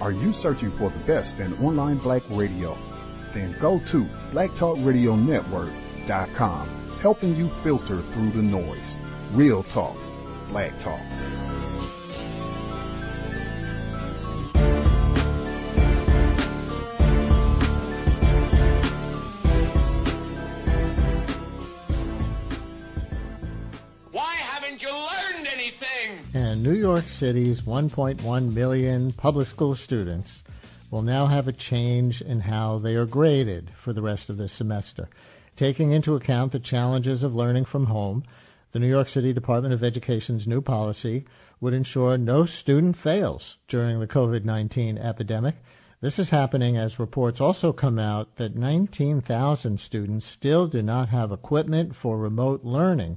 Are you searching for the best in online black radio? Then go to blacktalkradionetwork.com, helping you filter through the noise. Real talk, black talk. And New York City's 1.1 million public school students will now have a change in how they are graded for the rest of this semester. Taking into account the challenges of learning from home, the New York City Department of Education's new policy would ensure no student fails during the COVID-19 epidemic. This is happening as reports also come out that 19,000 students still do not have equipment for remote learning.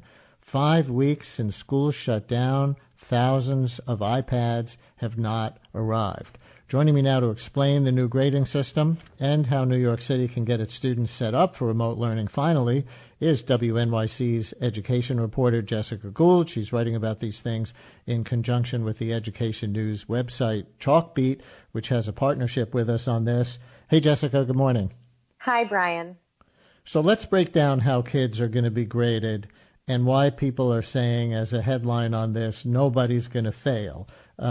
5 weeks since schools shut down, thousands of iPads have not arrived. Joining me now to explain the new grading system and how New York City can get its students set up for remote learning finally is WNYC's education reporter Jessica Gould. She's writing about these things in conjunction with the Education News website Chalkbeat, which has a partnership with us on this. Hey, Jessica, good morning. Hi, Brian. So let's break down how kids are going to be graded and why people are saying as a headline on this, nobody's going to fail.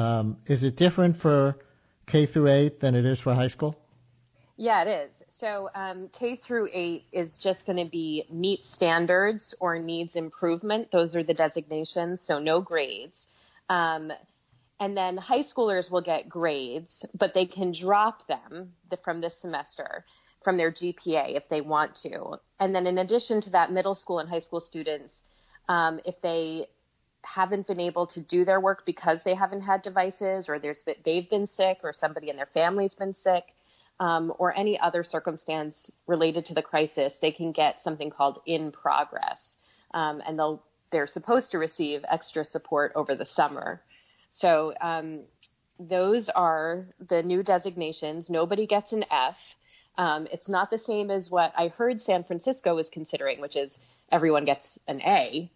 Is it different for K through 8 than it is for high school? Yeah, it is. So K through 8 is just going to be meet standards or needs improvement. Those are the designations, so no grades. And then high schoolers will get grades, but they can drop them from this semester from their GPA if they want to. And then in addition to that, middle school and high school students, if they haven't been able to do their work because they haven't had devices or they've been sick or somebody in their family's been sick, or any other circumstance related to the crisis, they can get something called in progress. And they're supposed to receive extra support over the summer. So those are the new designations. Nobody gets an F. It's not the same as what I heard San Francisco was considering, which is everyone gets an A.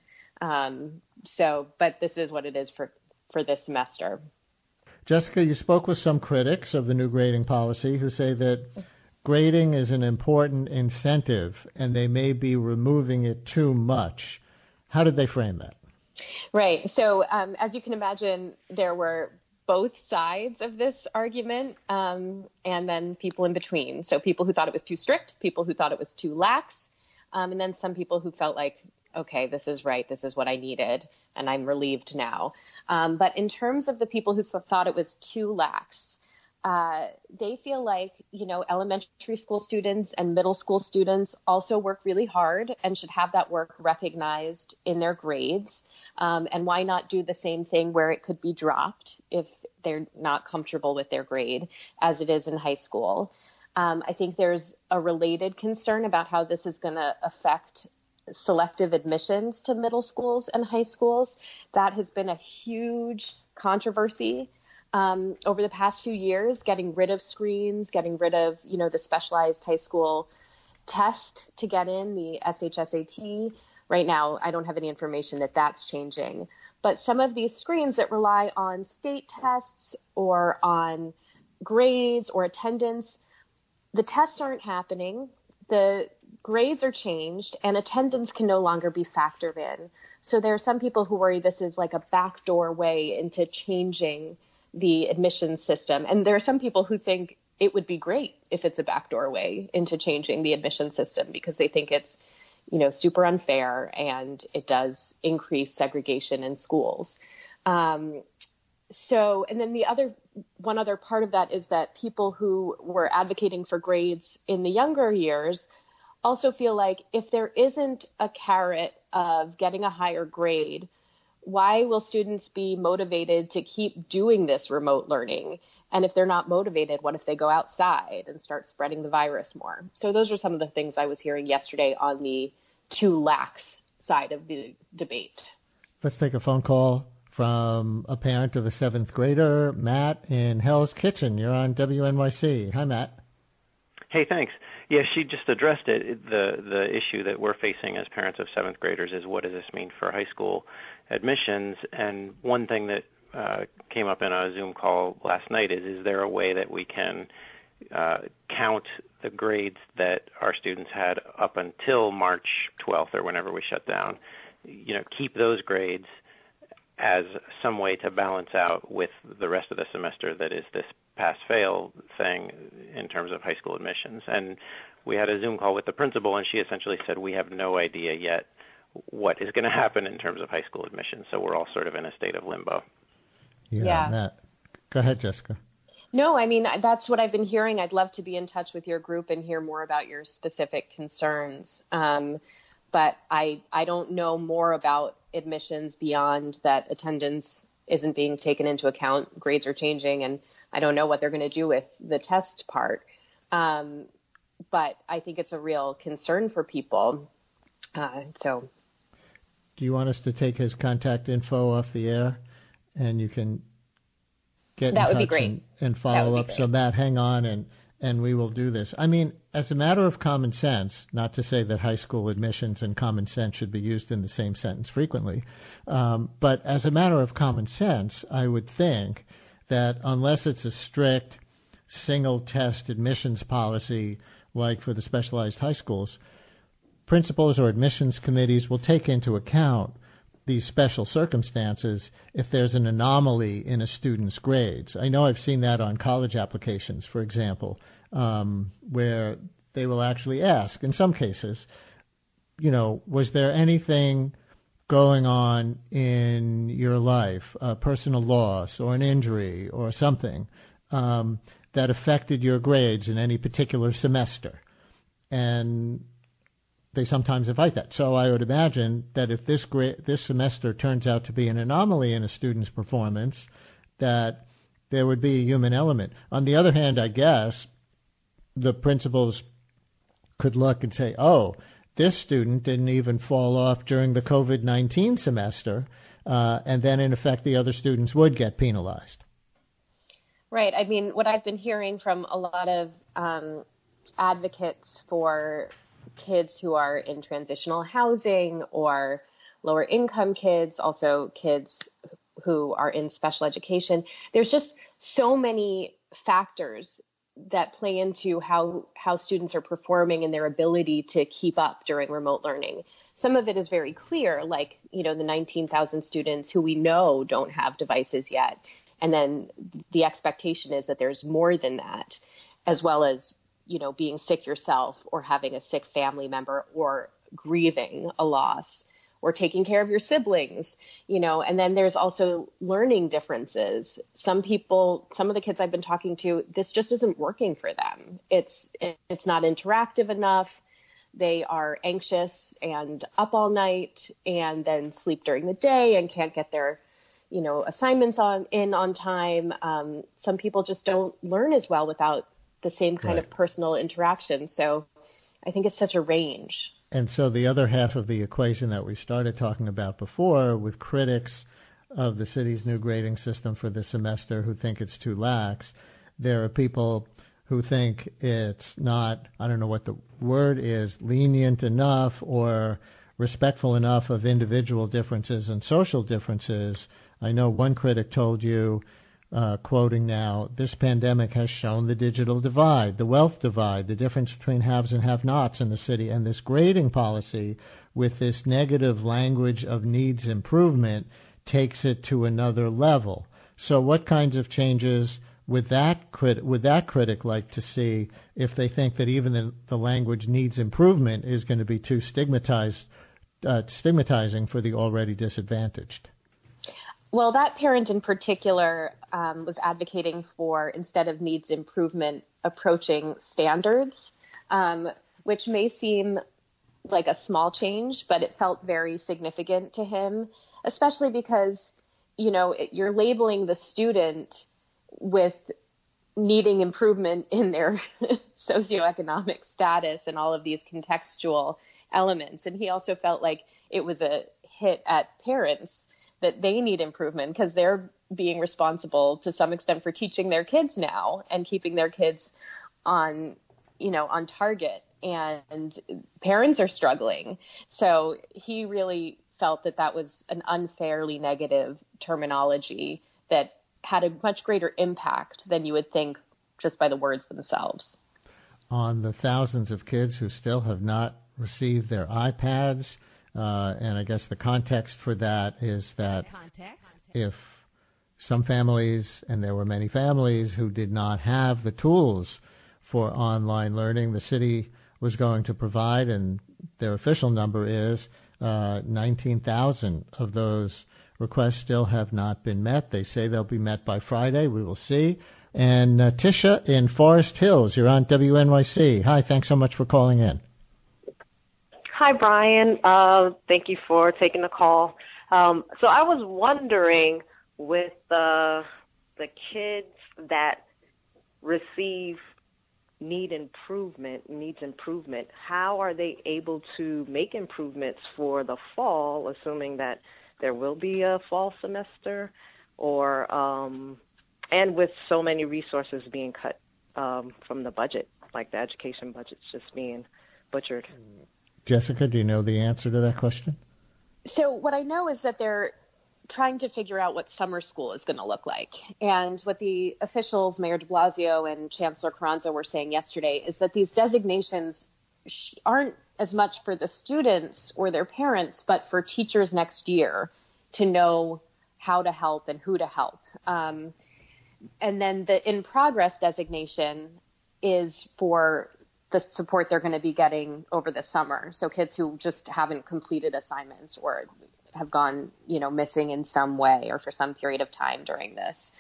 But this is what it is for this semester. Jessica, you spoke with some critics of the new grading policy who say that grading is an important incentive and they may be removing it too much. How did they frame that? Right. So as you can imagine, there were both sides of this argument, and then people in between. So people who thought it was too strict, people who thought it was too lax, and then some people who felt like, okay, this is right, this is what I needed, and I'm relieved now. But in terms of the people who thought it was too lax, they feel like, elementary school students and middle school students also work really hard and should have that work recognized in their grades. And why not do the same thing where it could be dropped if they're not comfortable with their grade as it is in high school? I think there's a related concern about how this is going to affect selective admissions to middle schools and high schools. That has been a huge controversy over the past few years, getting rid of screens, getting rid of, the specialized high school test to get in, the SHSAT. Right now, I don't have any information that that's changing. But some of these screens that rely on state tests or on grades or attendance, the tests aren't happening. The grades are changed and attendance can no longer be factored in. So there are some people who worry this is like a backdoor way into changing the admissions system. And there are some people who think it would be great if it's a backdoor way into changing the admission system because they think it's, super unfair and it does increase segregation in schools. And then one other part of that is that people who were advocating for grades in the younger years also feel like if there isn't a carrot of getting a higher grade, why will students be motivated to keep doing this remote learning? And if they're not motivated, what if they go outside and start spreading the virus more? So those are some of the things I was hearing yesterday on the too lax side of the debate. Let's take a phone call from a parent of a 7th grader, Matt in Hell's Kitchen. You're on WNYC. Hi, Matt. Hey, thanks. Yeah, she just addressed it. The issue that we're facing as parents of 7th graders is what does this mean for high school admissions? And one thing that came up in a Zoom call last night is there a way that we can count the grades that our students had up until March 12th or whenever we shut down, keep those grades as some way to balance out with the rest of the semester that is this pass-fail thing in terms of high school admissions. And we had a Zoom call with the principal, and she essentially said, we have no idea yet what is going to happen in terms of high school admissions, so we're all sort of in a state of limbo. Yeah. Matt. Go ahead, Jessica. No, I mean, that's what I've been hearing. I'd love to be in touch with your group and hear more about your specific concerns. But I don't know more about admissions beyond that attendance isn't being taken into account, grades are changing, and I don't know what they're going to do with the test part. But I think it's a real concern for people. So, do you want us to take his contact info off the air, and you can get that in would be touch great. and follow up? So, Matt, hang on, and we will do this. I mean, as a matter of common sense, not to say that high school admissions and common sense should be used in the same sentence frequently, but as a matter of common sense, I would think that unless it's a strict single test admissions policy like for the specialized high schools, principals or admissions committees will take into account these special circumstances if there's an anomaly in a student's grades. I know I've seen that on college applications, for example, where they will actually ask, in some cases, was there anything going on in your life, a personal loss or an injury or something that affected your grades in any particular semester? And they sometimes invite that. So I would imagine that if this semester turns out to be an anomaly in a student's performance, that there would be a human element. On the other hand, I guess the principals could look and say, oh, this student didn't even fall off during the COVID-19 semester, and then, in effect, the other students would get penalized. Right. I mean, what I've been hearing from a lot of advocates for kids who are in transitional housing or lower income kids, also kids who are in special education, there's just so many factors that play into how students are performing and their ability to keep up during remote learning. Some of it is very clear, like, the 19,000 students who we know don't have devices yet. And then the expectation is that there's more than that, as well as, being sick yourself or having a sick family member or grieving a loss or taking care of your siblings, and then there's also learning differences. Some of the kids I've been talking to, this just isn't working for them. It's not interactive enough. They are anxious and up all night and then sleep during the day and can't get their, assignments on time. Some people just don't learn as well without the same kind of personal interaction. So I think it's such a range. And so the other half of the equation that we started talking about before, with critics of the city's new grading system for this semester who think it's too lax, there are people who think it's not, I don't know what the word is, lenient enough or respectful enough of individual differences and social differences. I know one critic told you, quoting now, this pandemic has shown the digital divide, the wealth divide, the difference between haves and have-nots in the city, and this grading policy with this negative language of needs improvement takes it to another level. So what kinds of changes would that critic like to see if they think that even the language needs improvement is going to be too stigmatizing for the already disadvantaged? Well, that parent in particular was advocating for, instead of needs improvement, approaching standards, which may seem like a small change, but it felt very significant to him, especially because, you're labeling the student with needing improvement in their socioeconomic status and all of these contextual elements. And he also felt like it was a hit at parents that they need improvement because they're being responsible to some extent for teaching their kids now and keeping their kids on target, and parents are struggling. So he really felt that was an unfairly negative terminology that had a much greater impact than you would think just by the words themselves. On the thousands of kids who still have not received their iPads, and I guess the context for that is that if some families, and there were many families who did not have the tools for online learning, the city was going to provide, and their official number is 19,000 of those requests still have not been met. They say they'll be met by Friday. We will see. And Tisha in Forest Hills, you're on WNYC. Hi, thanks so much for calling in. Hi, Brian. Thank you for taking the call. So I was wondering, with the kids that needs improvement, how are they able to make improvements for the fall, assuming that there will be a fall semester, or and with so many resources being cut from the budget, like the education budget's just being butchered? Jessica, do you know the answer to that question? So what I know is that they're trying to figure out what summer school is going to look like. And what the officials, Mayor de Blasio and Chancellor Carranza, were saying yesterday is that these designations aren't as much for the students or their parents, but for teachers next year to know how to help and who to help. And then the in progress designation is for the support they're going to be getting over the summer. So kids who just haven't completed assignments or have gone, missing in some way or for some period of time during this.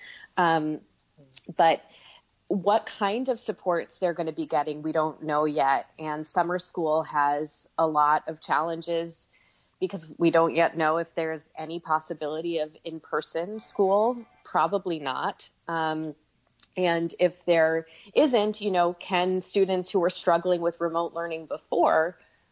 But what kind of supports they're going to be getting, we don't know yet. And summer school has a lot of challenges because we don't yet know if there's any possibility of in-person school. Probably not. And if there isn't, can students who were struggling with remote learning before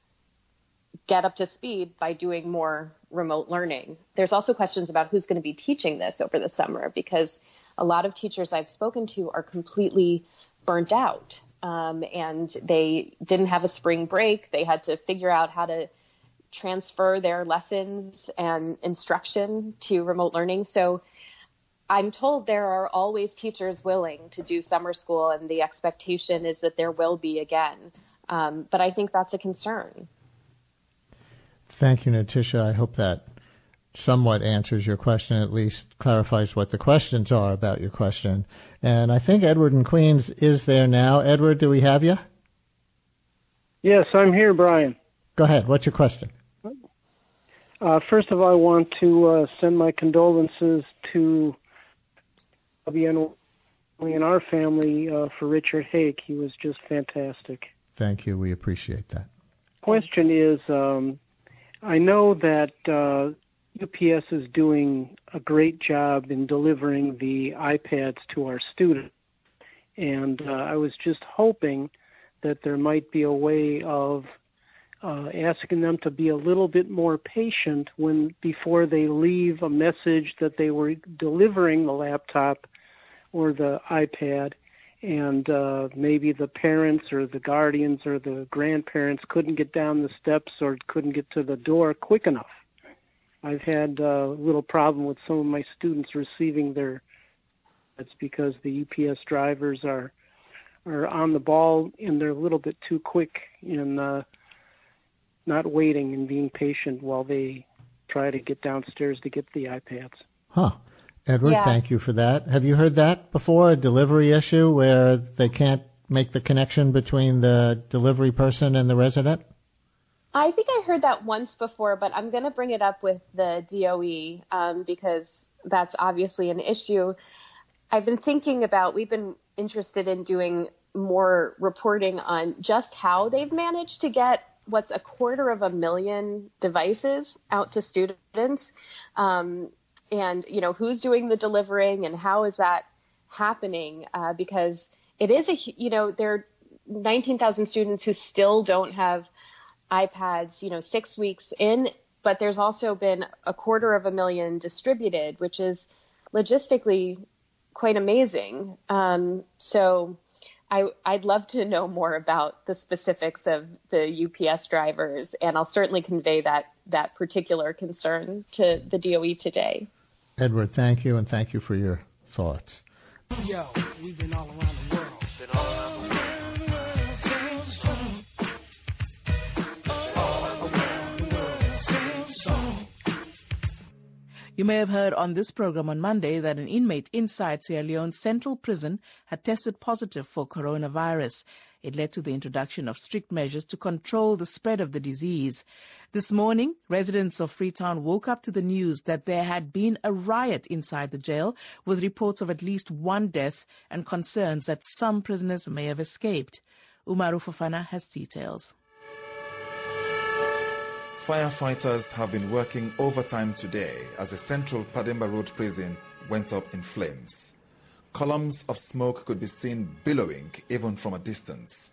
get up to speed by doing more remote learning? There's also questions about who's going to be teaching this over the summer, because a lot of teachers I've spoken to are completely burnt out, and they didn't have a spring break. They had to figure out how to transfer their lessons and instruction to remote learning. So I'm told there are always teachers willing to do summer school, and the expectation is that there will be again. But I think that's a concern. Thank you, Natisha. I hope that somewhat answers your question, at least clarifies what the questions are about your question. And I think Edward in Queens is there now. Edward, do we have you? Yes, I'm here, Brian. Go ahead. What's your question? First of all, I want to send my condolences to WNYC and our family for Richard Hake. He was just fantastic. Thank you. We appreciate that. Question is, I know that UPS is doing a great job in delivering the iPads to our students, and I was just hoping that there might be a way of asking them to be a little bit more patient before they leave a message that they were delivering the laptop or the iPad, and maybe the parents or the guardians or the grandparents couldn't get down the steps or couldn't get to the door quick enough. I've had a little problem with some of my students receiving their. That's because the UPS drivers are on the ball and they're a little bit too quick in not waiting and being patient while they try to get downstairs to get the iPads. Huh. Edward, Yeah. Thank you for that. Have you heard that before, a delivery issue where they can't make the connection between the delivery person and the resident? I think I heard that once before, but I'm going to bring it up with the DOE because that's obviously an issue. I've been thinking we've been interested in doing more reporting on just how they've managed to get what's 250,000 devices out to students. And, who's doing the delivering and how is that happening? Because it is there are 19,000 students who still don't have iPads, 6 weeks in, but there's also been 250,000 distributed, which is logistically quite amazing. So I'd love to know more about the specifics of the UPS drivers, and I'll certainly convey that particular concern to the DOE today. Edward, thank you, and thank you for your thoughts. Yo, we've been all around the world. You may have heard on this program on Monday that an inmate inside Sierra Leone's central prison had tested positive for coronavirus. It led to the introduction of strict measures to control the spread of the disease. This morning, residents of Freetown woke up to the news that there had been a riot inside the jail, with reports of at least one death and concerns that some prisoners may have escaped. Umaru Fofana has details. Firefighters have been working overtime today as the central Pademba Road prison went up in flames. Columns of smoke could be seen billowing even from a distance.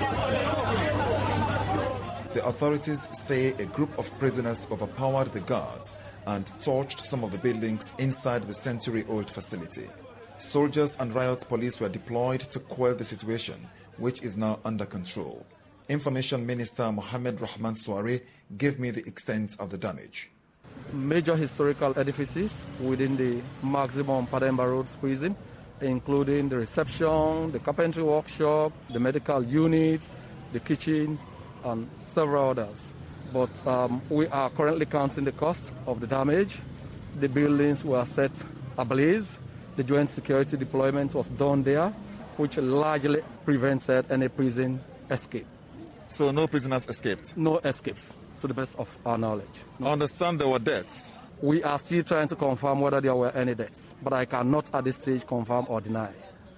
The authorities say a group of prisoners overpowered the guards and torched some of the buildings inside the century-old facility. Soldiers and riot police were deployed to quell the situation, which is now under control. Information Minister Mohammed Rahman Swari gave me the extent of the damage. Major historical edifices within the maximum Pademba Road prison, including the reception, the carpentry workshop, the medical unit, the kitchen, and several others. But we are currently counting the cost of the damage. The buildings were set ablaze. The joint security deployment was done there, which largely prevented any prison escape. So no prisoners escaped? No escapes, to the best of our knowledge. No. I understand there were deaths. We are still trying to confirm whether there were any deaths, but I cannot at this stage confirm or deny.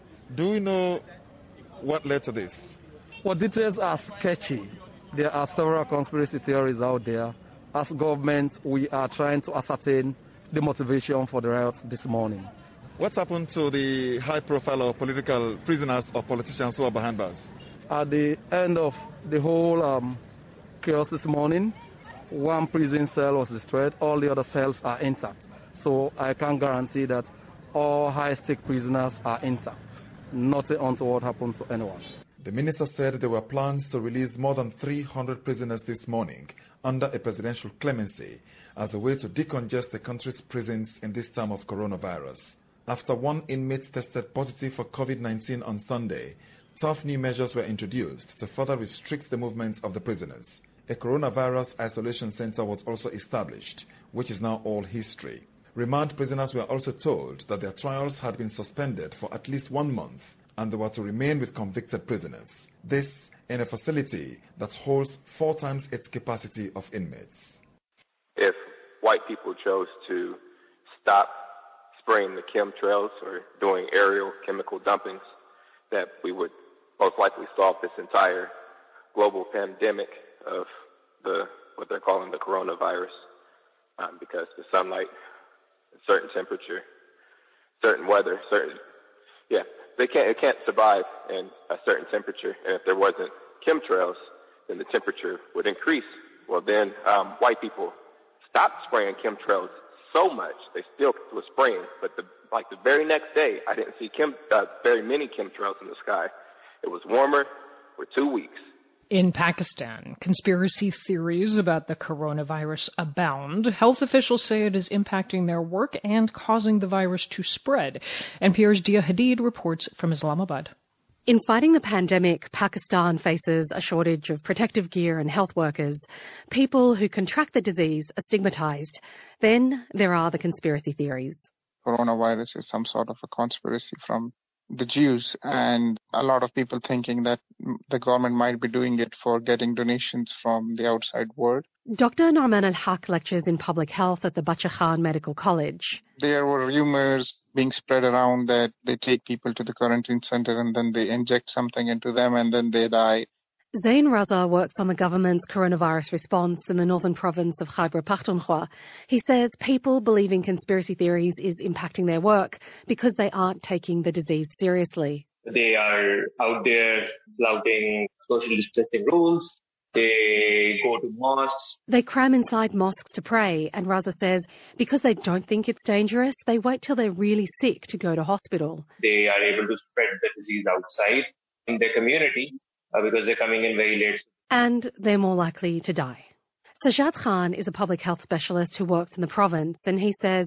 Do we know what led to this? Well, details are sketchy. There are several conspiracy theories out there. As government, we are trying to ascertain the motivation for the riots this morning. What's happened to the high-profile political prisoners or politicians who are behind bars? At the end of the whole chaos this morning, one prison cell was destroyed. All the other cells are intact. So I can guarantee that all high-stake prisoners are intact. Nothing untoward happened to anyone. The minister said there were plans to release more than 300 prisoners this morning under a presidential clemency as a way to decongest the country's prisons in this time of coronavirus. After one inmate tested positive for COVID-19 on Sunday, tough new measures were introduced to further restrict the movement of the prisoners. A coronavirus isolation center was also established, which is now all history. Remand prisoners were also told that their trials had been suspended for at least 1 month and they were to remain with convicted prisoners. This in a facility that holds 4 times its capacity of inmates. If white people chose to stop spraying the chemtrails or doing aerial chemical dumpings, that we would most likely solve this entire global pandemic of what they're calling the coronavirus, because the sunlight, a certain temperature, certain weather, it can't survive in a certain temperature. And if there wasn't chemtrails, then the temperature would increase. Well, then white people stopped spraying chemtrails so much they still were spraying, but the very next day, I didn't see very many chemtrails in the sky. It was warmer for 2 weeks. In Pakistan, conspiracy theories about the coronavirus abound. Health officials say it is impacting their work and causing the virus to spread. NPR's Dia Hadid reports from Islamabad. In fighting the pandemic, Pakistan faces a shortage of protective gear and health workers. People who contract the disease are stigmatized. Then there are the conspiracy theories. Coronavirus is some sort of a conspiracy from the Jews, and a lot of people thinking that the government might be doing it for getting donations from the outside world. Dr. Norman Al-Haq lectures in public health at the Bacha Khan Medical College. There were rumors being spread around that they take people to the quarantine center and then they inject something into them and then they die. Zain Raza works on the government's coronavirus response in the northern province of Khyber Pakhtunkhwa. He says people believing conspiracy theories is impacting their work because they aren't taking the disease seriously. They are out there flouting social distancing rules. They go to mosques. They cram inside mosques to pray, and Raza says because they don't think it's dangerous, they wait till they're really sick to go to hospital. They are able to spread the disease outside in their community because they're coming in very late. And they're more likely to die. Sajjad Khan is a public health specialist who works in the province, and he says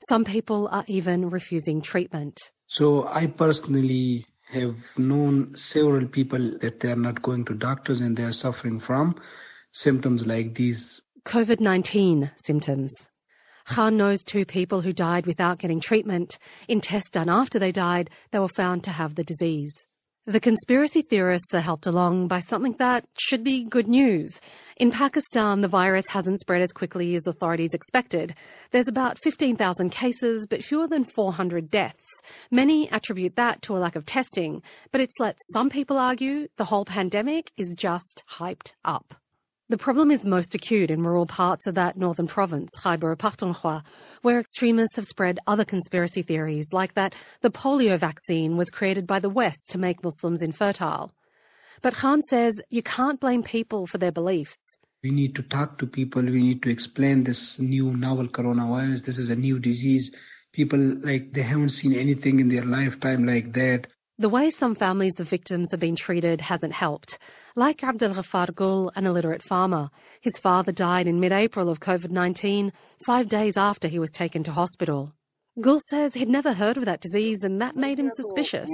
Some people are even refusing treatment. So I personally have known several people that they are not going to doctors and they are suffering from symptoms like these. COVID-19 symptoms. Khan knows 2 people who died without getting treatment. In tests done after they died, they were found to have the disease. The conspiracy theorists are helped along by something that should be good news. In Pakistan, the virus hasn't spread as quickly as authorities expected. There's about 15,000 cases, but fewer than 400 deaths. Many attribute that to a lack of testing, but it's let some people argue the whole pandemic is just hyped up. The problem is most acute in rural parts of that northern province, Khyber Pakhtunkhwa, where extremists have spread other conspiracy theories, like that the polio vaccine was created by the West to make Muslims infertile. But Khan says you can't blame people for their beliefs. We need to talk to people. We need to explain this new novel coronavirus. This is a new disease. People, they haven't seen anything in their lifetime like that. The way some families of victims have been treated hasn't helped. Like Abdel Ghaffar Gul, an illiterate farmer. His father died in mid-April of COVID-19, 5 days after he was taken to hospital. Gul says he'd never heard of that disease and that made him suspicious.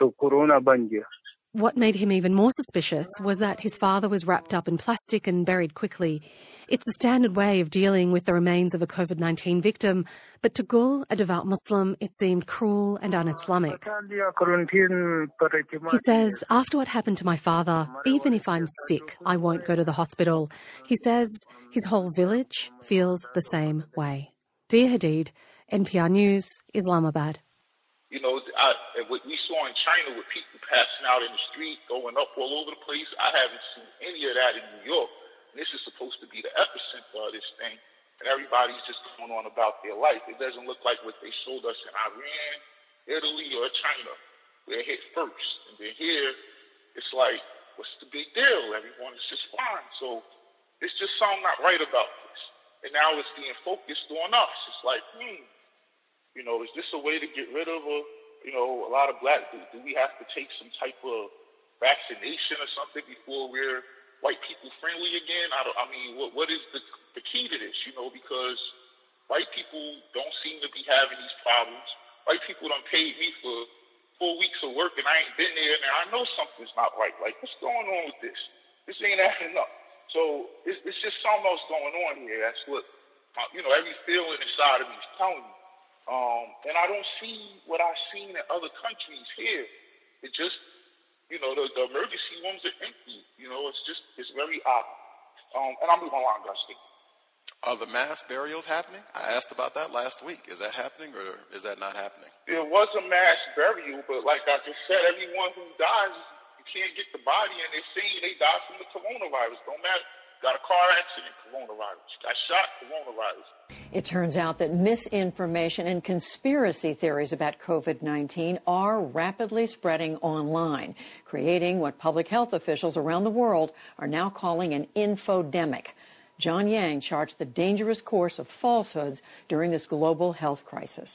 What made him even more suspicious was that his father was wrapped up in plastic and buried quickly. It's the standard way of dealing with the remains of a COVID-19 victim, but to Gul, a devout Muslim, it seemed cruel and un-Islamic. He says, after what happened to my father, even if I'm sick, I won't go to the hospital. He says his whole village feels the same way. Dia Hadid, NPR News, Islamabad. You know, what we saw in China with people passing out in the street, going up all over the place, I haven't seen any of that in New York. And this is supposed to be the epicenter of this thing. And everybody's just going on about their life. It doesn't look like what they showed us in Iran, Italy, or China. They're hit first. And then here, it's like, what's the big deal? Everyone is just fine. So it's just something not right about this. And now it's being focused on us. It's like, you know, is this a way to get rid of a lot of black? Do we have to take some type of vaccination or something before we're white people friendly again? I mean, what is the key to this? You know, because white people don't seem to be having these problems. White people done paid me for 4 weeks of work and I ain't been there. Now I know something's not right. Like, what's going on with this? This ain't adding up. So it's just something else going on here. That's what, every feeling inside of me is telling me. And I don't see what I've seen in other countries here. It just, the emergency rooms are empty. It's very odd. And I'm moving on, guys. Are the mass burials happening? I asked about that last week. Is that happening or is that not happening? There was a mass burial, but like I just said, everyone who dies, you can't get the body, and they're saying they died from the coronavirus. Don't matter. Got a car accident, coronavirus. Got shot, coronavirus. It turns out that misinformation and conspiracy theories about COVID-19 are rapidly spreading online, creating what public health officials around the world are now calling an infodemic. John Yang charts the dangerous course of falsehoods during this global health crisis.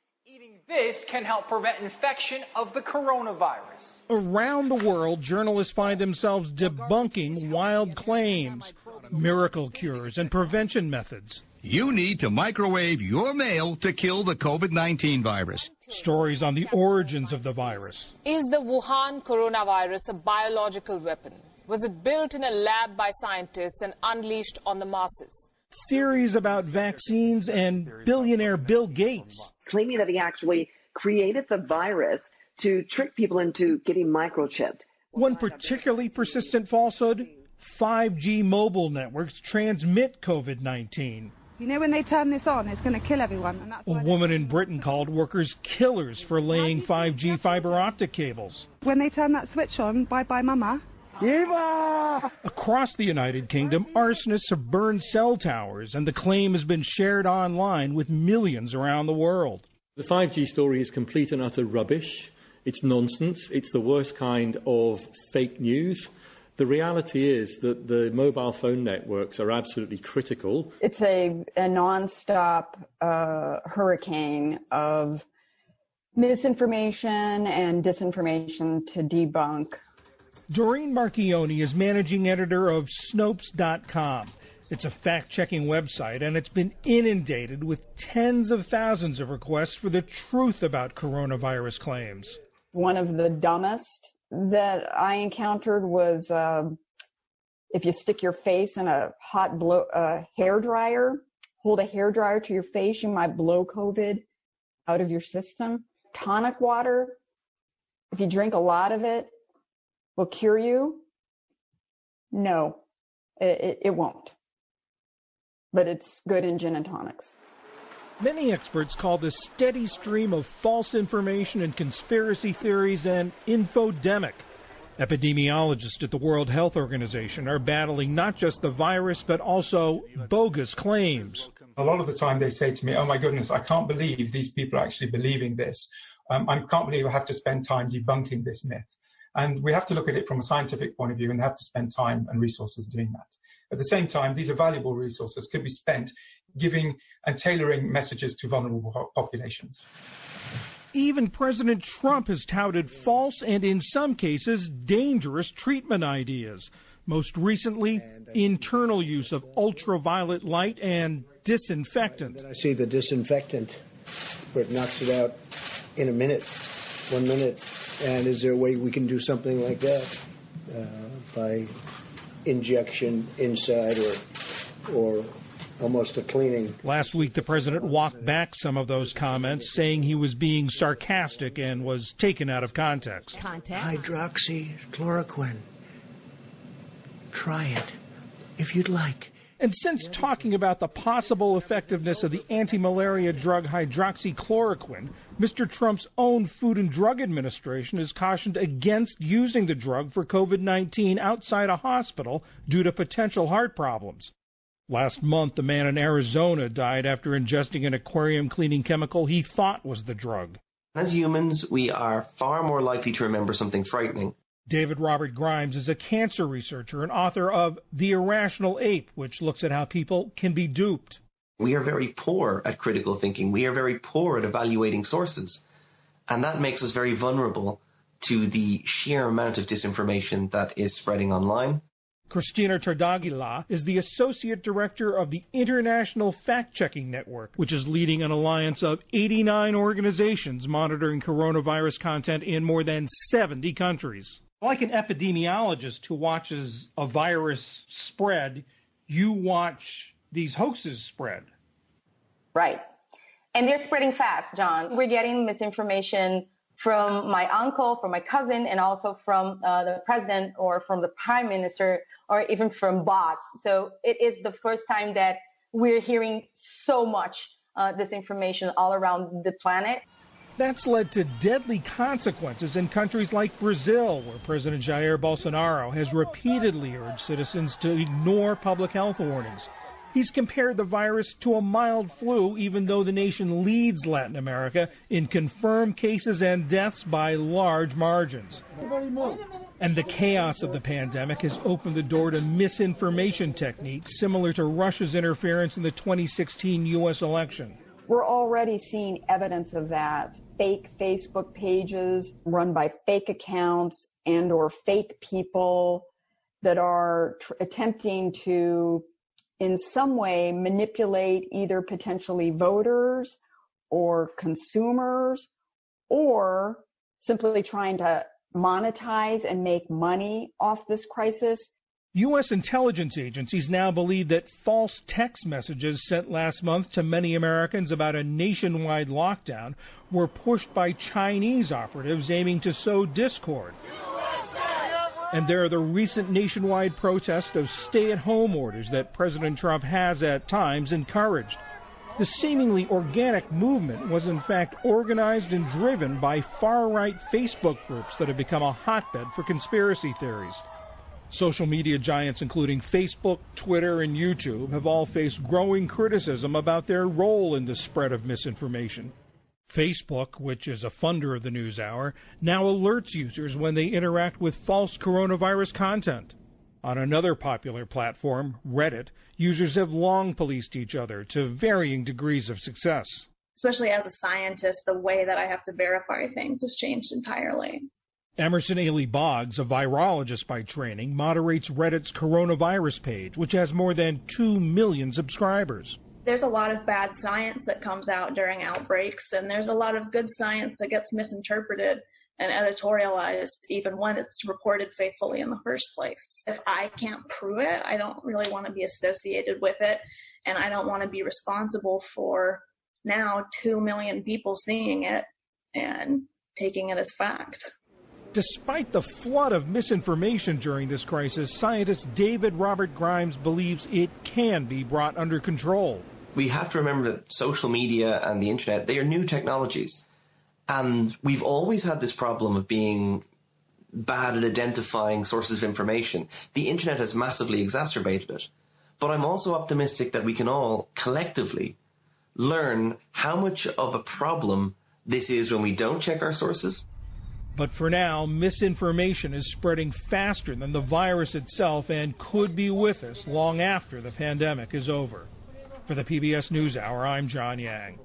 This can help prevent infection of the coronavirus. Around the world, journalists find themselves debunking wild claims, miracle cures, and prevention methods. You need to microwave your mail to kill the COVID-19 virus. Stories on the origins of the virus. Is the Wuhan coronavirus a biological weapon? Was it built in a lab by scientists and unleashed on the masses? Theories about vaccines and billionaire Bill Gates. Claiming that he actually created the virus to trick people into getting microchipped. One particularly persistent falsehood, 5G mobile networks transmit COVID-19. You know, when they turn this on, it's going to kill everyone. And that's a woman in Britain called workers killers for laying 5G fiber optic cables. When they turn that switch on, bye-bye mama. Across the United Kingdom, arsonists have burned cell towers, and the claim has been shared online with millions around the world. The 5G story is complete and utter rubbish. It's nonsense. It's the worst kind of fake news. The reality is that the mobile phone networks are absolutely critical. It's a non-stop hurricane of misinformation and disinformation to debunk. Doreen Marchioni is managing editor of Snopes.com. It's a fact-checking website, and it's been inundated with tens of thousands of requests for the truth about coronavirus claims. One of the dumbest that I encountered was if you stick your face in a hot hair dryer, hold a hair dryer to your face, you might blow COVID out of your system. Tonic water, if you drink a lot of it, will cure you. No, it won't. But it's good in gin and tonics. Many experts call the steady stream of false information and conspiracy theories an infodemic. Epidemiologists at the World Health Organization are battling not just the virus, but also bogus claims. A lot of the time they say to me, oh my goodness, I can't believe these people are actually believing this. I can't believe I have to spend time debunking this myth. And we have to look at it from a scientific point of view and have to spend time and resources doing that. At the same time, these are valuable resources, could be spent giving and tailoring messages to vulnerable populations. Even President Trump has touted false and, in some cases, dangerous treatment ideas. Most recently, internal use of ultraviolet light and disinfectant. I see the disinfectant where it knocks it out in a minute, 1 minute. And is there a way we can do something like that by injection inside or almost a cleaning? Last week, the president walked back some of those comments, saying he was being sarcastic and was taken out of context. Hydroxychloroquine. Try it, if you'd like. And since talking about the possible effectiveness of the anti-malaria drug hydroxychloroquine, Mr. Trump's own Food and Drug Administration has cautioned against using the drug for COVID-19 outside a hospital due to potential heart problems. Last month, a man in Arizona died after ingesting an aquarium cleaning chemical he thought was the drug. As humans, we are far more likely to remember something frightening. David Robert Grimes is a cancer researcher and author of The Irrational Ape, which looks at how people can be duped. We are very poor at critical thinking. We are very poor at evaluating sources. And that makes us very vulnerable to the sheer amount of disinformation that is spreading online. Christina Tardagila is the Associate Director of the International Fact-Checking Network, which is leading an alliance of 89 organizations monitoring coronavirus content in more than 70 countries. Like an epidemiologist who watches a virus spread, you watch these hoaxes spread. Right. And they're spreading fast, John. We're getting misinformation from my uncle, from my cousin, and also from the president or from the prime minister, or even from bots. So it is the first time that we're hearing so much disinformation all around the planet. That's led to deadly consequences in countries like Brazil, where President Jair Bolsonaro has repeatedly urged citizens to ignore public health warnings. He's compared the virus to a mild flu, even though the nation leads Latin America in confirmed cases and deaths by large margins. And the chaos of the pandemic has opened the door to misinformation techniques similar to Russia's interference in the 2016 U.S. election. We're already seeing evidence of that. Fake Facebook pages run by fake accounts and or fake people that are attempting to, in some way, manipulate either potentially voters or consumers, or simply trying to monetize and make money off this crisis. U.S. intelligence agencies now believe that false text messages sent last month to many Americans about a nationwide lockdown were pushed by Chinese operatives aiming to sow discord. And there are the recent nationwide protest of stay-at-home orders that President Trump has at times encouraged. The seemingly organic movement was in fact organized and driven by far-right Facebook groups that have become a hotbed for conspiracy theories. Social media giants including Facebook, Twitter, and YouTube have all faced growing criticism about their role in the spread of misinformation. Facebook, which is a funder of the NewsHour, now alerts users when they interact with false coronavirus content. On another popular platform, Reddit, users have long policed each other to varying degrees of success. Especially as a scientist, the way that I have to verify things has changed entirely. Emerson Ailey Boggs, a virologist by training, moderates Reddit's coronavirus page, which has more than 2 million subscribers. There's a lot of bad science that comes out during outbreaks, and there's a lot of good science that gets misinterpreted and editorialized even when it's reported faithfully in the first place. If I can't prove it, I don't really want to be associated with it, and I don't want to be responsible for now 2 million people seeing it and taking it as fact. Despite the flood of misinformation during this crisis, scientist David Robert Grimes believes it can be brought under control. We have to remember that social media and the internet, they are new technologies. And we've always had this problem of being bad at identifying sources of information. The internet has massively exacerbated it. But I'm also optimistic that we can all collectively learn how much of a problem this is when we don't check our sources. But for now, misinformation is spreading faster than the virus itself and could be with us long after the pandemic is over. For the PBS NewsHour, I'm John Yang.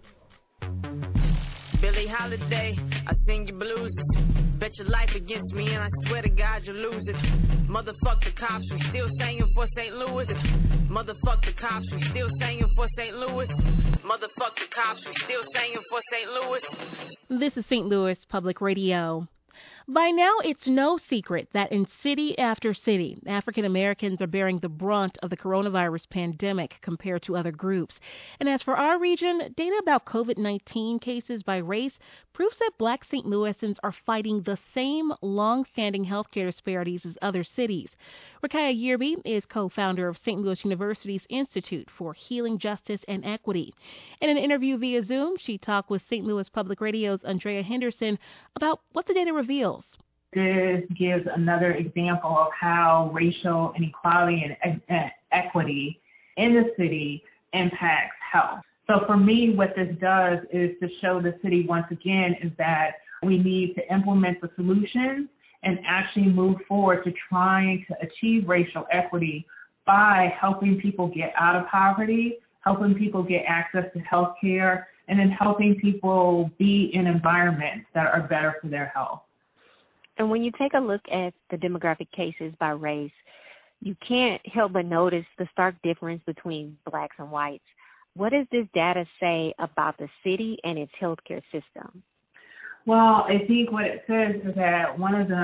Billie Holiday, I sing your blues. Bet your life against me and I swear to God you'll lose it. Motherfuck the cops, we still singing for St. Louis. Motherfuck the cops, we still singing for St. Louis. Motherfuck the cops, we still singing for St. Louis. This is St. Louis Public Radio. By now, it's no secret that in city after city, African Americans are bearing the brunt of the coronavirus pandemic compared to other groups. And as for our region, data about COVID-19 cases by race proves that Black St. Louisans are fighting the same long-standing healthcare disparities as other cities. Rakaya Yerby is co-founder of St. Louis University's Institute for Healing Justice and Equity. In an interview via Zoom, she talked with St. Louis Public Radio's Andrea Henderson about what the data reveals. This gives another example of how racial inequality and equity in the city impacts health. So for me, what this does is to show the city once again is that we need to implement the solutions and actually move forward to trying to achieve racial equity by helping people get out of poverty, helping people get access to health care, and then helping people be in environments that are better for their health. And when you take a look at the demographic cases by race, you can't help but notice the stark difference between blacks and whites. What does this data say about the city and its healthcare system? Well, I think what it says is that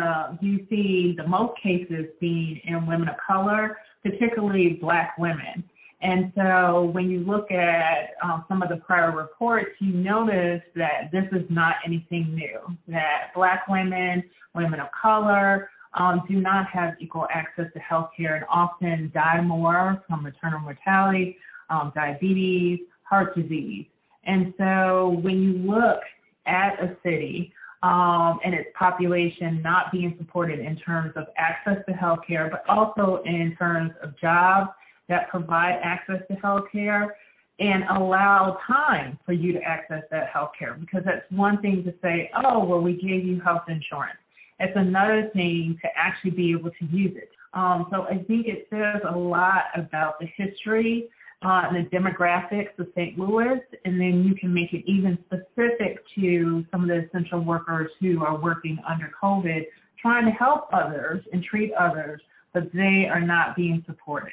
you see the most cases being in women of color, particularly Black women. And so when you look at some of the prior reports, you notice that this is not anything new, that Black women, women of color, do not have equal access to health care and often die more from maternal mortality, diabetes, heart disease. And so when you look at a city and its population not being supported in terms of access to health care, but also in terms of jobs that provide access to health care and allow time for you to access that health care. Because that's one thing to say, oh, well, we gave you health insurance. It's another thing to actually be able to use it. So I think it says a lot about the history and the demographics of St. Louis, and then you can make it even specific to some of the essential workers who are working under COVID, trying to help others and treat others, but they are not being supported.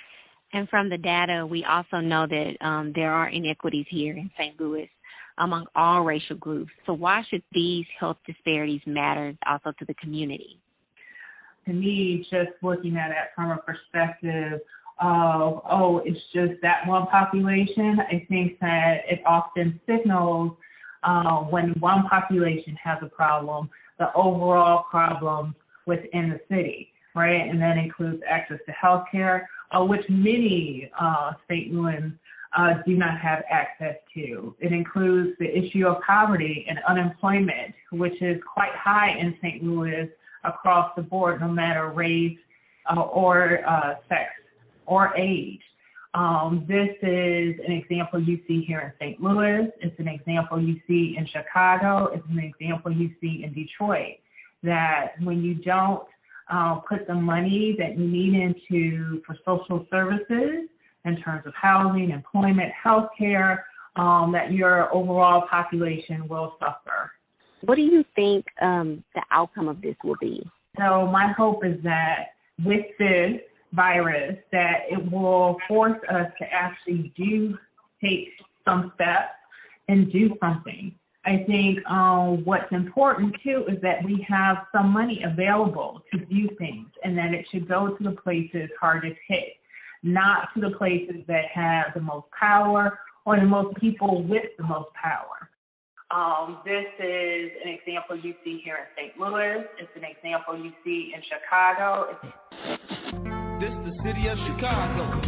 And from the data, we also know that there are inequities here in St. Louis among all racial groups. So why should these health disparities matter also to the community? To me, just looking at it from a perspective of, oh, it's just that one population, I think that it often signals when one population has a problem, the overall problem within the city, right? And that includes access to health care, which many St. Louisans do not have access to. It includes the issue of poverty and unemployment, which is quite high in St. Louis across the board, no matter race or sex or age. This is an example you see here in St. Louis. It's an example you see in Chicago. It's an example you see in Detroit, that when you don't put the money that you need into for social services in terms of housing, employment, health care, that your overall population will suffer. What do you think the outcome of this will be? So my hope is that with this virus, that it will force us to actually take some steps and do something. I think what's important, too, is that we have some money available to do things, and that it should go to the places hardest hit, not to the places that have the most power or the most people with the most power. This is an example you see here in St. Louis. It's an example you see in Chicago. This the city of Chicago.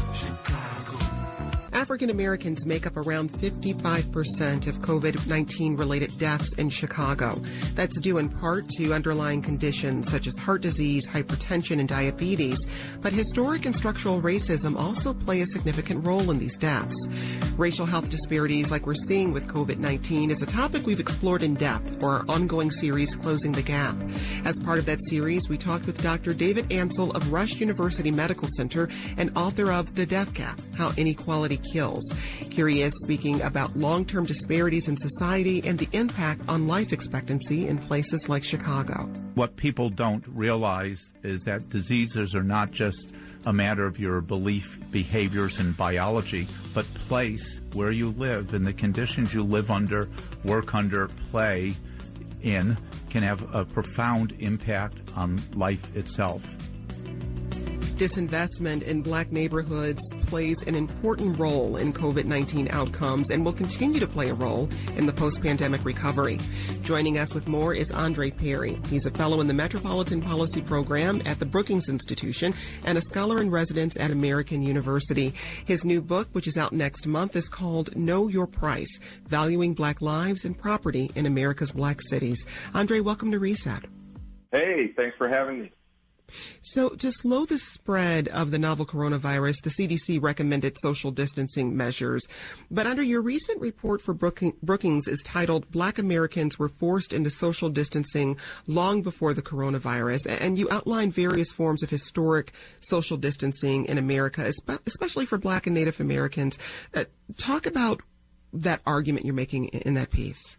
African Americans make up around 55% of COVID-19 related deaths in Chicago. That's due in part to underlying conditions such as heart disease, hypertension, and diabetes. But historic and structural racism also play a significant role in these deaths. Racial health disparities like we're seeing with COVID-19 is a topic we've explored in depth for our ongoing series, Closing the Gap. As part of that series, we talked with Dr. David Ansel of Rush University Medical Center and author of The Death Gap, How Inequality Kills. Here he is speaking about long-term disparities in society and the impact on life expectancy in places like Chicago. What people don't realize is that diseases are not just a matter of your belief, behaviors, and biology, but place where you live and the conditions you live under, work under, play in can have a profound impact on life itself. Disinvestment in black neighborhoods plays an important role in COVID-19 outcomes and will continue to play a role in the post-pandemic recovery. Joining us with more is Andre Perry. He's a fellow in the Metropolitan Policy Program at the Brookings Institution and a scholar in residence at American University. His new book, which is out next month, is called Know Your Price, Valuing Black Lives and Property in America's Black Cities. Andre, welcome to Reset. Hey, thanks for having me. So to slow the spread of the novel coronavirus, the CDC recommended social distancing measures. But under your recent report for Brookings is titled Black Americans Were Forced into Social Distancing Long Before the Coronavirus. And you outline various forms of historic social distancing in America, especially for Black and Native Americans. Talk about that argument you're making in that piece.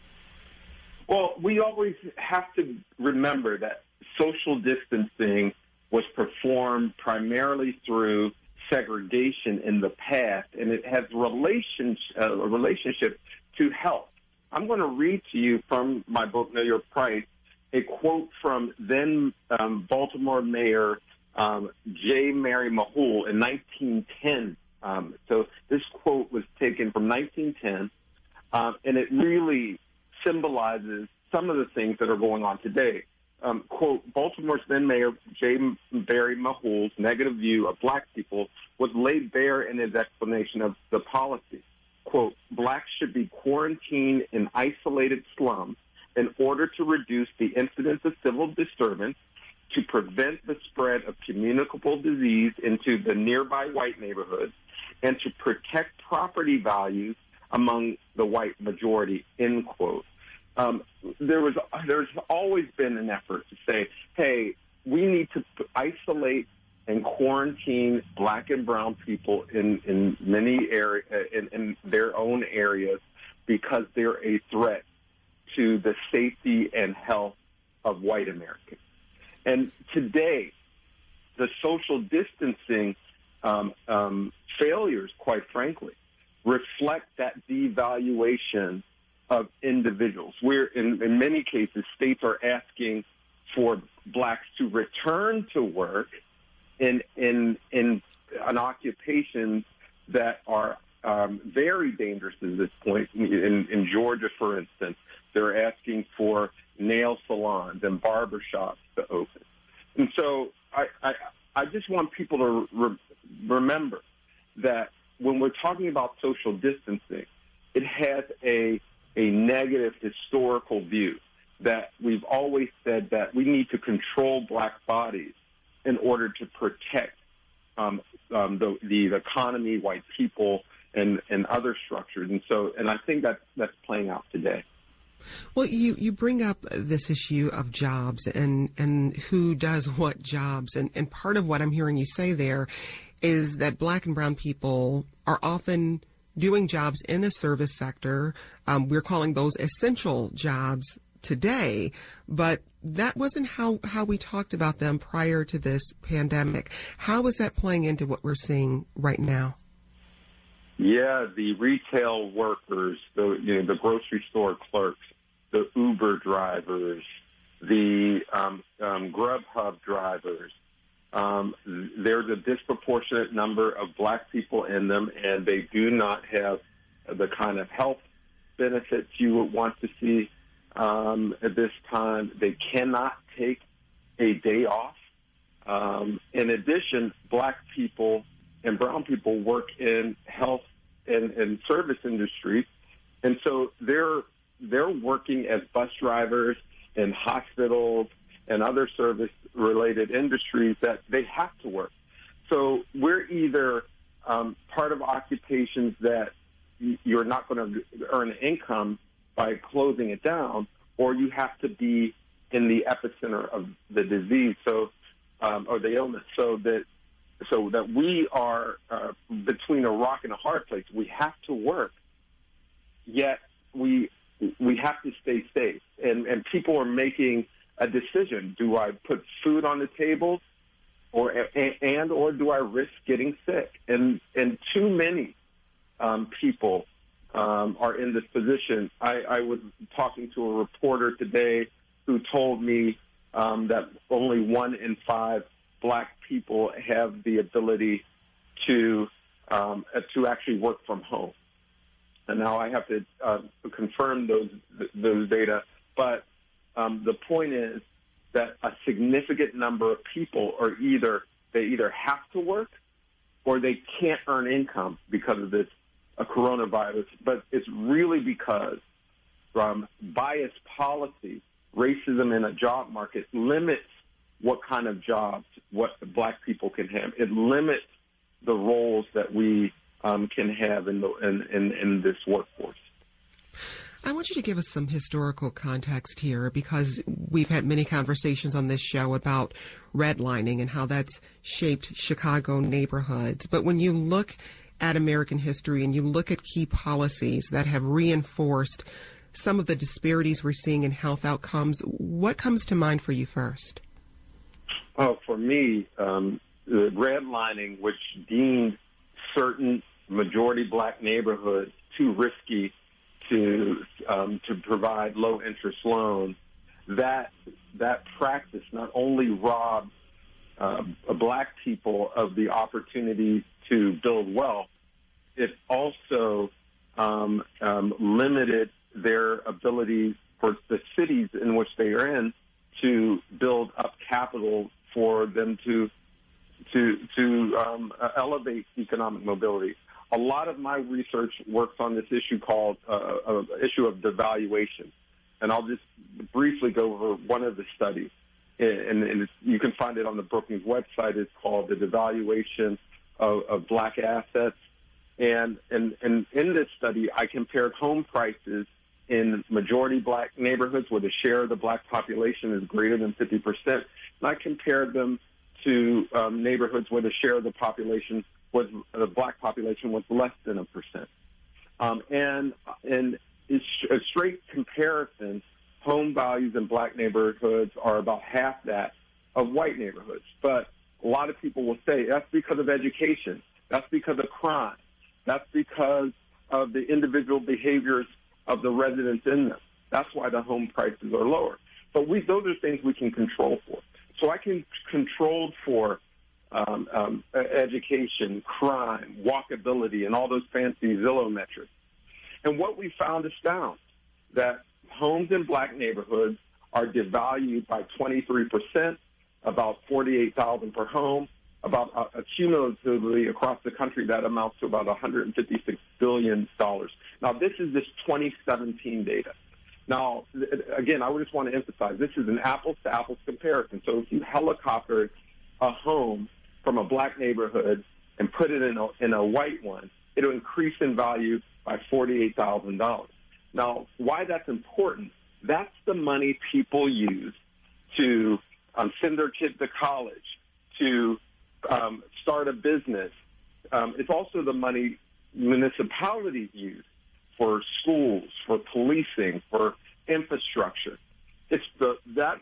Well, we always have to remember that social distancing was performed primarily through segregation in the past, and it has a relationship to health. I'm going to read to you from my book, Know Your Price, a quote from then Baltimore Mayor J. Mary Mahul in 1910. So this quote was taken from 1910, and it really symbolizes some of the things that are going on today. Quote, Baltimore's then Mayor J. Mary Mahul's negative view of black people was laid bare in his explanation of the policy. Quote, blacks should be quarantined in isolated slums in order to reduce the incidence of civil disturbance, to prevent the spread of communicable disease into the nearby white neighborhoods, and to protect property values among the white majority, end quote. There's always been an effort to say, hey, we need to isolate and quarantine black and brown people in many areas, in their own areas, because they're a threat to the safety and health of white Americans. And today, the social distancing failures, quite frankly, reflect that devaluation of individuals, where in many cases states are asking for blacks to return to work in an occupation that are very dangerous at this point. In Georgia, for instance, they're asking for nail salons and barbershops to open. And so I just want people to remember that when we're talking about social distancing, it has a negative historical view, that we've always said that we need to control black bodies in order to protect the economy, white people, and other structures. And I think that's playing out today. Well, you bring up this issue of jobs and who does what jobs. And part of what I'm hearing you say there is that black and brown people are often doing jobs in the service sector. We're calling those essential jobs today, but that wasn't how we talked about them prior to this pandemic. How is that playing into what we're seeing right now? Yeah, the retail workers, the grocery store clerks, the Uber drivers, the Grubhub drivers. There's a disproportionate number of black people in them, and they do not have the kind of health benefits you would want to see at this time. They cannot take a day off. In addition, black people and brown people work in health and service industries, and so they're working as bus drivers in hospitals and other service-related industries that they have to work. So we're either part of occupations that you're not going to earn income by closing it down, or you have to be in the epicenter of the disease, or the illness, so that we are between a rock and a hard place. We have to work, yet we have to stay safe. And people are making a decision: do I put food on the table, or do I risk getting sick? And too many people are in this position. I was talking to a reporter today who told me that only 1 in 5 black people have the ability to actually work from home. And now I have to confirm those data. But the point is that a significant number of people they either have to work or they can't earn income because of this coronavirus. But it's really because biased policy, racism in a job market limits what kind of jobs what black people can have. It limits the roles that we can have in this workforce. I want you to give us some historical context here, because we've had many conversations on this show about redlining and how that's shaped Chicago neighborhoods. But when you look at American history and you look at key policies that have reinforced some of the disparities we're seeing in health outcomes, what comes to mind for you first? Oh, for me, the redlining, which deemed certain majority black neighborhoods too risky to provide low interest loans, that practice not only robbed black people of the opportunity to build wealth, it also limited their ability for the cities in which they are in to build up capital for them to elevate economic mobility. A lot of my research works on this issue called issue of devaluation, and I'll just briefly go over one of the studies, and you can find it on the Brookings website. It's called The Devaluation of Black Assets, and in this study, I compared home prices in majority black neighborhoods where the share of the black population is greater than 50%, and I compared them to neighborhoods where the share of the population the black population was less than 1%. And in a straight comparison, home values in black neighborhoods are about half that of white neighborhoods. But a lot of people will say that's because of education. That's because of crime. That's because of the individual behaviors of the residents in them. That's why the home prices are lower. But those are things we can control for. So I can control for education, crime, walkability, and all those fancy Zillow metrics. And what we found astounds that homes in black neighborhoods are devalued by 23%, about $48,000 per home, about cumulatively across the country that amounts to about $156 billion. Now, this is this 2017 data. Now, again, I just want to emphasize this is an apples-to-apples comparison. So if you helicopter a home from a black neighborhood and put it in a white one, it'll increase in value by $48,000. Now, why that's important, that's the money people use to send their kids to college, to start a business. It's also the money municipalities use for schools, for policing, for infrastructure.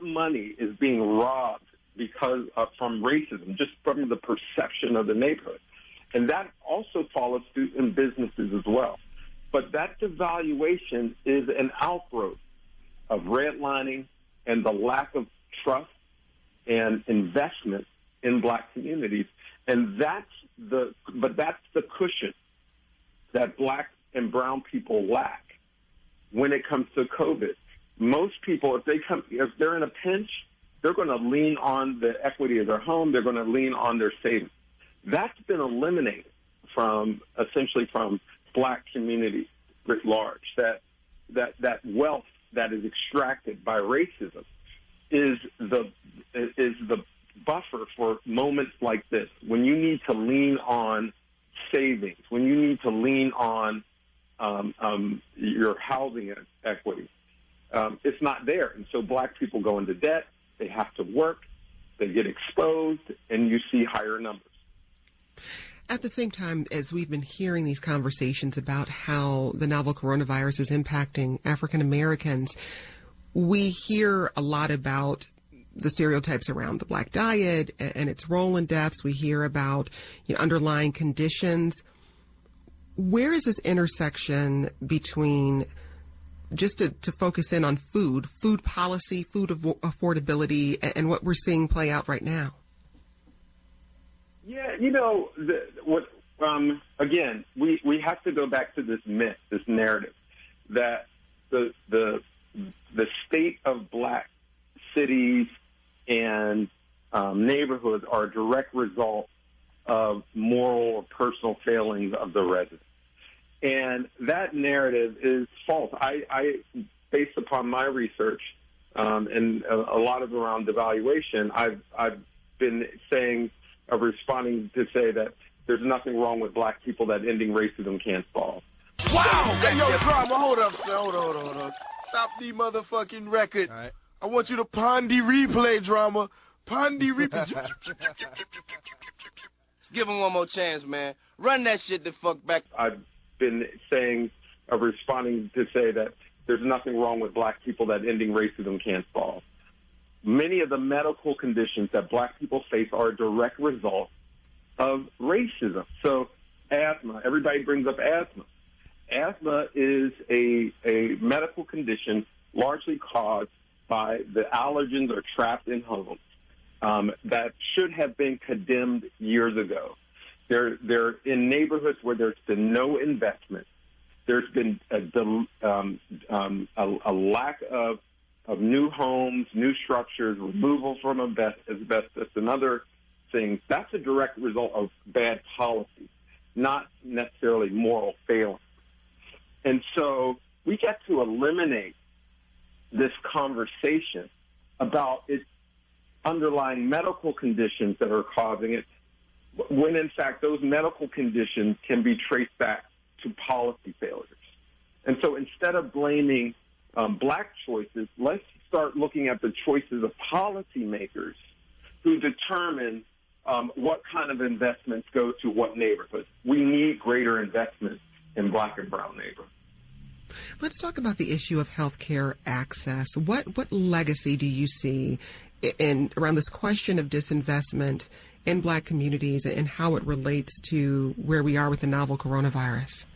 money is being robbed because from racism, just from the perception of the neighborhood. And that also follows suit in businesses as well. But that devaluation is an outgrowth of redlining and the lack of trust and investment in black communities. And that's the cushion that black and brown people lack when it comes to COVID. Most people, if they're in a pinch, they're going to lean on the equity of their home. They're going to lean on their savings. That's been eliminated from black communities writ large. That wealth that is extracted by racism is the buffer for moments like this, when you need to lean on savings, when you need to lean on your housing equity. It's not there. And so black people go into debt, they have to work, they get exposed, and you see higher numbers. At the same time, as we've been hearing these conversations about how the novel coronavirus is impacting African Americans, we hear a lot about the stereotypes around the black diet and its role in deaths. We hear about underlying conditions. Where is this intersection between, just to focus in on food policy, food affordability, and what we're seeing play out right now? Yeah, again, we have to go back to this myth, this narrative, that the state of black cities and neighborhoods are a direct result of moral or personal failings of the residents. And that narrative is false. I based upon my research and a lot of around devaluation, I've been responding to say that there's nothing wrong with black people that ending racism can't solve. Wow! Hey, yo, Drama, hold up, son. Hold on. Stop the motherfucking record. All right. I want you to Pondy replay, Drama. Pondy replay. Let's give him one more chance, man. Run that shit the fuck back. I've been responding to say that there's nothing wrong with black people that ending racism can't solve. Many of the medical conditions that black people face are a direct result of racism. So asthma, everybody brings up asthma. Asthma is a medical condition largely caused by the allergens are trapped in homes that should have been condemned years ago. They're in neighborhoods where there's been no investment. There's been a lack of new homes, new structures, removal from asbestos, and other things. That's a direct result of bad policy, not necessarily moral failing. And so we get to eliminate this conversation about its underlying medical conditions that are causing it, when in fact those medical conditions can be traced back to policy failures. And so instead of blaming black choices, let's start looking at the choices of policymakers who determine what kind of investments go to what neighborhoods. We need greater investment in black and brown neighborhoods. Let's talk about the issue of healthcare access. What legacy do you see around this question of disinvestment in black communities and how it relates to where we are with the novel coronavirus?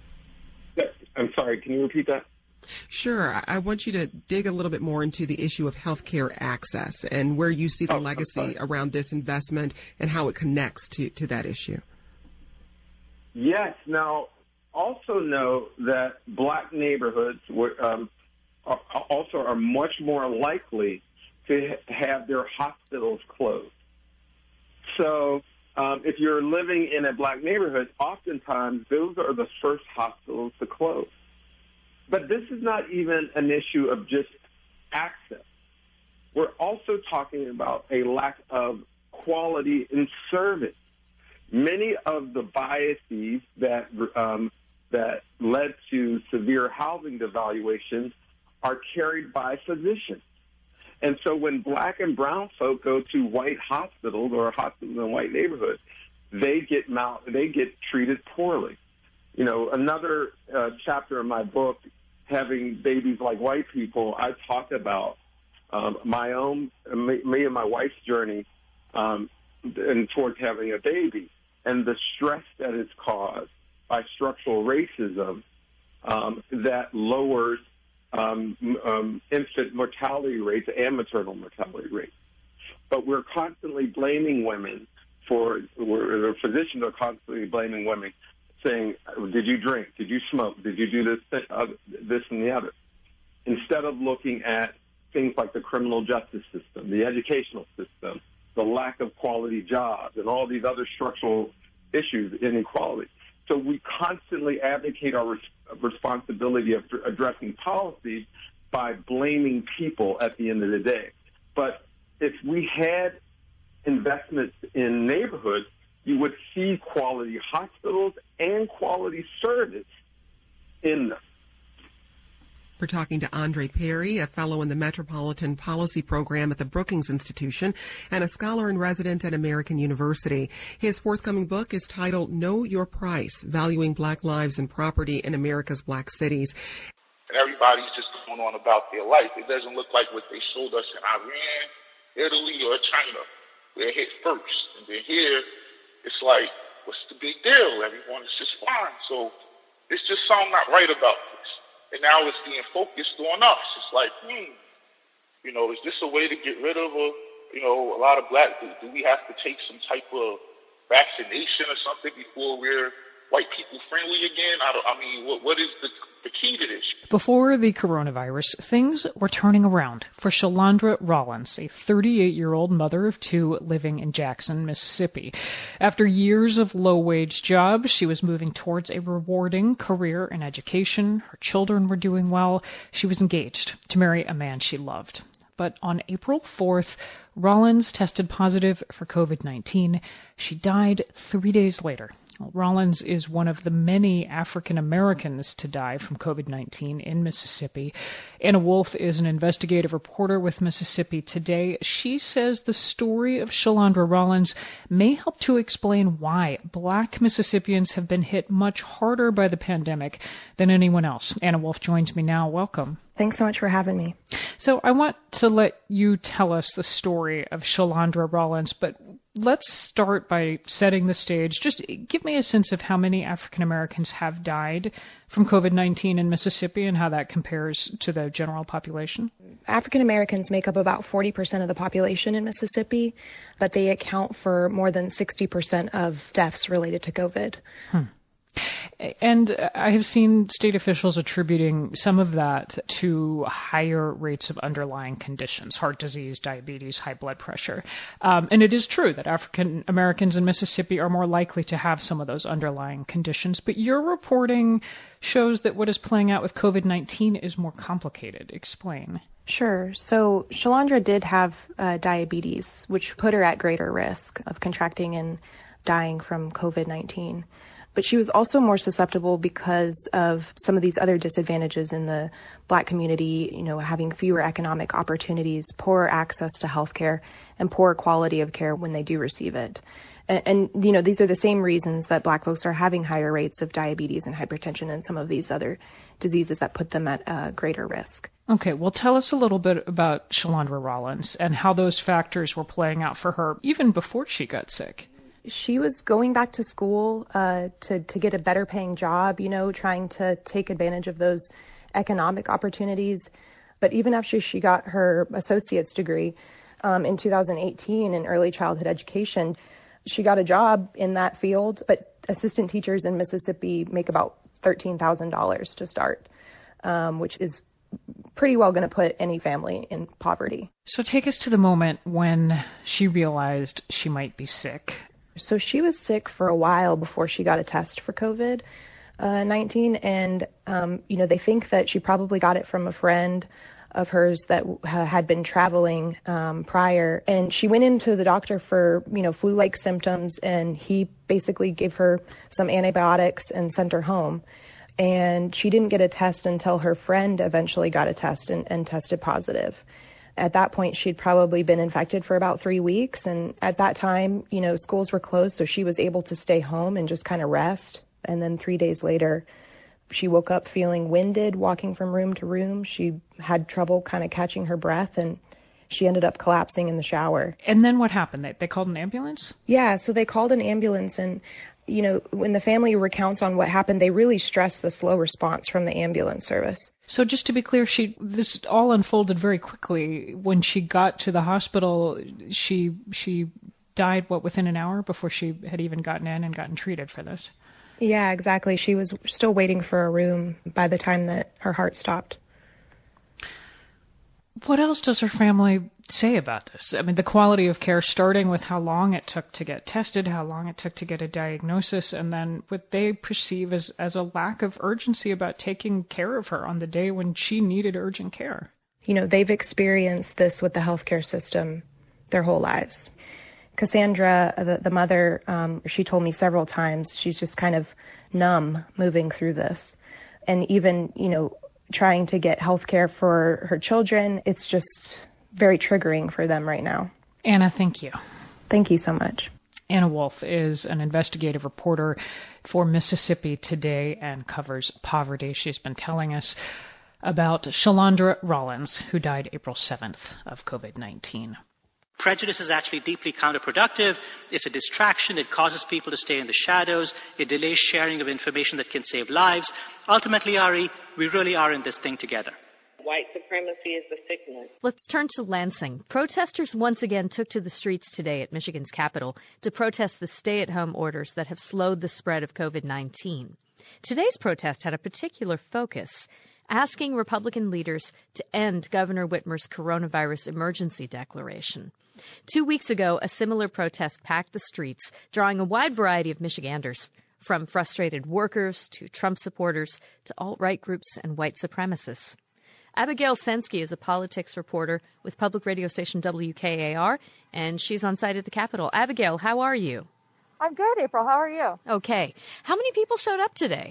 I'm sorry, can you repeat that? Sure. I want you to dig a little bit more into the issue of healthcare access and where you see the legacy around disinvestment and how it connects to that issue. Yes. Now, also know that black neighborhoods also are much more likely to have their hospitals closed. So if you're living in a black neighborhood, oftentimes those are the first hospitals to close. But this is not even an issue of just access. We're also talking about a lack of quality in service. Many of the biases that led to severe housing devaluation are carried by physicians. And so when black and brown folk go to white hospitals or hospitals in white neighborhoods, they get treated poorly. You know, another chapter in my book, Having Babies Like White People, I talk about me and my wife's journey and towards having a baby, and the stress that is caused by structural racism that lowers infant mortality rates and maternal mortality rates. But we're constantly blaming women the physicians are constantly blaming women, saying, did you drink? Did you smoke? Did you do this and the other? Instead of looking at things like the criminal justice system, the educational system, the lack of quality jobs, and all these other structural issues, inequality. So we constantly advocate our responsibility of addressing policies by blaming people at the end of the day. But if we had investments in neighborhoods, you would see quality hospitals and quality service in them. We're talking to Andre Perry, a fellow in the Metropolitan Policy Program at the Brookings Institution and a scholar in residence at American University. His forthcoming book is titled Know Your Price, Valuing Black Lives and Property in America's Black Cities. And everybody's just going on about their life. It doesn't look like what they showed us in Iran, Italy, or China. They're hit first. And then here, it's like, what's the big deal? Everyone is just fine. So it's just something not right about this. And now it's being focused on us. It's like, is this a way to get rid of a lot of black? Do we have to take some type of vaccination or something before we're white people friendly again? What is the key to this? Before the coronavirus, things were turning around for Shalandra Rollins, a 38-year-old mother of two living in Jackson, Mississippi. After years of low-wage jobs, she was moving towards a rewarding career in education. Her children were doing well. She was engaged to marry a man she loved. But on April 4th, Rollins tested positive for COVID-19. She died 3 days later. Rollins is one of the many African Americans to die from COVID-19 in Mississippi. Anna Wolf is an investigative reporter with Mississippi Today. She says the story of Shalandra Rollins may help to explain why Black Mississippians have been hit much harder by the pandemic than anyone else. Anna Wolf joins me now. Welcome. Thanks so much for having me. So I want to let you tell us the story of Shalandra Rollins, but let's start by setting the stage. Just give me a sense of how many African Americans have died from COVID-19 in Mississippi and how that compares to the general population. African Americans make up about 40% of the population in Mississippi, but they account for more than 60% of deaths related to COVID. And I have seen state officials attributing some of that to higher rates of underlying conditions, heart disease, diabetes, high blood pressure. And it is true that African Americans in Mississippi are more likely to have some of those underlying conditions. But your reporting shows that what is playing out with COVID-19 is more complicated. Explain. Sure. So Shalandra did have diabetes, which put her at greater risk of contracting and dying from COVID-19. But she was also more susceptible because of some of these other disadvantages in the Black community, having fewer economic opportunities, poorer access to health care, and poor quality of care when they do receive it. And these are the same reasons that Black folks are having higher rates of diabetes and hypertension and some of these other diseases that put them at greater risk. Okay, well, tell us a little bit about Shalandra Rollins and how those factors were playing out for her even before she got sick. She was going back to school to get a better paying job, trying to take advantage of those economic opportunities. But even after she got her associate's degree in 2018 in early childhood education, she got a job in that field. But assistant teachers in Mississippi make about $13,000 to start, which is pretty well going to put any family in poverty. So take us to the moment when she realized she might be sick. So she was sick for a while before she got a test for COVID-19. And, they think that she probably got it from a friend of hers that had been traveling prior. And she went into the doctor for, flu-like symptoms. And he basically gave her some antibiotics and sent her home. And she didn't get a test until her friend eventually got a test and tested positive. At that point, she'd probably been infected for about 3 weeks. And at that time, schools were closed, so she was able to stay home and just kind of rest. And then 3 days later, she woke up feeling winded, walking from room to room. She had trouble kind of catching her breath. And she ended up collapsing in the shower. And then what happened? They called an ambulance? Yeah, so they called an ambulance, and, you know, when the family recounts on what happened, they really stress the slow response from the ambulance service. So just to be clear, this all unfolded very quickly. When she got to the hospital, she died, within an hour before she had even gotten in and gotten treated for this? Yeah, exactly. She was still waiting for a room by the time that her heart stopped. What else does her family say about this? I mean, the quality of care, starting with how long it took to get tested, how long it took to get a diagnosis, and then what they perceive as a lack of urgency about taking care of her on the day when she needed urgent care. You know, they've experienced this with the healthcare system their whole lives. Cassandra, the mother, she told me several times she's just kind of numb moving through this. And even, you know, trying to get health care for her children, it's just very triggering for them right now. Anna, thank you. Thank you so much. Anna Wolf is an investigative reporter for Mississippi Today and covers poverty. She's been telling us about Shalandra Rollins, who died April 7th of COVID-19. Prejudice is actually deeply counterproductive. It's a distraction. It causes people to stay in the shadows. It delays sharing of information that can save lives. Ultimately, Ari, we really are in this thing together. White supremacy is the sickness. Let's turn to Lansing. Protesters once again took to the streets today at Michigan's capital to protest the stay-at-home orders that have slowed the spread of COVID-19. Today's protest had a particular focus, asking Republican leaders to end Governor Whitmer's coronavirus emergency declaration. 2 weeks ago, a similar protest packed the streets, drawing a wide variety of Michiganders, from frustrated workers to Trump supporters to alt-right groups and white supremacists. Abigail Sensky is a politics reporter with public radio station WKAR, and she's on site at the Capitol. Abigail, how are you? I'm good, April. How are you? Okay. How many people showed up today?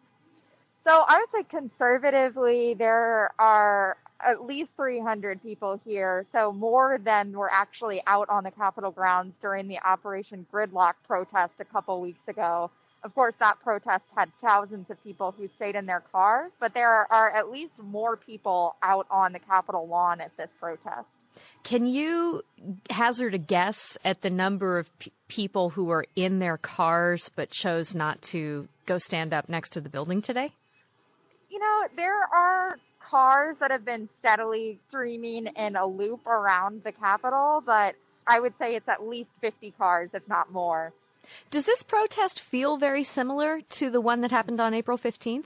So I would say conservatively there are at least 300 people here, so more than were actually out on the Capitol grounds during the Operation Gridlock protest a couple weeks ago. Of course, that protest had thousands of people who stayed in their cars, but there are at least more people out on the Capitol lawn at this protest. Can you hazard a guess at the number of people who were in their cars but chose not to go stand up next to the building today? You know, there are cars that have been steadily streaming in a loop around the Capitol, but I would say it's at least 50 cars, if not more. Does this protest feel very similar to the one that happened on April 15th?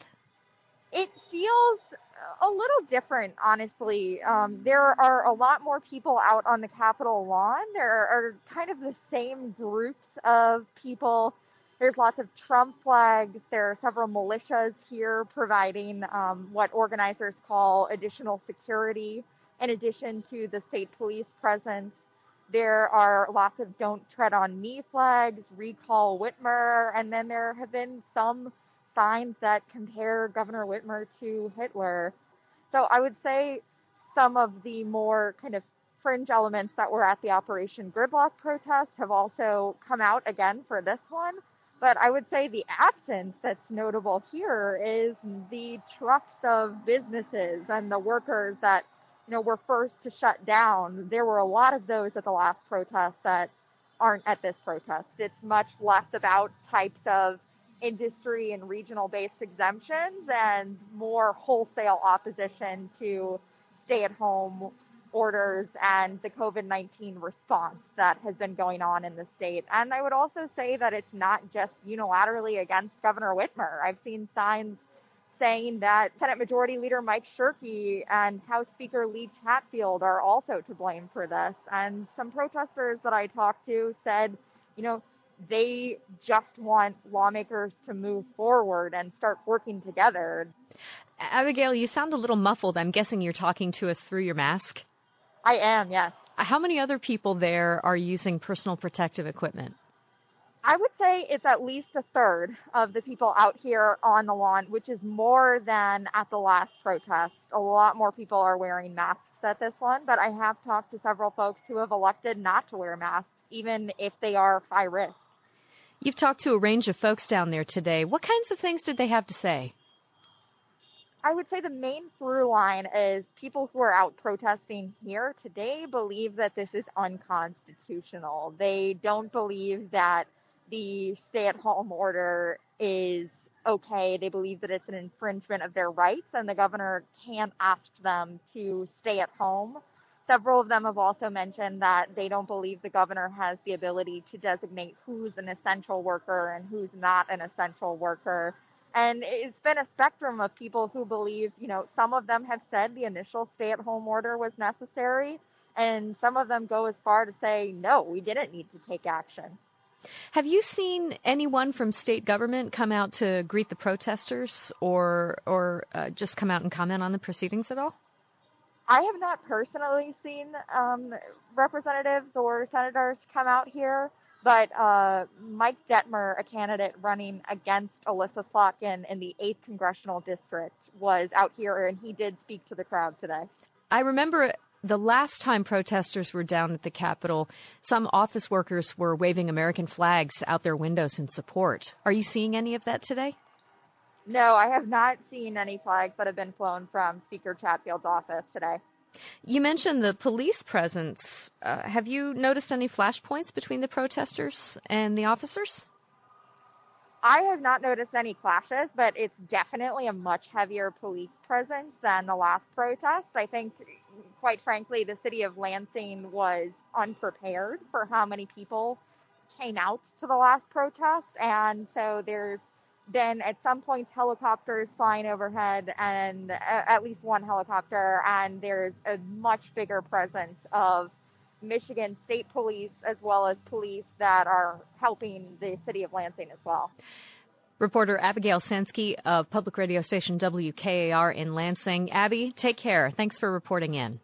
It feels a little different, honestly. There are a lot more people out on the Capitol lawn. There are kind of the same groups of people. There's lots of Trump flags. There are several militias here providing what organizers call additional security, in addition to the state police presence. There are lots of Don't Tread on Me flags, Recall Whitmer, and then there have been some signs that compare Governor Whitmer to Hitler. So I would say some of the more kind of fringe elements that were at the Operation Gridlock protest have also come out again for this one. But I would say the absence that's notable here is the trucks of businesses and the workers that, you know, were first to shut down. There were a lot of those at the last protest that aren't at this protest. It's much less about types of industry and regional-based exemptions and more wholesale opposition to stay-at-home orders and the COVID-19 response that has been going on in the state. And I would also say that it's not just unilaterally against Governor Whitmer. I've seen signs saying that Senate Majority Leader Mike Shirkey and House Speaker Lee Chatfield are also to blame for this. And some protesters that I talked to said, you know, they just want lawmakers to move forward and start working together. Abigail, you sound a little muffled. I'm guessing you're talking to us through your mask. I am, yes. How many other people there are using personal protective equipment? I would say it's at least a third of the people out here on the lawn, which is more than at the last protest. A lot more people are wearing masks at this one, but I have talked to several folks who have elected not to wear masks, even if they are high risk. You've talked to a range of folks down there today. What kinds of things did they have to say? I would say the main through line is people who are out protesting here today believe that this is unconstitutional. They don't believe that the stay-at-home order is okay. They believe that it's an infringement of their rights and the governor can't ask them to stay at home. Several of them have also mentioned that they don't believe the governor has the ability to designate who's an essential worker and who's not an essential worker. And it's been a spectrum of people who believe, some of them have said the initial stay-at-home order was necessary, and some of them go as far to say, no, we didn't need to take action. Have you seen anyone from state government come out to greet the protesters or just come out and comment on the proceedings at all? I have not personally seen representatives or senators come out here, but Mike Detmer, a candidate running against Alyssa Slotkin in the 8th Congressional District, was out here, and he did speak to the crowd today. I remember the last time protesters were down at the Capitol, some office workers were waving American flags out their windows in support. Are you seeing any of that today? No, I have not seen any flags that have been flown from Speaker Chatfield's office today. You mentioned the police presence. Have you noticed any flashpoints between the protesters and the officers? I have not noticed any clashes, but it's definitely a much heavier police presence than the last protest. I think, quite frankly, the city of Lansing was unprepared for how many people came out to the last protest, and so there's been at some points helicopters flying overhead, and at least one helicopter, and there's a much bigger presence of Michigan State Police as well as police that are helping the city of Lansing as well. Reporter Abigail Sansky of public radio station WKAR in Lansing. Abby, take care. Thanks for reporting in.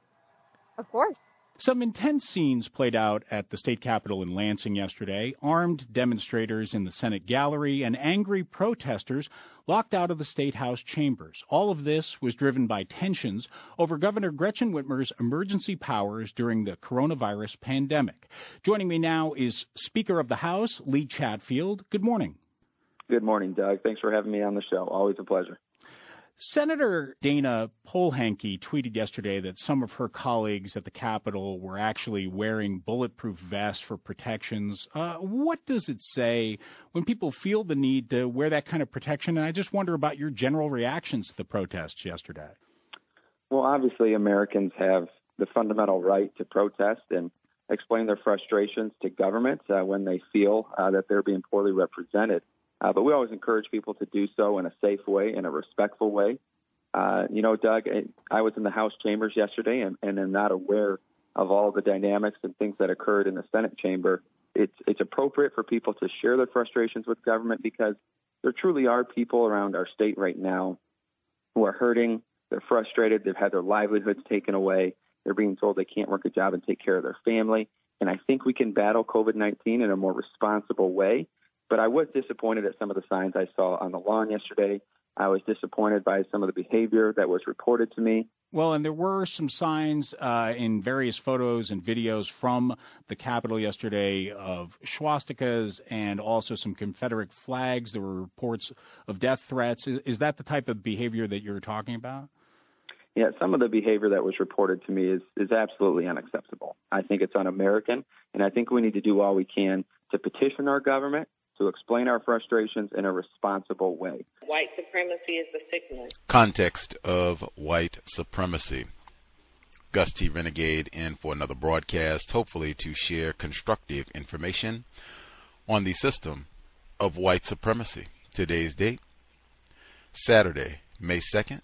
Of course. Some intense scenes played out at the state capitol in Lansing yesterday. Armed demonstrators in the Senate gallery and angry protesters locked out of the State House chambers. All of this was driven by tensions over Governor Gretchen Whitmer's emergency powers during the coronavirus pandemic. Joining me now is Speaker of the House, Lee Chatfield. Good morning. Good morning, Doug. Thanks for having me on the show. Always a pleasure. Senator Dana Polehanke tweeted yesterday that some of her colleagues at the Capitol were actually wearing bulletproof vests for protections. What does it say when people feel the need to wear that kind of protection? And I just wonder about your general reactions to the protests yesterday. Well, obviously, Americans have the fundamental right to protest and explain their frustrations to government when they feel that they're being poorly represented. But we always encourage people to do so in a safe way, in a respectful way. Doug, I was in the House chambers yesterday and am not aware of all the dynamics and things that occurred in the Senate chamber. It's appropriate for people to share their frustrations with government because there truly are people around our state right now who are hurting. They're frustrated. They've had their livelihoods taken away. They're being told they can't work a job and take care of their family. And I think we can battle COVID-19 in a more responsible way. But I was disappointed at some of the signs I saw on the lawn yesterday. I was disappointed by some of the behavior that was reported to me. Well, and there were some signs in various photos and videos from the Capitol yesterday of swastikas and also some Confederate flags. There were reports of death threats. Is that the type of behavior that you're talking about? Yeah, some of the behavior that was reported to me is absolutely unacceptable. I think it's un-American, and I think we need to do all we can to petition our government to explain our frustrations in a responsible way. White supremacy is the sickness. Context of white supremacy. Gus T. Renegade in for another broadcast, hopefully to share constructive information on the system of white supremacy. Today's date, Saturday, May 2nd,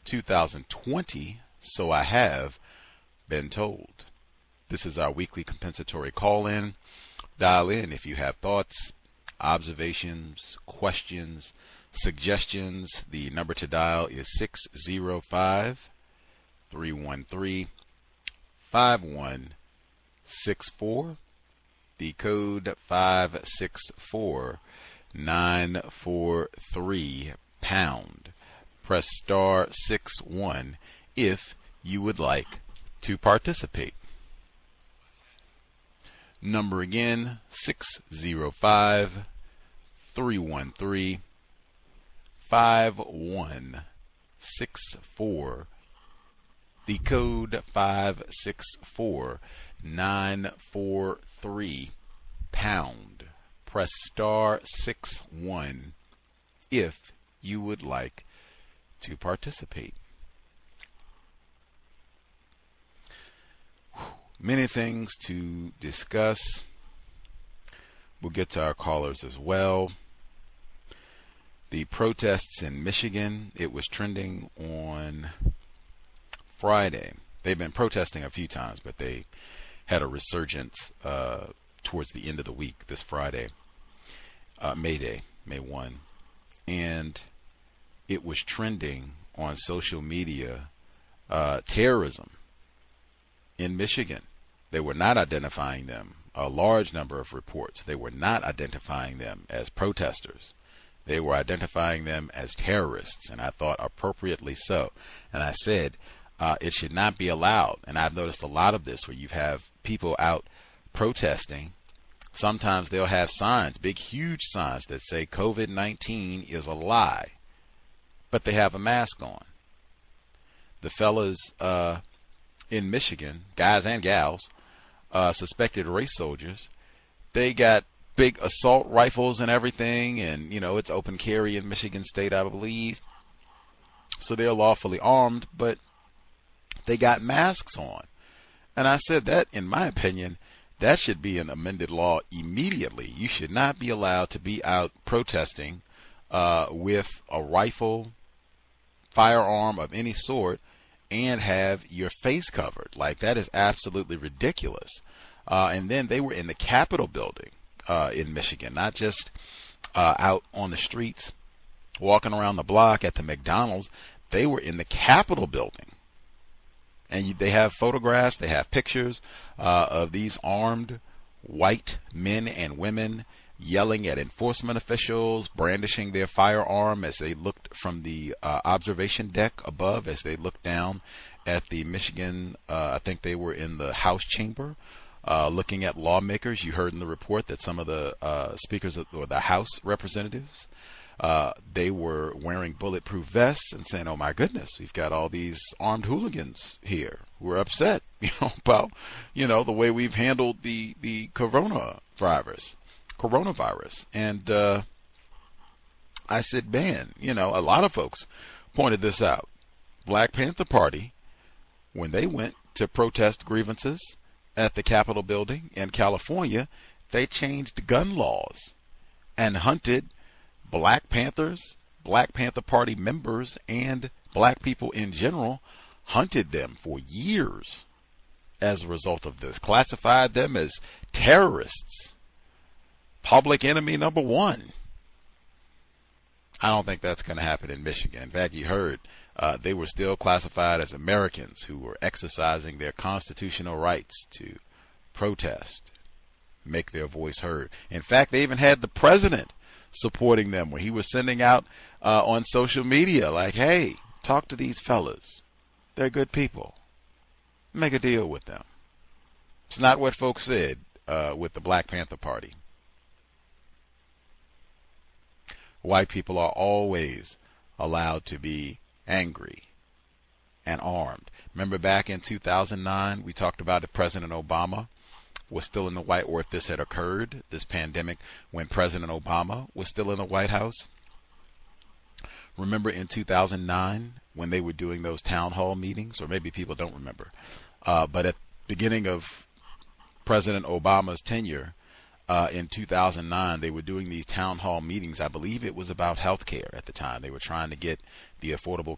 2020, so I have been told. This is our weekly compensatory call-in. Dial in if you have thoughts, observations, questions, suggestions. The number to dial is 605-313-5164. The code 564-943#. Press star 61 if you would like to participate. Number again, 605-313-5164. 564. The code 564-943 pound. Press star 61 if you would like to participate. Many things to discuss. We'll get to our callers as well. The protests in Michigan, it was trending on Friday. They've been protesting a few times, but they had a resurgence towards the end of the week this Friday, May Day, May 1. And it was trending on social media, terrorism in Michigan. They were not identifying them. A large number of reports, they were not identifying them as protesters. They were identifying them as terrorists, and I thought appropriately so. And I said, it should not be allowed. And I've noticed a lot of this where you have people out protesting. Sometimes they'll have signs, big, huge signs that say COVID-19 is a lie, but they have a mask on. The fellas in Michigan, guys and gals, suspected race soldiers, they got big assault rifles and everything, and, you know, it's open carry in Michigan State, I believe. So they're lawfully armed, but they got masks on. And I said that, in my opinion, that should be an amended law immediately. You should not be allowed to be out protesting with a rifle, firearm of any sort, and have your face covered. Like, that is absolutely ridiculous. And then they were in the Capitol building in Michigan, not just out on the streets, walking around the block at the McDonald's. They were in the Capitol building. And they have photographs, they have pictures of these armed white men and women yelling at enforcement officials, brandishing their firearm as they looked from the observation deck above, as they looked down at the Michigan, I think they were in the House chamber, looking at lawmakers. You heard in the report that some of the speakers or the House representatives, they were wearing bulletproof vests and saying, "Oh my goodness, we've got all these armed hooligans here. We're upset, about, the way we've handled the coronavirus." And I said, man, a lot of folks pointed this out. Black Panther Party, when they went to protest grievances at the Capitol building in California, they changed gun laws and hunted Black Panthers, Black Panther Party members, and black people in general, hunted them for years as a result of this, classified them as terrorists, public enemy number one. I don't think that's going to happen in Michigan. In fact, you heard they were still classified as Americans who were exercising their constitutional rights to protest, make their voice heard. In fact, they even had the president supporting them, where he was sending out on social media like, hey, talk to these fellas. They're good people. Make a deal with them. It's not what folks said with the Black Panther Party. White people are always allowed to be angry and armed. Remember back in 2009, we talked about if President Obama was still in the White, or if this had occurred, this pandemic, when President Obama was still in the White House. Remember in 2009 when they were doing those town hall meetings, or maybe people don't remember, but at the beginning of President Obama's tenure, in 2009, they were doing these town hall meetings. I believe it was about health care at the time. They were trying to get the Affordable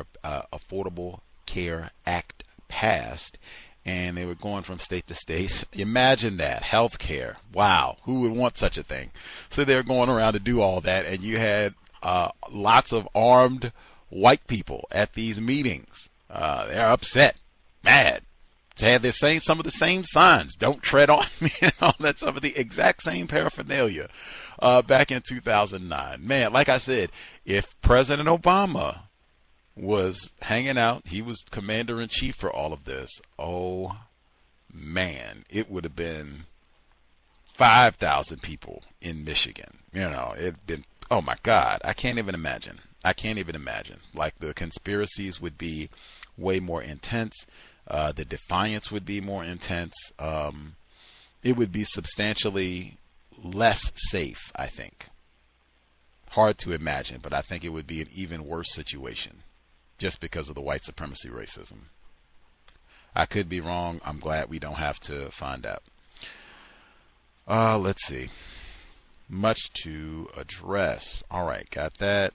Care Act passed, and they were going from state to state. Imagine that, health care. Wow, who would want such a thing? So they were going around to do all that, and you had lots of armed white people at these meetings. They're upset, mad. They had some of the same signs, "Don't tread on me," and all that, some of the exact same paraphernalia back in 2009. Man, like I said, if President Obama was hanging out, he was commander-in-chief for all of this, oh man, it would have been 5,000 people in Michigan. It'd been, oh my God, I can't even imagine. I can't even imagine. Like, the conspiracies would be way more intense. The defiance would be more intense. It would be substantially less safe, I think. Hard to imagine, but I think it would be an even worse situation just because of the white supremacy racism. I could be wrong. I'm glad we don't have to find out. Let's see. Much to address. All right, got that.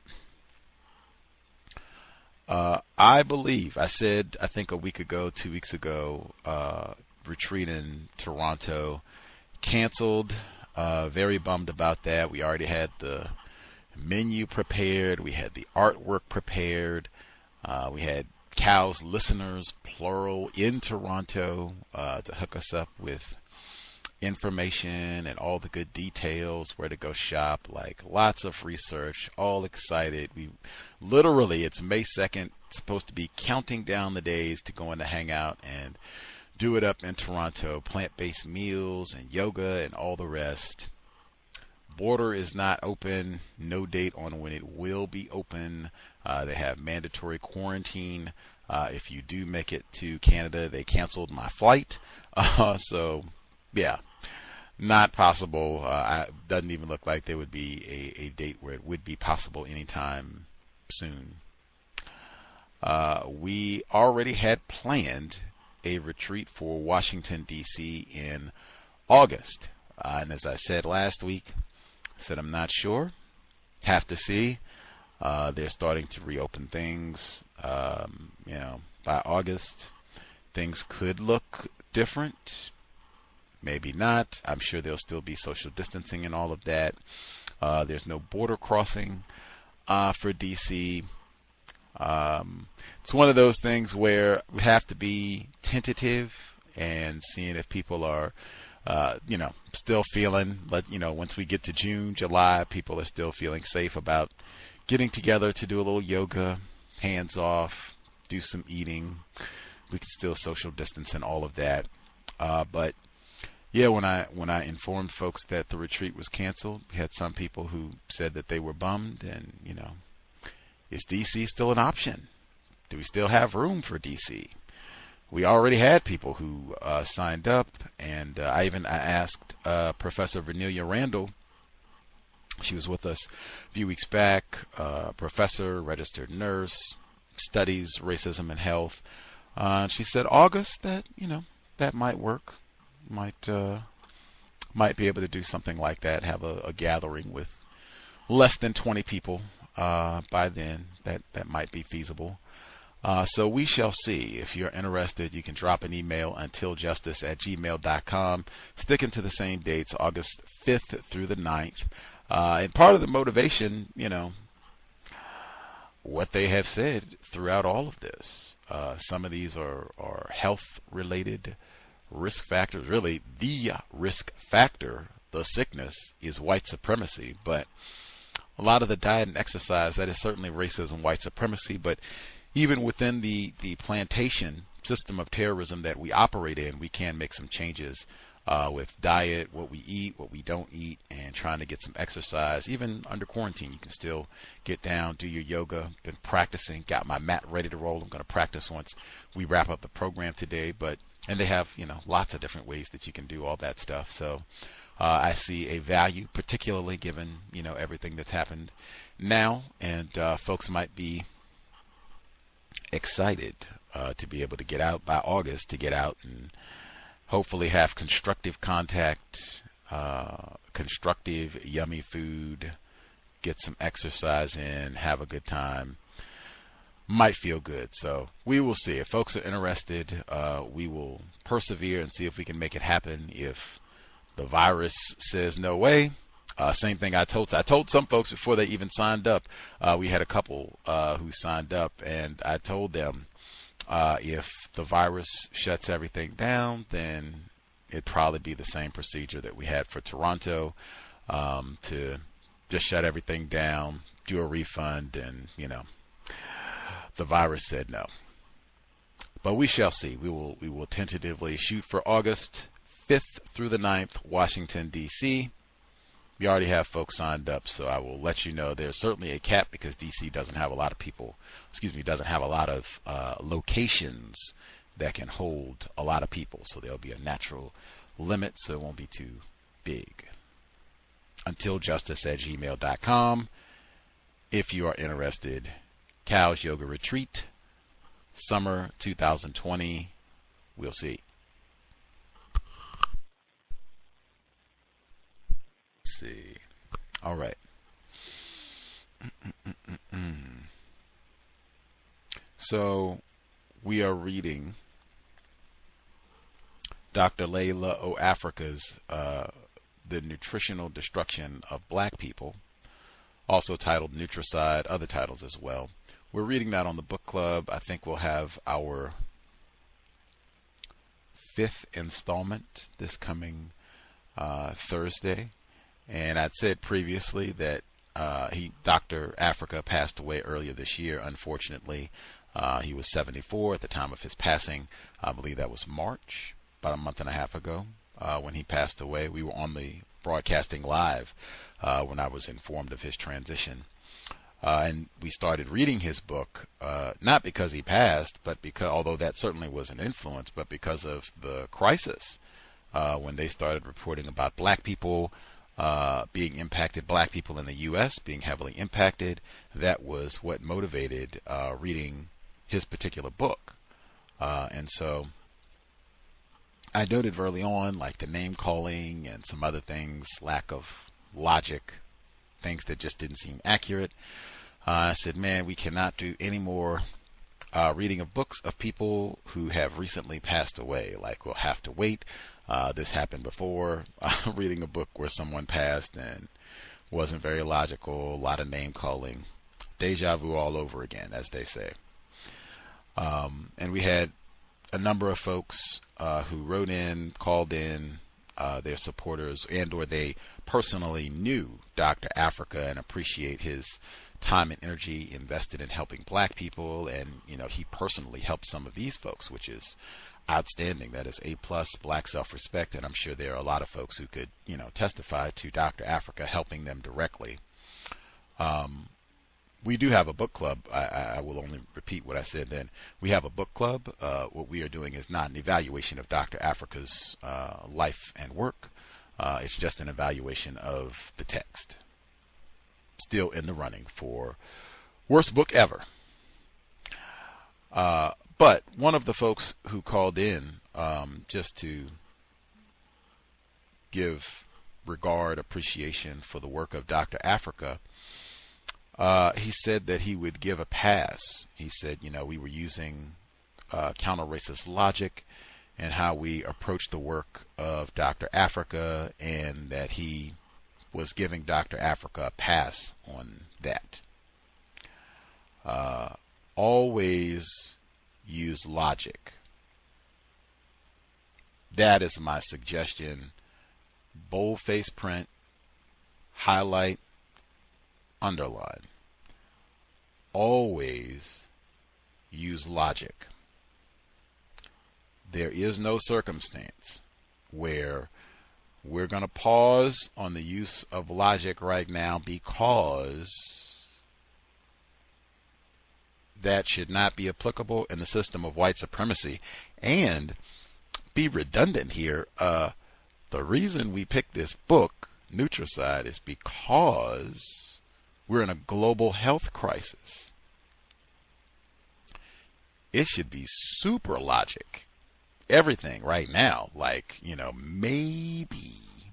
I believe, I said, I think a week ago, 2 weeks ago, retreat in Toronto canceled. Very bummed about that. We already had the menu prepared. We had the artwork prepared. We had Cows listeners, plural, in Toronto to hook us up with information and all the good details, where to go shop, like lots of research, all excited. We literally, it's May 2nd, supposed to be counting down the days to go in to hang out and do it up in Toronto, plant-based meals and yoga and all the rest. Border is not open, no date on when it will be open. They have mandatory quarantine. If you do make it to Canada, they canceled my flight. So, yeah, not possible. Doesn't even look like there would be a date where it would be possible anytime soon. We already had planned a retreat for Washington, D.C. in August. And as I said last week, I said I'm not sure. Have to see. They're starting to reopen things. By August, things could look different. Maybe not. I'm sure there'll still be social distancing and all of that. There's no border crossing for D.C. It's one of those things where we have to be tentative and seeing if people are, still feeling, once we get to June, July, people are still feeling safe about getting together to do a little yoga, hands off, do some eating. We can still social distance and all of that. But yeah, when I informed folks that the retreat was canceled, we had some people who said that they were bummed and, is DC still an option? Do we still have room for DC? We already had people who signed up, and I asked Professor Vernelia Randall. She was with us a few weeks back, professor, registered nurse, studies racism and health. She said August, that might work, might be able to do something like that, have a gathering with less than 20 people. By then, that might be feasible. So we shall see. If you're interested, you can drop an email untiljustice@gmail.com, sticking to the same dates, August 5th through the 9th. And part of the motivation, what they have said throughout all of this. Some of these are health-related risk factors. Really, the risk factor, the sickness, is white supremacy, but a lot of the diet and exercise, that is certainly racism, white supremacy, but even within the plantation system of terrorism that we operate in, we can make some changes with diet, what we eat, what we don't eat, and trying to get some exercise. Even under quarantine, you can still get down, do your yoga. Been practicing, got my mat ready to roll. I'm going to practice once we wrap up the program today. And they have, lots of different ways that you can do all that stuff. So I see a value, particularly given, everything that's happened now. And folks might be excited to be able to get out by August, to get out and hopefully have constructive contact, constructive, yummy food, get some exercise in, have a good time. Might feel good. So we will see. If folks are interested, we will persevere and see if we can make it happen. If the virus says no way, same thing I told some folks before they even signed up. We had a couple who signed up, and I told them if the virus shuts everything down, then it'd probably be the same procedure that we had for Toronto, to just shut everything down, do a refund, and the virus said no. But we shall see. We will tentatively shoot for August 5th through the 9th, Washington, D.C. we already have folks signed up, so I will let you know there's certainly a cap because DC doesn't have a lot of people, doesn't have a lot of locations that can hold a lot of people. So there'll be a natural limit, so it won't be too big. UntilJustice@gmail.com. If you are interested, Cal's Yoga Retreat, summer 2020. We'll see. Let's see. All right. So we are reading Dr. Layla O. Africa's The Nutritional Destruction of Black People, also titled Nutricide, other titles as well. We're reading that on the book club. I think we'll have our 5th installment this coming Thursday. And I'd said previously that Dr. Africa passed away earlier this year, unfortunately. He was 74 at the time of his passing. I believe that was March, about a month and a half ago, when he passed away. We were on the broadcasting live when I was informed of his transition. And we started reading his book, not because he passed, but because, although that certainly was an influence, but because of the crisis, when they started reporting about black people being impacted, black people in the U.S. being heavily impacted. That was what motivated reading his particular book. And so I noted early on, like the name calling and some other things, lack of logic, things that just didn't seem accurate. I said, man, we cannot do any more reading of books of people who have recently passed away. Like, we'll have to wait. This happened before, reading a book where someone passed and wasn't very logical, a lot of name calling. Deja vu all over again, as they say. And we had a number of folks who wrote in, called in, their supporters, and or they personally knew Dr. Africa and appreciate his time and energy invested in helping black people. And, you know, he personally helped some of these folks, which is outstanding. That is A+, black self-respect. And I'm sure there are a lot of folks who could, you know, testify to Dr. Africa helping them directly. We do have a book club. I will only repeat what I said then. We have a book club. What we are doing is not an evaluation of Dr. Africa's life and work. It's just an evaluation of the text. Still in the running for worst book ever. But one of the folks who called in just to give regard, appreciation for the work of Dr. Africa, he said that he would give a pass. He said, you know, we were using counter-racist logic and how we approached the work of Dr. Africa, and that he was giving Dr. Africa a pass on that. Always use logic. That is my suggestion. Boldface print, highlight, underline. Always use logic. There is no circumstance where we're going to pause on the use of logic right now because that should not be applicable in the system of white supremacy. And be redundant here, the reason we picked this book, Nutricide, is because we're in a global health crisis. It should be super logic. Everything right now, like, you know, maybe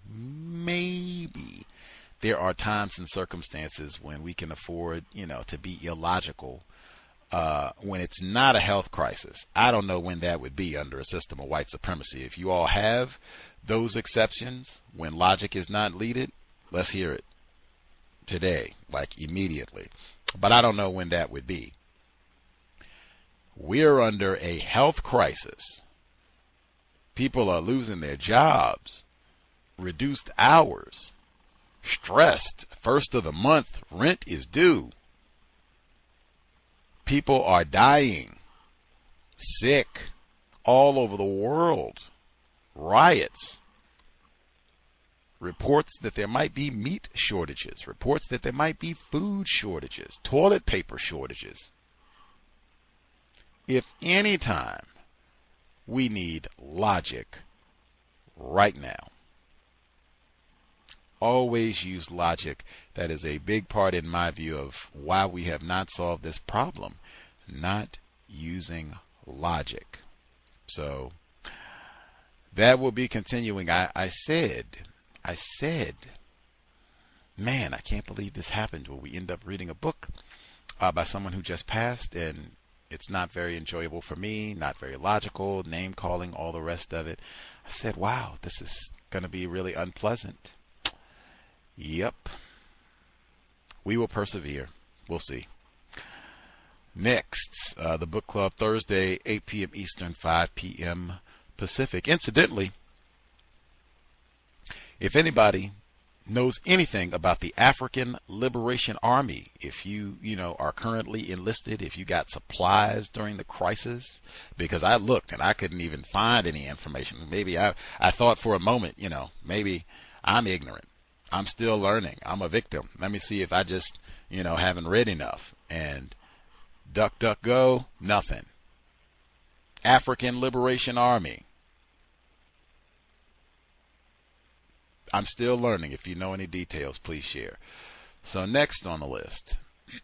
there are times and circumstances when we can afford, you know, to be illogical when it's not a health crisis. I don't know when that would be under a system of white supremacy. If you all have those exceptions when logic is not needed, let's hear it today, like immediately. But I don't know when that would be. We're under a health crisis. People are losing their jobs, reduced hours, stressed. First of the month, rent is due. People are dying, sick, all over the world. Riots, reports that there might be meat shortages, reports that there might be food shortages, toilet paper shortages. If any time we need logic right now, always use logic. That is a big part, in my view, of why we have not solved this problem. Not using logic. So that will be continuing. I said, man, I can't believe this happened. Will we end up reading a book by someone who just passed, and it's not very enjoyable for me, not very logical, name calling, all the rest of it. I said, wow, this is going to be really unpleasant. Yep. We will persevere. We'll see. Next, the book club, Thursday, 8 p.m. Eastern, 5 p.m. Pacific. Incidentally, if anybody knows anything about the African Liberation Army, if you are currently enlisted, if you got supplies during the crisis, because I looked and I couldn't even find any information. Maybe I thought for a moment, maybe I'm ignorant. I'm still learning. I'm a victim. Let me see if I just, haven't read enough. And DuckDuckGo, nothing. African Liberation Army. I'm still learning. If you know any details, please share. So next on the list,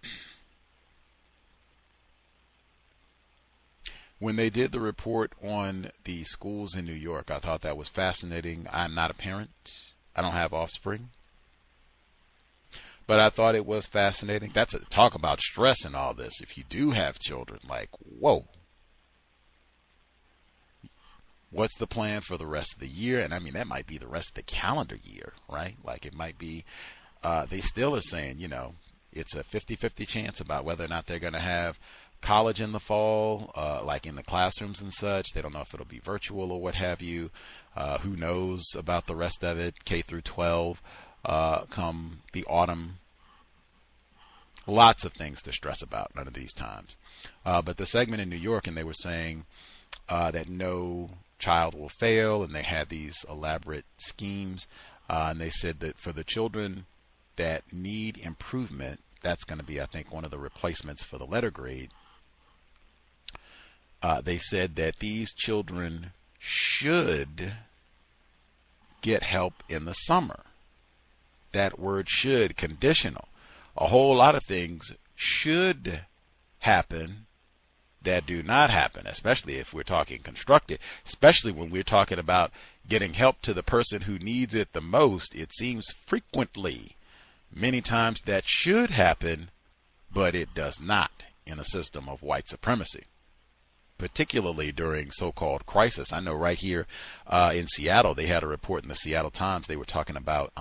when they did the report on the schools in New York, I thought that was fascinating. I'm not a parent. I don't have offspring. But I thought it was fascinating. That's talk about stress and all this. If you do have children, like, whoa. What's the plan for the rest of the year? And I mean, that might be the rest of the calendar year, right? Like it might be, they still are saying, it's a 50-50 chance about whether or not they're going to have college in the fall, like in the classrooms and such. They don't know if it'll be virtual or what have you. Who knows about the rest of it, K through 12, come the autumn. Lots of things to stress about none of these times. But the segment in New York, and they were saying that no child will fail, and they had these elaborate schemes. And they said that for the children that need improvement, that's going to be, I think, one of the replacements for the letter grade. They said that these children should get help in the summer. That word should, conditional. A whole lot of things should happen that do not happen, especially if we're talking constructive, especially when we're talking about getting help to the person who needs it the most. It seems frequently, many times, that should happen, but it does not in a system of white supremacy, particularly during so-called crisis. I know right here in Seattle, they had a report in the Seattle Times. They were talking about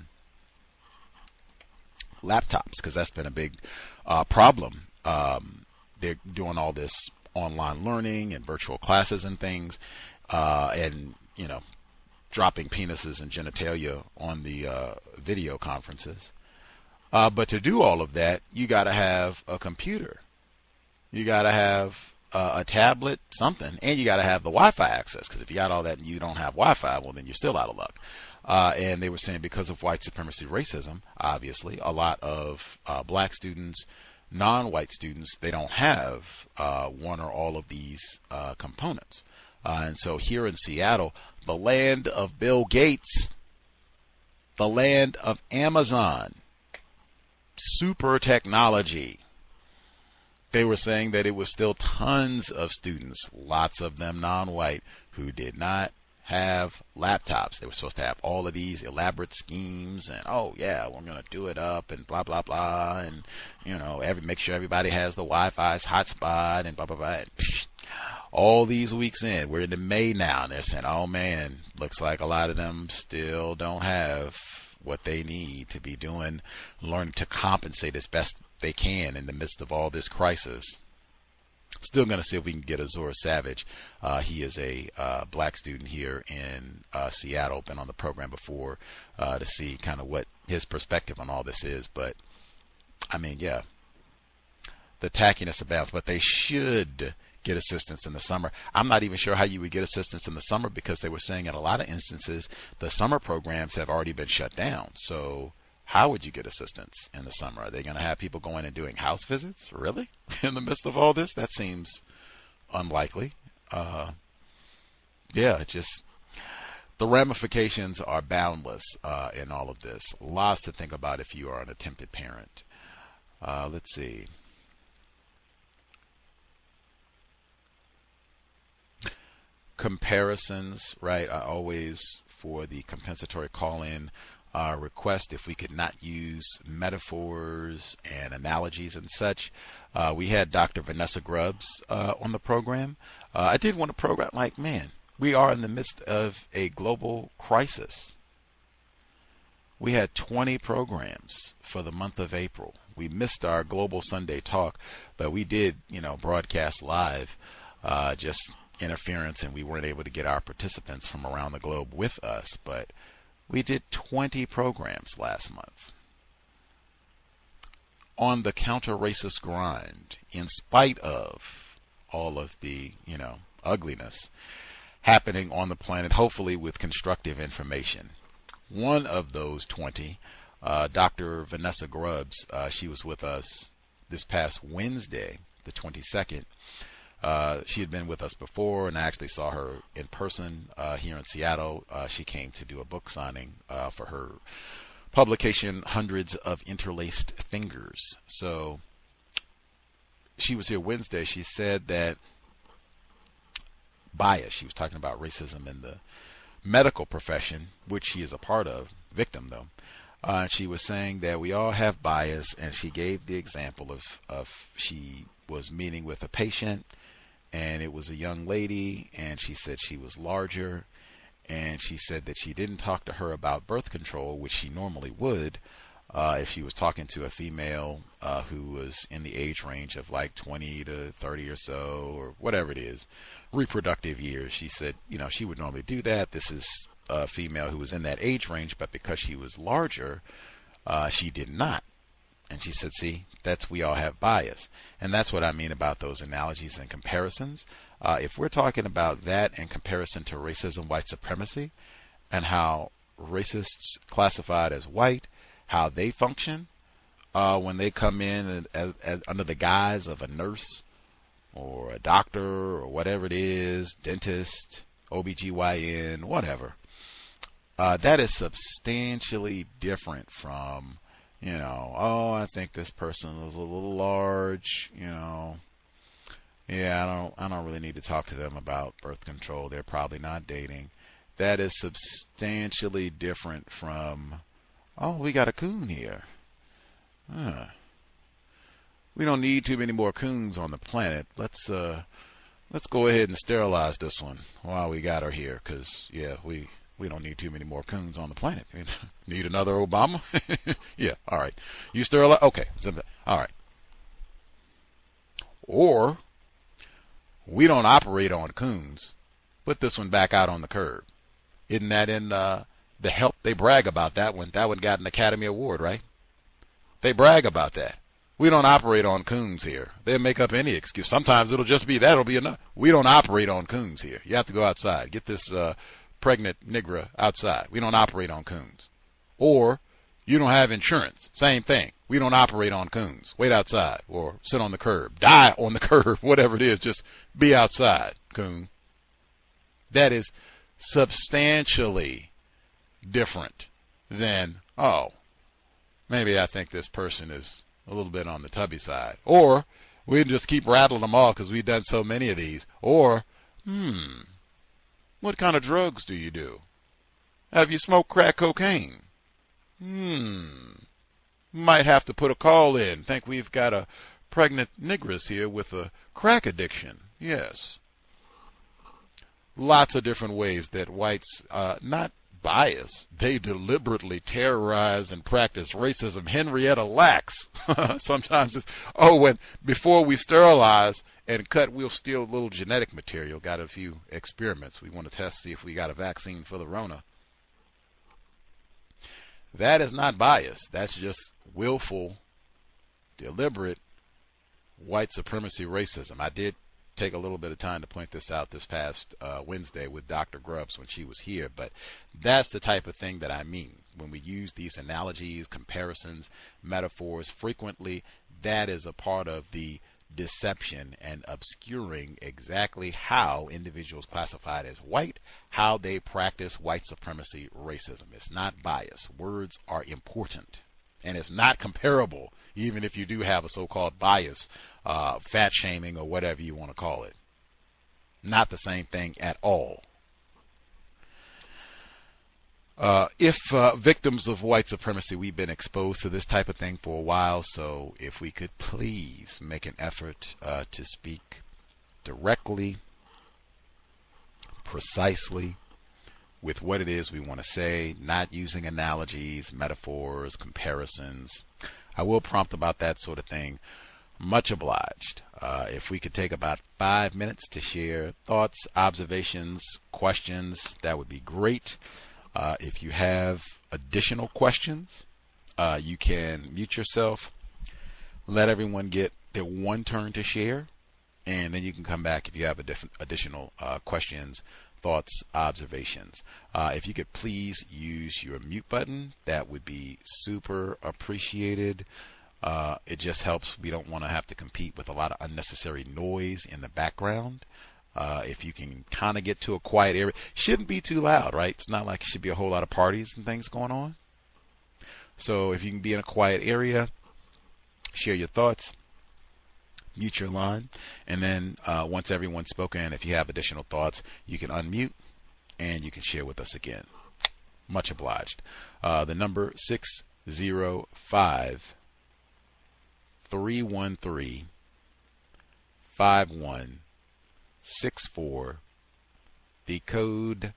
laptops, because that's been a big problem. They're doing all this online learning and virtual classes and things, and, dropping penises and genitalia on the video conferences. But to do all of that, you got to have a computer. You got to have a tablet, something, and you got to have the Wi-Fi access, because if you got all that and you don't have Wi-Fi, well, then you're still out of luck. And they were saying because of white supremacy racism, obviously, a lot of black students, non-white students, they don't have one or all of these components. And so here in Seattle, the land of Bill Gates, the land of Amazon, super technology, they were saying that it was still tons of students, lots of them non-white, who did not have laptops. They were supposed to have all of these elaborate schemes, and oh yeah, we're going to do it up, and blah blah blah, and make sure everybody has the Wi-Fi's hotspot, and blah blah blah. And all these weeks in, we're into May now, and they're saying, oh man, looks like a lot of them still don't have what they need to be learning to compensate as best they can in the midst of all this crisis. Still going to see if we can get Azura Savage. He is a black student here in Seattle. Been on the program before to see kind of what his perspective on all this is. But, I mean, yeah, the tackiness of balance. But they should get assistance in the summer. I'm not even sure how you would get assistance in the summer because they were saying in a lot of instances the summer programs have already been shut down. So how would you get assistance in the summer? Are they going to have people going and doing house visits? Really? In the midst of all this? That seems unlikely. It just, the ramifications are boundless in all of this. Lots to think about if you are an attempted parent. Let's see. Comparisons, right? I always, for the compensatory call-in request, if we could not use metaphors and analogies and such. We had Dr. Vanessa Grubbs on the program. I did want a program like, man, we are in the midst of a global crisis. We had 20 programs for the month of April. We missed our Global Sunday Talk, but we did, broadcast live, just interference, and we weren't able to get our participants from around the globe with us. But we did 20 programs last month on the counter-racist grind, in spite of all of the, ugliness happening on the planet, hopefully with constructive information. One of those 20, Dr. Vanessa Grubbs, she was with us this past Wednesday, the 22nd. She had been with us before, and I actually saw her in person here in Seattle. She came to do a book signing for her publication, Hundreds of Interlaced Fingers. So she was here Wednesday. She said that bias, she was talking about racism in the medical profession, which she is a part of, victim though. She was saying that we all have bias, and she gave the example of she was meeting with a patient, and it was a young lady, and she said she was larger, and she said that she didn't talk to her about birth control, which she normally would if she was talking to a female who was in the age range of like 20 to 30 or so, or whatever it is, reproductive years. She said, she would normally do that. This is a female who was in that age range, but because she was larger, she did not. And she said, see, we all have bias. And that's what I mean about those analogies and comparisons. If we're talking about that in comparison to racism, white supremacy, and how racists classified as white, how they function when they come in as under the guise of a nurse or a doctor or whatever it is, dentist, OBGYN, whatever, that is substantially different from, I think this person is a little large, I don't really need to talk to them about birth control. They're probably not dating. That is substantially different from, we got a coon here. We don't need too many more coons on the planet. Let's go ahead and sterilize this one while we got her here, because, we don't need too many more coons on the planet. Need another Obama? Yeah, all right. You sterilize? Okay. All right. Or, we don't operate on coons. Put this one back out on the curb. Isn't that in The Help? They brag about that one. That one got an Academy Award, right? They brag about that. We don't operate on coons here. They'll make up any excuse. Sometimes it'll just be that'll be enough. We don't operate on coons here. You have to go outside. Get this pregnant Negra outside. We don't operate on coons. Or, you don't have insurance. Same thing. We don't operate on coons. Wait outside. Or sit on the curb. Die on the curb. Whatever it is. Just be outside, coon. That is substantially different than, maybe I think this person is a little bit on the tubby side. Or, we just keep rattling them off because we've done so many of these. Or, what kind of drugs do you do? Have you smoked crack cocaine? Might have to put a call in. Think we've got a pregnant negress here with a crack addiction. Yes. Lots of different ways that whites, not bias, they deliberately terrorize and practice racism. Henrietta Lacks. Sometimes it's, before we sterilize and cut, we'll steal a little genetic material. Got a few experiments. We want to test, see if we got a vaccine for the Rona. That is not bias. That's just willful, deliberate white supremacy racism. I did take a little bit of time to point this out this past Wednesday with Dr. Grubbs when she was here, but that's the type of thing that I mean. When we use these analogies, comparisons, metaphors frequently, that is a part of the deception and obscuring exactly how individuals classified as white, how they practice white supremacy racism. It's not bias. Words are important. And it's not comparable, even if you do have a so-called bias, fat shaming, or whatever you want to call it. Not the same thing at all. If victims of white supremacy, we've been exposed to this type of thing for a while, so if we could please make an effort to speak directly, precisely, with what it is we want to say, not using analogies, metaphors, comparisons. I will prompt about that sort of thing. Much obliged. If we could take about 5 minutes to share thoughts, observations, questions, that would be great. If you have additional questions, you can mute yourself, let everyone get their one turn to share, and then you can come back if you have additional questions, thoughts, observations. If you could please use your mute button, that would be super appreciated. It just helps. We don't want to have to compete with a lot of unnecessary noise in the background. If you can kind of get to a quiet area, shouldn't be too loud, right? It's not like it should be a whole lot of parties and things going on. So if you can be in a quiet area, share your thoughts, mute your line, and then once everyone's spoken, if you have additional thoughts, you can unmute and you can share with us again. Much obliged. The number 605-313-5164. The code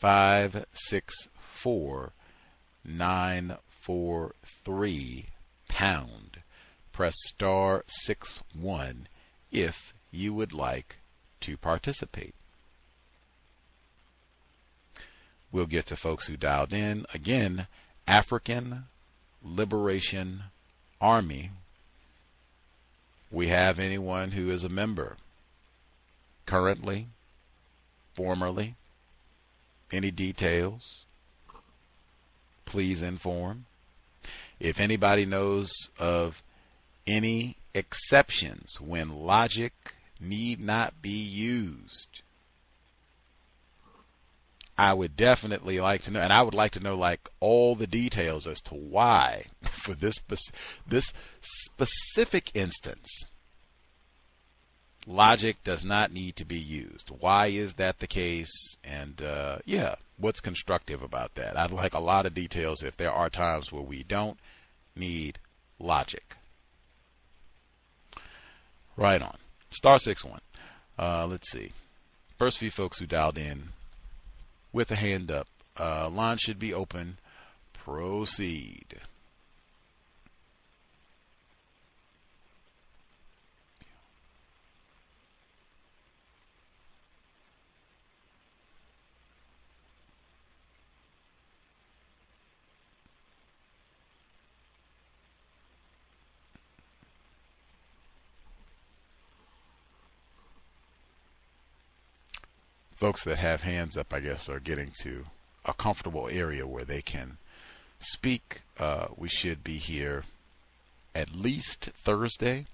564943 pound. Press *61 if you would like to participate. We'll get to folks who dialed in. Again, African Liberation Army. We have anyone who is a member currently, formerly, any details, please inform. If anybody knows of any exceptions when logic need not be used, I would definitely like to know, and I would like to know like all the details as to why for this specific instance logic does not need to be used. Why is that the case? And yeah, what's constructive about that? I'd like a lot of details if there are times where we don't need logic. Right on. *61. Let's see. First few folks who dialed in with a hand up. Line should be open. Proceed. Folks that have hands up, I guess, are getting to a comfortable area where they can speak. We should be here at least Thursday.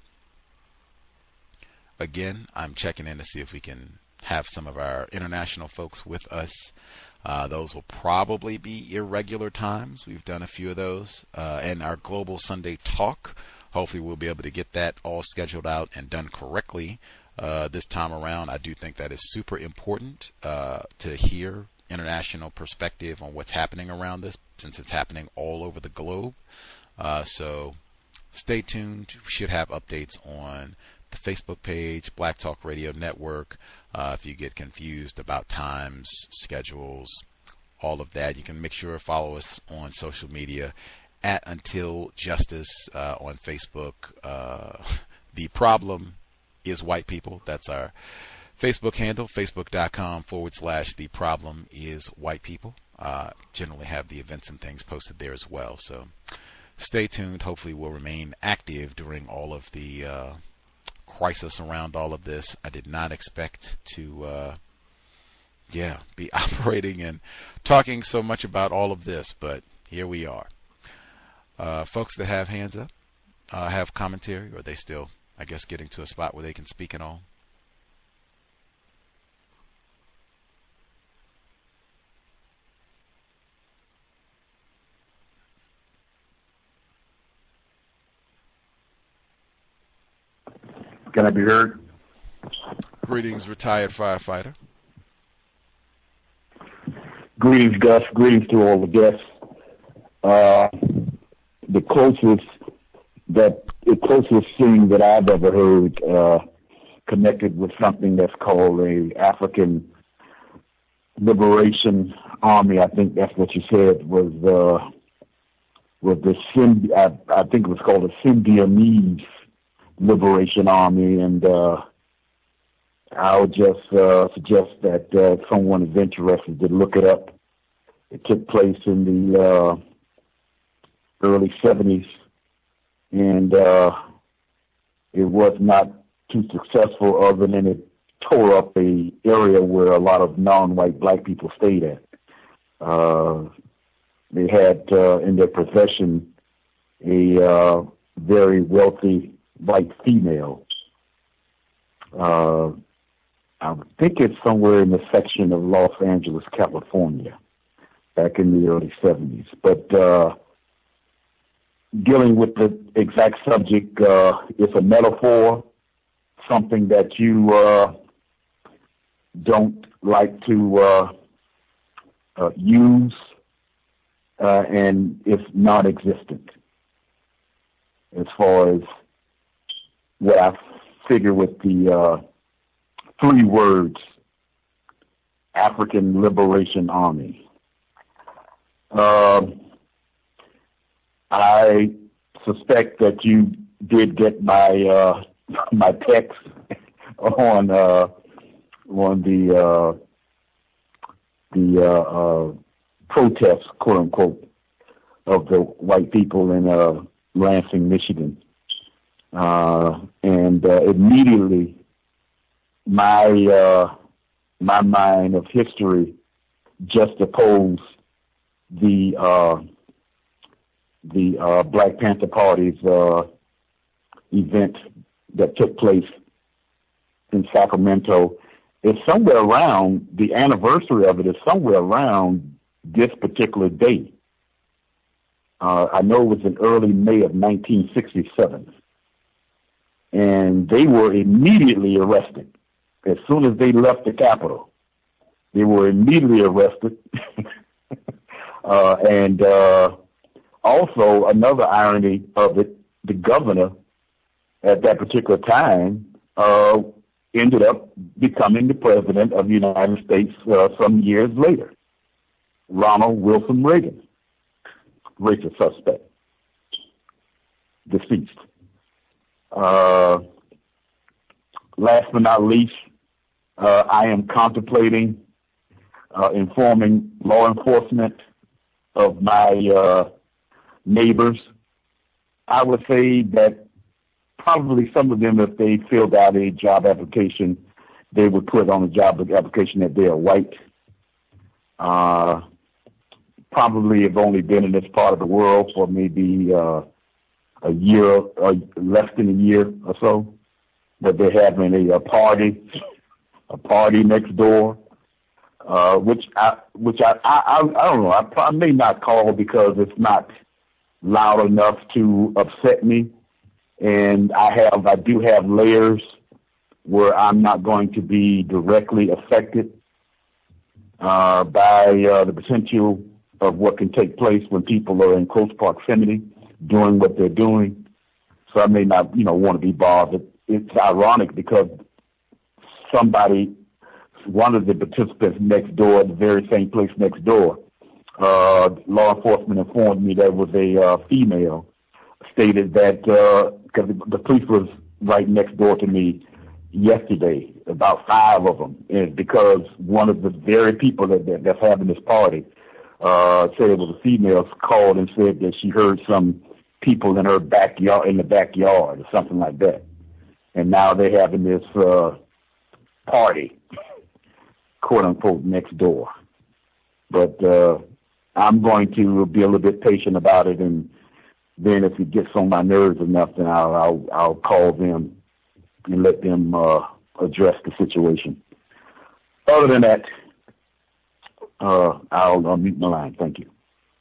Again, I'm checking in to see if we can have some of our international folks with us. Those will probably be irregular times. We've done a few of those. And our Global Sunday Talk, hopefully we'll be able to get that all scheduled out and done correctly. This time around, I do think that is super important to hear international perspective on what's happening around this, since it's happening all over the globe. So stay tuned. We should have updates on the Facebook page, Black Talk Radio Network. If you get confused about times, schedules, all of that, you can make sure to follow us on social media at Until Justice on Facebook. The problem is white people. That's our Facebook handle, facebook.com/The Problem Is White People. Generally have the events and things posted there as well. So stay tuned. Hopefully we'll remain active during all of the crisis around all of this. I did not expect to, be operating and talking so much about all of this, but here we are. Folks that have hands up, have commentary, or are they still, I guess, getting to a spot where they can speak and all? Can I be heard? Greetings, retired firefighter. Greetings, Gus. Greetings to all the guests. The closest thing that I've ever heard connected with something that's called a African Liberation Army, I think that's what you said, was the I think it was called the Symbionese Liberation Army, and I would just suggest that if someone is interested to look it up. It took place in the early 70s, and it was not too successful other than it tore up a area where a lot of non-white black people stayed at. They had in their possession a very wealthy white female. I think it's somewhere in the section of Los Angeles, California, back in the early 70s. But dealing with the exact subject, it's a metaphor, something that you don't like to use, and it's non-existent as far as what I figure with the 3 words, African Liberation Army. I suspect that you did get my my text on the protests, quote unquote, of the white people in Lansing, Michigan, and immediately my mind of history juxtaposed the Black Panther Party's event that took place in Sacramento. It's somewhere around, the anniversary of it is somewhere around this particular day. I know it was in early May of 1967. And they were immediately arrested. As soon as they left the Capitol, they were immediately arrested. And also, another irony of it, the governor at that particular time ended up becoming the president of the United States some years later, Ronald Wilson Reagan, racist suspect, deceased. Last but not least, I am contemplating informing law enforcement of my neighbors. I would say that probably some of them, if they filled out a job application, they would put on a job application that they are white. Probably have only been in this part of the world for maybe a year, or less than a year or so, but they're having a party next door, which I don't know. I may not call because it's not loud enough to upset me, and I do have layers where I'm not going to be directly affected by the potential of what can take place when people are in close proximity doing what they're doing. So I may not, want to be bothered. It's ironic because one of the participants next door, the very same place next door, law enforcement informed me that was a female, stated that, because the police was right next door to me yesterday, about 5 of them, and because one of the very people that's having this party said it was a female, called and said that she heard some people in her backyard, or something like that. and now they're having this party, quote unquote, next door. But I'm going to be a little bit patient about it, and then if it gets on my nerves enough, then I'll call them and let them address the situation. Other than that, I'll mute my line. Thank you.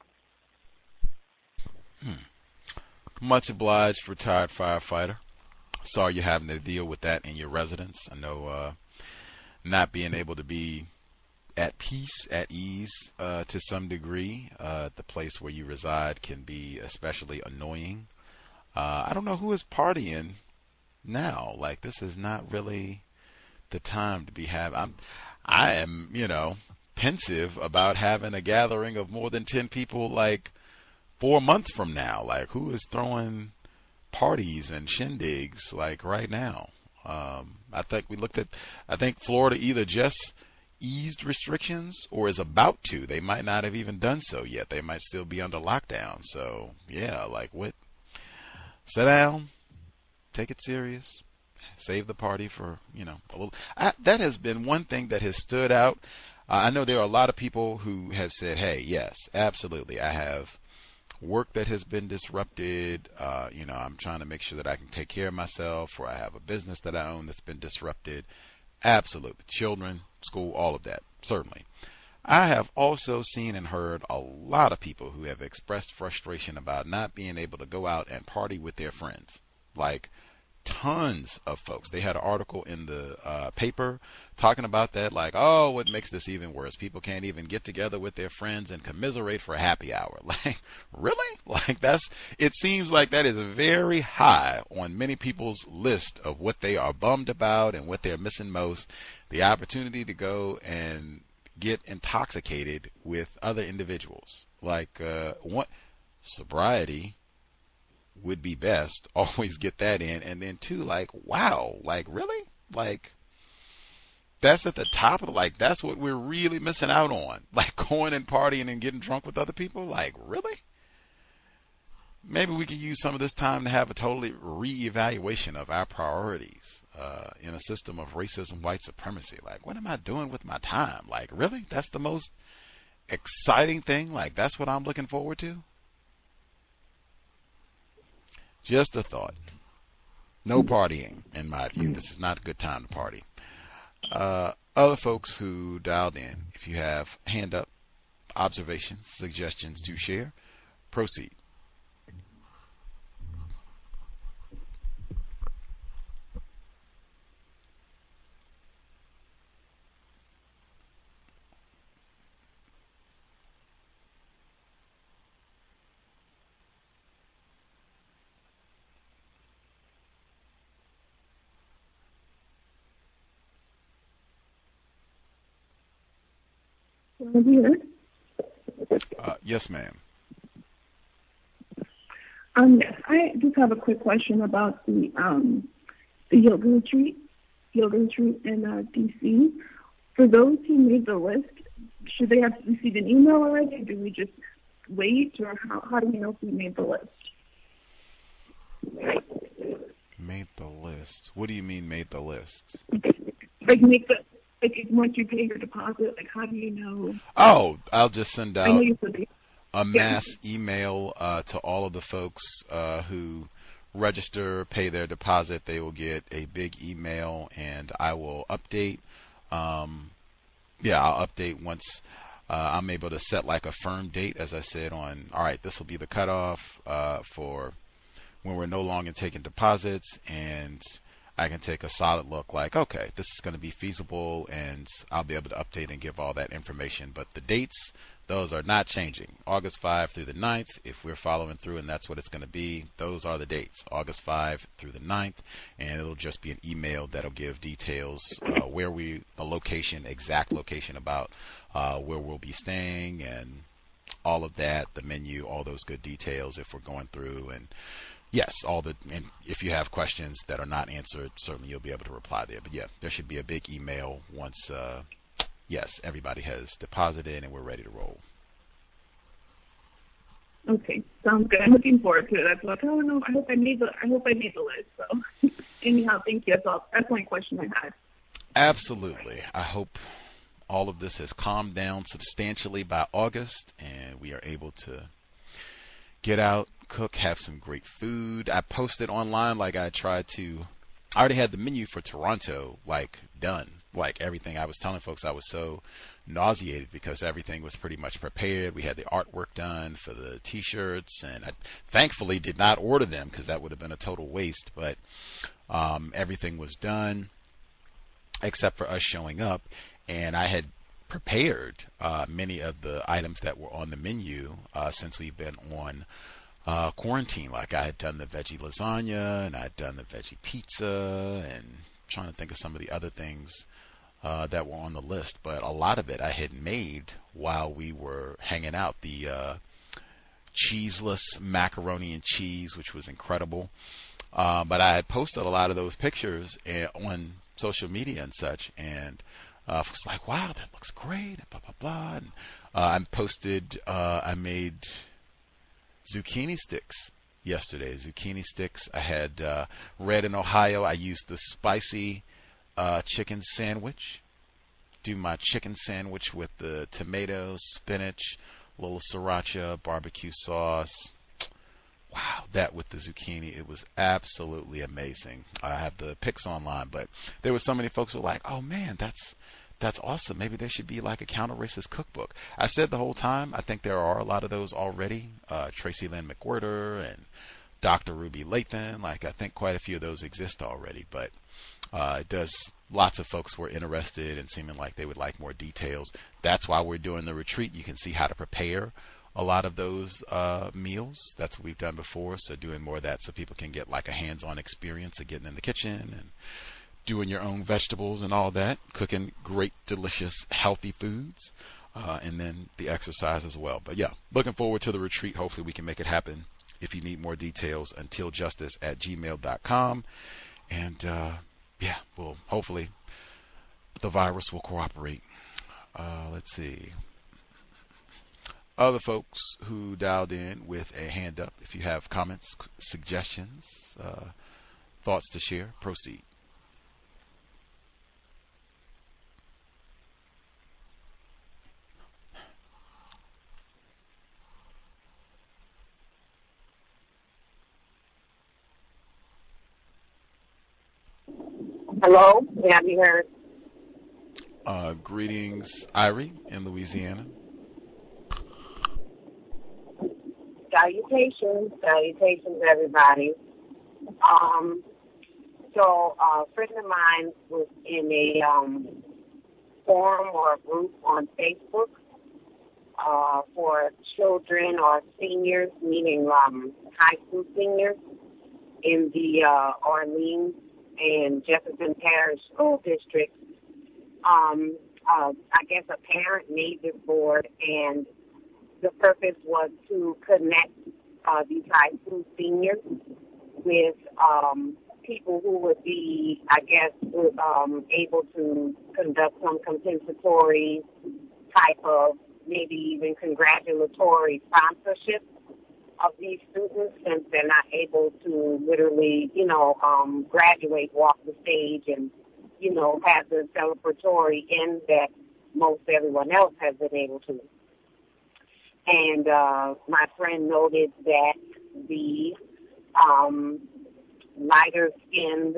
Much obliged, retired firefighter. Sorry you're having to deal with that in your residence. I know not being able to be at peace, at ease to some degree. The place where you reside can be especially annoying. I don't know who is partying now. Like, this is not really the time to be having. I am, pensive about having a gathering of more than 10 people, like, 4 months from now. Like, who is throwing parties and shindigs, like, right now? I think Florida either just eased restrictions or is about to. They might not have even done so yet. They might still be under lockdown. So, yeah, like, what? Sit down, take it serious, save the party for, a little. That has been one thing that has stood out. I know there are a lot of people who have said, hey, yes, absolutely, I have work that has been disrupted. I'm trying to make sure that I can take care of myself, or I have a business that I own that's been disrupted. Absolutely. Children, school, all of that, certainly. I have also seen and heard a lot of people who have expressed frustration about not being able to go out and party with their friends. Like, tons of folks. They had an article in the paper talking about that, like, oh, what makes this even worse? People can't even get together with their friends and commiserate for a happy hour. Like, really? Like, it seems like that is very high on many people's list of what they are bummed about and what they're missing most. The opportunity to go and get intoxicated with other individuals. Like, sobriety would be best. Always get that in. And then two, like, wow, like, really? Like, that's at the top of that's what we're really missing out on. Like, going and partying and getting drunk with other people? Like, really? Maybe we could use some of this time to have a totally reevaluation of our priorities in a system of racism, white supremacy. Like, what am I doing with my time? Like, really? That's the most exciting thing? Like, that's what I'm looking forward to? Just a thought. No partying, in my view. This is not a good time to party. Other folks who dialed in, if you have hand up, observations, suggestions to share, proceed. Yes, ma'am. Yes, I just have a quick question about the yoga retreat in DC. For those who made the list, should they have received an email already, or do we just wait, or how do we know if we made the list? Made the list? What do you mean made the list? Once you pay your deposit, how do you know? Oh, I'll just send out a mass email to all of the folks who register, pay their deposit. They will get a big email, and I will update. I'll update once I'm able to set like a firm date, as I said, on, all right, this will be the cutoff for when we're no longer taking deposits, and I can take a solid look like, okay, this is going to be feasible, and I'll be able to update and give all that information. But the dates, those are not changing. August 5 through the 9th, if we're following through, and that's what it's going to be, those are the dates, August 5 through the 9th, and it'll just be an email that'll give details, the location, exact location about where we'll be staying and all of that, the menu, all those good details if we're going through. And yes, and if you have questions that are not answered, certainly you'll be able to reply there. But yeah, there should be a big email once, yes, everybody has deposited and we're ready to roll. Okay, sounds good. I'm looking forward to it. That's what I don't know. I hope I made the list. So. Anyhow, thank you. That's my question I had. Absolutely. I hope all of this has calmed down substantially by August, and we are able to get out, cook, have some great food. I posted online I already had the menu for Toronto, done. Everything. I was telling folks I was so nauseated because everything was pretty much prepared. We had the artwork done for the T-shirts, and I thankfully did not order them because that would have been a total waste. But everything was done except for us showing up, and I had prepared many of the items that were on the menu since we've been on quarantine. I had done the veggie lasagna, and I had done the veggie pizza, and trying to think of some of the other things that were on the list, but a lot of it I had made while we were hanging out. The cheeseless macaroni and cheese, which was incredible. But I had posted a lot of those pictures on social media and such, and I was like, wow, that looks great, and blah, blah, blah. And I made zucchini sticks yesterday. Zucchini sticks. I had Red in Ohio. I used the spicy chicken sandwich. Do my chicken sandwich with the tomatoes, spinach, a little sriracha, barbecue sauce. Wow, that with the zucchini, it was absolutely amazing. I have the pics online, but there were so many folks who were like, oh man, that's awesome. Maybe there should be a counter-racist cookbook. I said the whole time, I think there are a lot of those already. Tracy Lynn McWhirter and Dr. Ruby Lathan, I think quite a few of those exist already, but lots of folks were interested and seeming like they would like more details. That's why we're doing the retreat. You can see how to prepare a lot of those meals. That's what we've done before, so doing more of that so people can get a hands-on experience of getting in the kitchen and doing your own vegetables and all that, cooking great, delicious, healthy foods, and then the exercise as well. But yeah, looking forward to the retreat. Hopefully we can make it happen. If you need more details, untiljustice@gmail.com. And well, hopefully the virus will cooperate. Let's see. Other folks who dialed in with a hand up, if you have comments, suggestions, thoughts to share, proceed. Hello, may I be heard? Greetings, Irie in Louisiana. Salutations, everybody. So a friend of mine was in a forum or a group on Facebook for children or seniors, meaning high school seniors in the Orleans and Jefferson Parish School District. I guess a parent made this board, and the purpose was to connect these high school seniors with people who would be, I guess, able to conduct some compensatory type of, maybe even congratulatory sponsorship of these students, since they're not able to literally, graduate, walk the stage, and, have the celebratory end that most everyone else has been able to. And my friend noted that the lighter-skinned,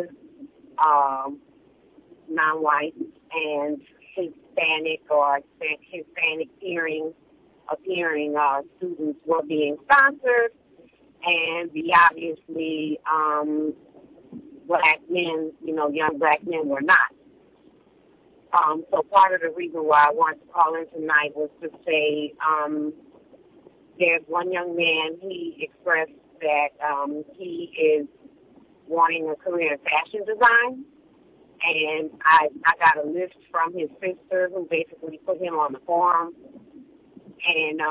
non-white and Hispanic or Hispanic appearing students were being sponsored, and the obviously black men, young black men were not. So part of the reason why I wanted to call in tonight was to say there's one young man, he expressed that he is wanting a career in fashion design, and I got a list from his sister who basically put him on the forum, and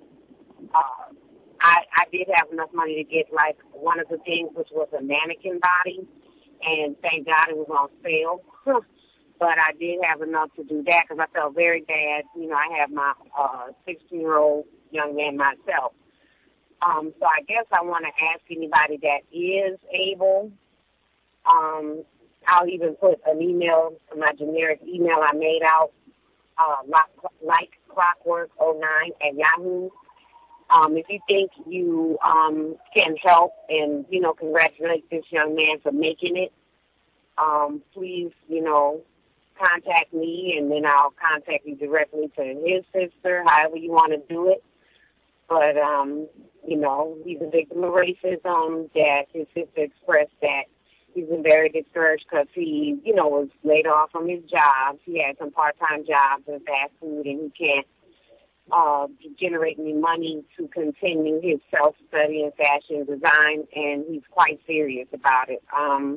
I did have enough money to get one of the things, which was a mannequin body, and thank God it was on sale. But I did have enough to do that because I felt very bad. I have my 16-year-old young man myself. So I guess I want to ask anybody that is able I'll even put an email, my generic email I made out, like clockwork09@Yahoo. If you think you can help and, congratulate this young man for making it, please, contact me, and then I'll contact you directly to his sister, however you want to do it. But, he's a victim of racism, that his sister expressed that he's been very discouraged because he, was laid off from his jobs. He had some part-time jobs in fast food, and he can't generate any money to continue his self-study in fashion design, and he's quite serious about it.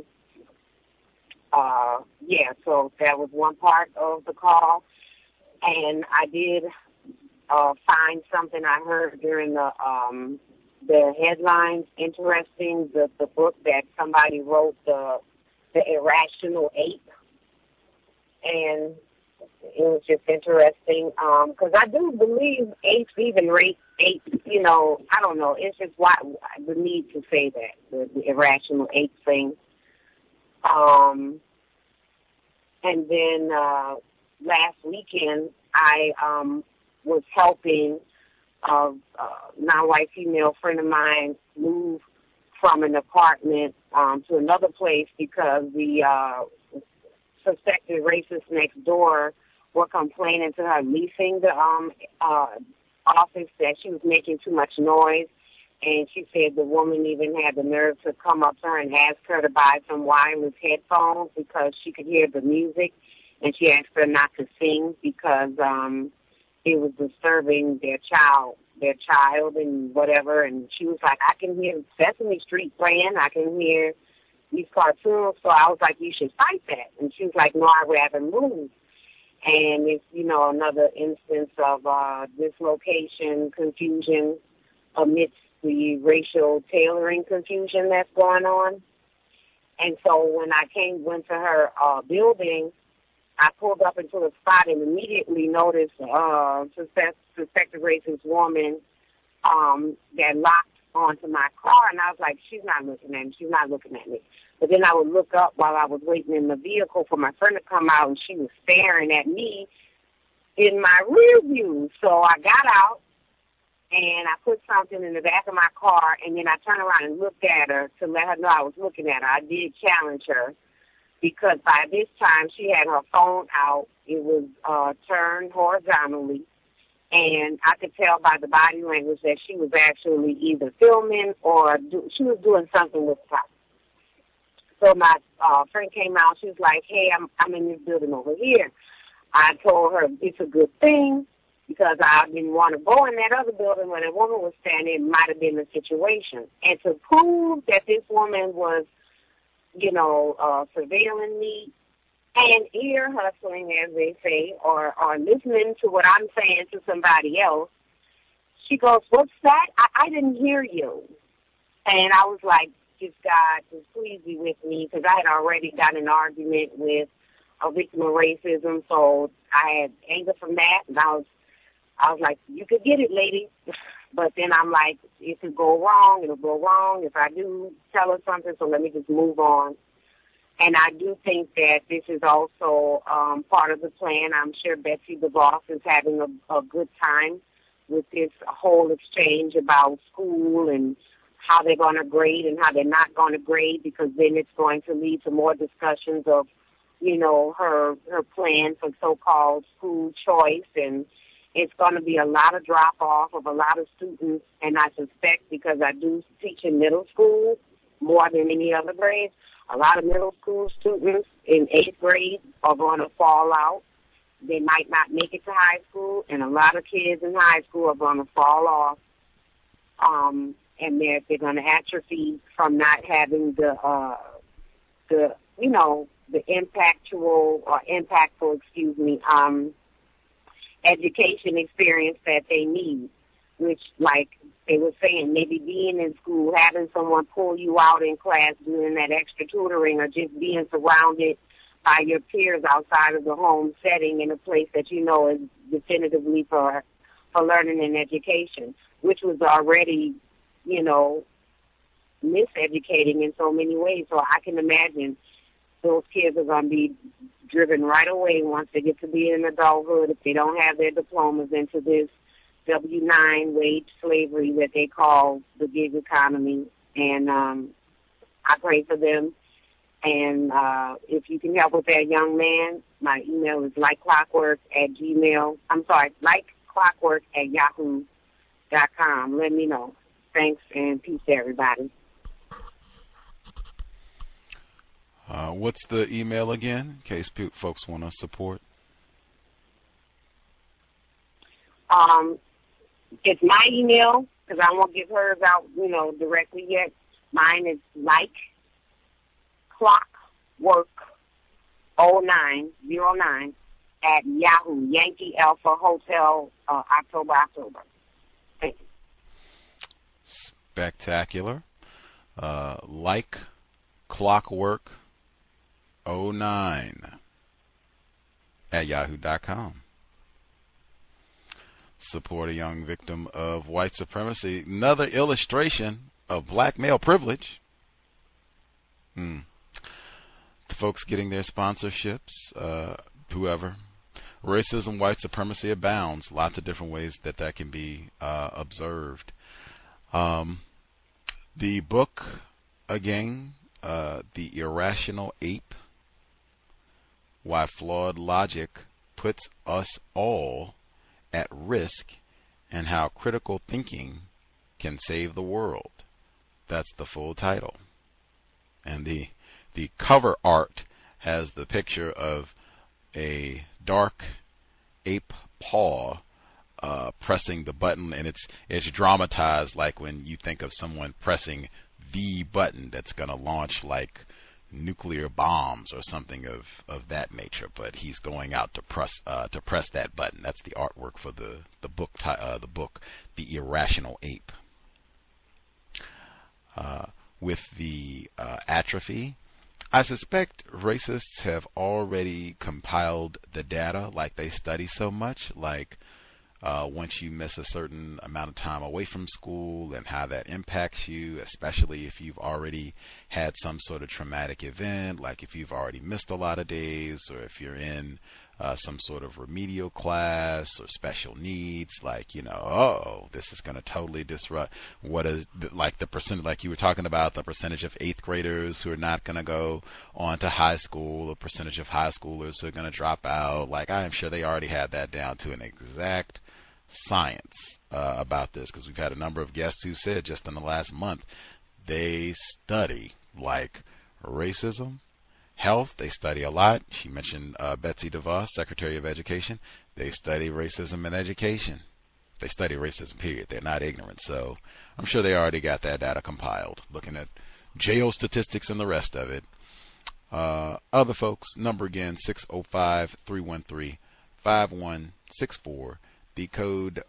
So that was one part of the call. And I did find something I heard during the headlines interesting, the book that somebody wrote, The Irrational Ape. And it was just interesting because I do believe apes even rape apes, I don't know. It's just why the need to say that, the irrational ape thing. And then last weekend I was helping a non-white female friend of mine move from an apartment to another place because the suspected racists next door were complaining to her leasing the office that she was making too much noise. And she said the woman even had the nerve to come up to her and ask her to buy some wireless headphones because she could hear the music. And she asked her not to sing because it was disturbing their child and whatever. And she was like, I can hear Sesame Street playing. I can hear these cartoons. So I was like, you should fight that. And she was like, no, I'd rather move. And it's, another instance of dislocation, confusion amidst the racial tailoring confusion that's going on. And so when I went to her building, I pulled up into a spot and immediately noticed suspected racist woman that locked onto my car. And I was like, she's not looking at me. But then I would look up while I was waiting in the vehicle for my friend to come out, and she was staring at me in my rear view. So I got out, and I put something in the back of my car, and then I turned around and looked at her to let her know I was looking at her. I did challenge her because by this time she had her phone out. It was turned horizontally, and I could tell by the body language that she was actually either filming or she was doing something with the top. So my friend came out. She was like, hey, I'm in this building over here. I told her it's a good thing because I didn't want to go in that other building where the woman was standing. It might have been the situation. And to prove that this woman was, surveilling me and ear hustling, as they say, or listening to what I'm saying to somebody else, she goes, what's that? I didn't hear you. And I was like, just God, just please be with me, because I had already got an argument with a victim of racism, so I had anger from that, and I was like, you could get it, lady. But then I'm like, it could go wrong, it'll go wrong if I do tell her something, so let me just move on. And I do think that this is also part of the plan. I'm sure Betsy DeVos is having a good time with this whole exchange about school and how they're going to grade and how they're not going to grade, because then it's going to lead to more discussions of, her plan for so-called school choice, and it's going to be a lot of drop-off of a lot of students, and I suspect, because I do teach in middle school more than any other grade, a lot of middle school students in 8th grade are going to fall out. They might not make it to high school, and a lot of kids in high school are going to fall off, and they're going to atrophy from not having the impactful, education experience that they need, which, like they were saying, maybe being in school, having someone pull you out in class, doing that extra tutoring, or just being surrounded by your peers outside of the home setting in a place that is definitively for learning and education, which was already, miseducating in so many ways. So I can imagine those kids are going to be driven right away once they get to be in adulthood, if they don't have their diplomas, into this W-9 wage slavery that they call the gig economy. And I pray for them. And if you can help with that young man, my email is likeclockwork@yahoo.com. Let me know. Thanks, and peace to everybody. What's the email again, in case folks want to support? It's my email, because I won't give hers out, directly yet. Mine is likeclockwork0909 at Yahoo, Yankee Alpha Hotel, October. Thank you. Spectacular. Like Clockwork 09 at yahoo.com. Support a young victim of white supremacy. Another illustration of black male privilege. The folks getting their sponsorships, whoever. Racism, white supremacy abounds. Lots of different ways that can be observed. The book, again, The Irrational Ape, Why Flawed Logic Puts Us All at Risk and How Critical Thinking Can Save the World. That's the full title. And the cover art has the picture of a dark ape paw pressing the button, and it's dramatized like when you think of someone pressing the button that's going to launch like nuclear bombs or something of that nature. But he's going out to press that button. That's the artwork for the book, The Irrational Ape. With the atrophy, I suspect racists have already compiled the data, like they study so much, like once you miss a certain amount of time away from school and how that impacts you, especially if you've already had some sort of traumatic event, like if you've already missed a lot of days, or if you're in some sort of remedial class or special needs, like, this is going to totally disrupt what is like the percent, like you were talking about, the percentage of 8th graders who are not going to go on to high school, the percentage of high schoolers who are going to drop out. Like, I am sure they already had that down to an exact science about this, because we've had a number of guests who said just in the last month they study like racism, health. They study a lot. She mentioned Betsy DeVos, Secretary of Education. They study racism in education. They study racism, period. They're not ignorant. So I'm sure they already got that data compiled, looking at jail statistics and the rest of it. Other folks, number again, 605-313-5164. The code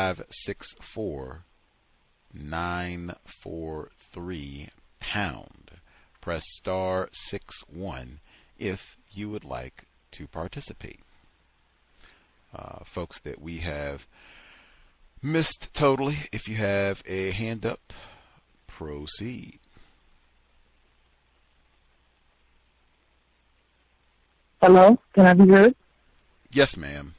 564-943#. Press star 61 if you would like to participate. Folks that we have missed totally, if you have a hand up, proceed. Hello, can I be heard? Yes, ma'am.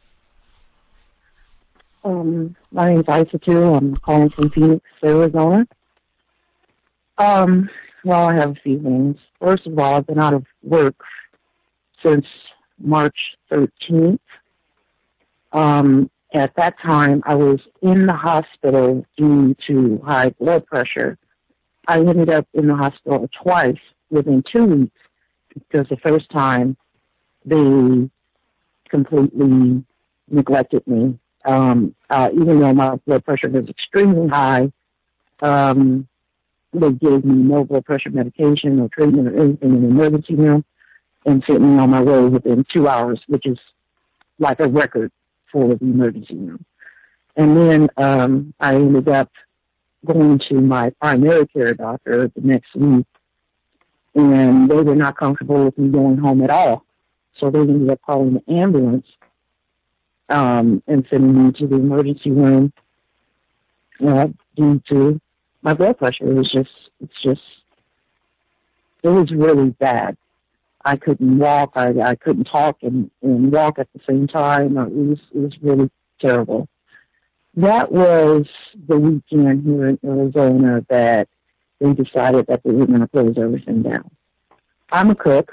My name is Isa too. I'm calling from Phoenix, Arizona. Well, I have a few things. First of all, I've been out of work since March 13th. At that time, I was in the hospital due to high blood pressure. I ended up in the hospital twice within 2 weeks, because the first time they completely neglected me. Even though my blood pressure was extremely high, they gave me no blood pressure medication or treatment or anything in the emergency room and sent me on my way within 2 hours, which is like a record for the emergency room. And then I ended up going to my primary care doctor the next week, and they were not comfortable with me going home at all. So they ended up calling the ambulance and sending me to the emergency room due to my blood pressure was it was really bad. I couldn't walk. I couldn't talk and walk at the same time. It was really terrible. That was the weekend here in Arizona that they decided that they were going to close everything down. I'm a cook.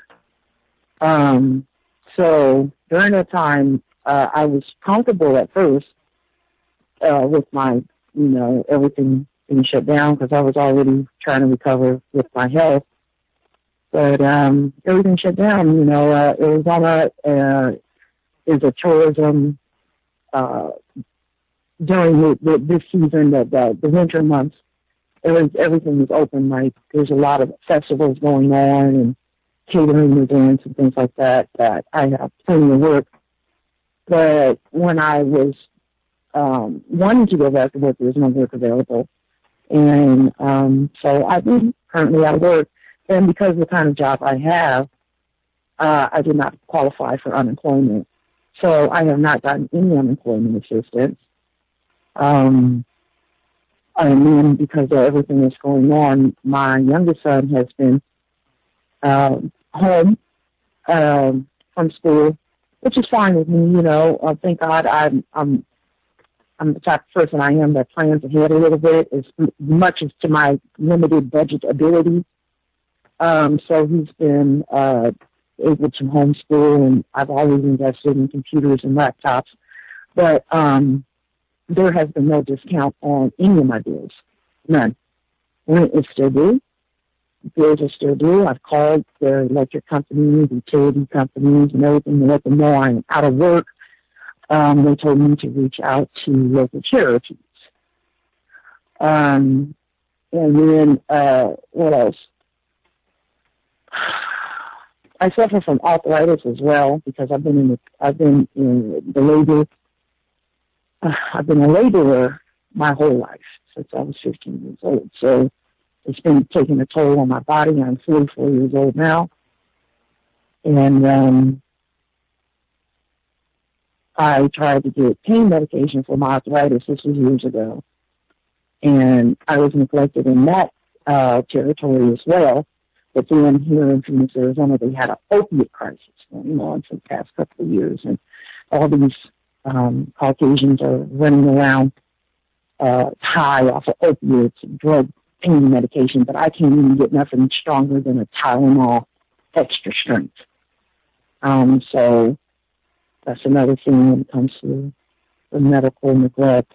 So during that time, I was comfortable at first with my, everything being shut down because I was already trying to recover with my health. But everything shut down. Arizona is a tourism during this season, the winter months. Everything is open. Like there's a lot of festivals going on and catering events and things like that. That I have plenty of work. But when I was wanting to go back to work, there was no work available, and so I've been currently out of work. And because of the kind of job I have, I did not qualify for unemployment. So I have not gotten any unemployment assistance. And then because of everything that's going on, my youngest son has been home from school, which is fine with me. Thank God I'm the type of person I am that plans ahead a little bit, as much as to my limited budget ability. So he's been able to homeschool, and I've always invested in computers and laptops. But there has been no discount on any of my bills. None. Rent is still due. Bills are still due. I've called the electric companies, utility companies, and everything to let them know I'm out of work. They told me to reach out to local charities. And then, what else? I suffer from arthritis as well because I've been a laborer my whole life since I was 15 years old. So it's been taking a toll on my body. I'm 44 years old now. And I tried to get pain medication for my arthritis. This was years ago. And I was neglected in that territory as well. But then here in Phoenix, Arizona, they had an opiate crisis going on for the past couple of years. And all these Caucasians are running around high off of opiates and drug pain medication, but I can't even get nothing stronger than a Tylenol extra strength. So that's another thing when it comes to the medical neglect.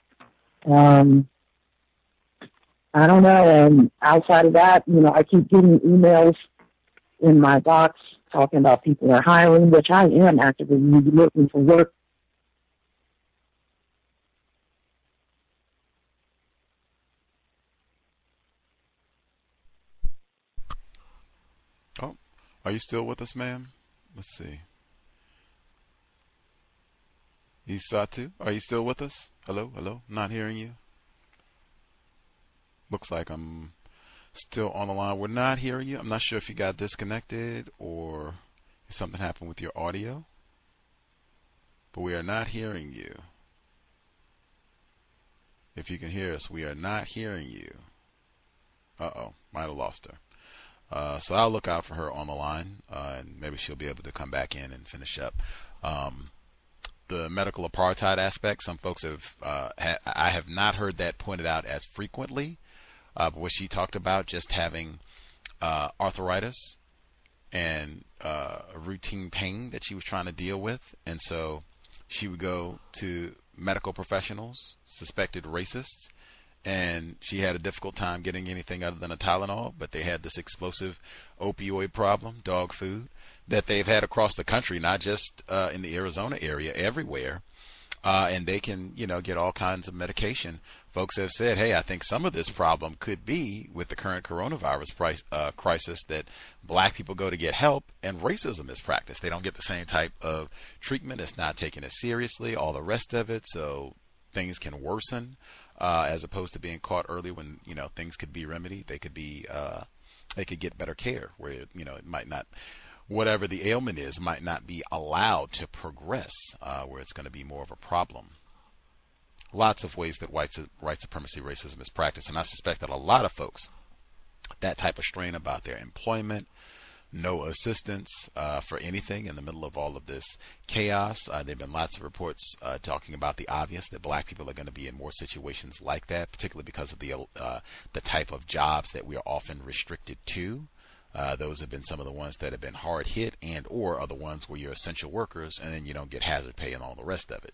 I don't know. Outside of that, I keep getting emails in my box talking about people are hiring, which I am actively looking for work. Oh, are you still with us, ma'am? Let's see. Isatu, are you still with us? Hello? Not hearing you. Looks like I'm still on the line. We're not hearing you. I'm not sure if you got disconnected or if something happened with your audio. But we are not hearing you. If you can hear us, we are not hearing you. Uh-oh, might have lost her. So I'll look out for her on the line, and maybe she'll be able to come back in and finish up. The medical apartheid aspect, some folks I have not heard that pointed out as frequently. But what she talked about, just having arthritis and routine pain that she was trying to deal with. And so she would go to medical professionals, suspected racists, and she had a difficult time getting anything other than a Tylenol, but they had this explosive opioid problem, dog food, that they've had across the country, not just in the Arizona area, everywhere. And they can, get all kinds of medication. Folks have said, hey, I think some of this problem could be with the current coronavirus crisis that black people go to get help and racism is practiced. They don't get the same type of treatment. It's not taken as seriously, all the rest of it. So things can worsen as opposed to being caught early when, things could be remedied. They could get better care where, it might not, whatever the ailment is, might not be allowed to progress where it's going to be more of a problem. lots of ways that white supremacy racism is practiced, and I suspect that a lot of folks, that type of strain about their employment, no assistance for anything in the middle of all of this chaos. There have been lots of reports talking about the obvious, that black people are going to be in more situations like that, particularly because of the type of jobs that we are often restricted to. Those have been some of the ones that have been hard hit and or are the ones where you're essential workers and then you don't get hazard pay and all the rest of it.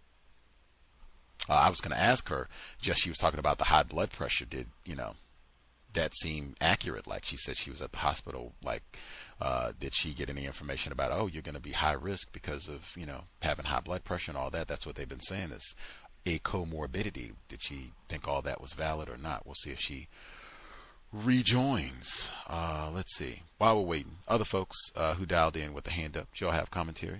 I was going to ask her, she was talking about the high blood pressure. Did, that seem accurate? Like she said she was at the hospital. Like, did she get any information about, you're going to be high risk because of, having high blood pressure and all that? That's what they've been saying is a comorbidity. Did she think all that was valid or not? We'll see if she rejoins. Let's see. While we're waiting, other folks who dialed in with a hand up, do y'all have commentary?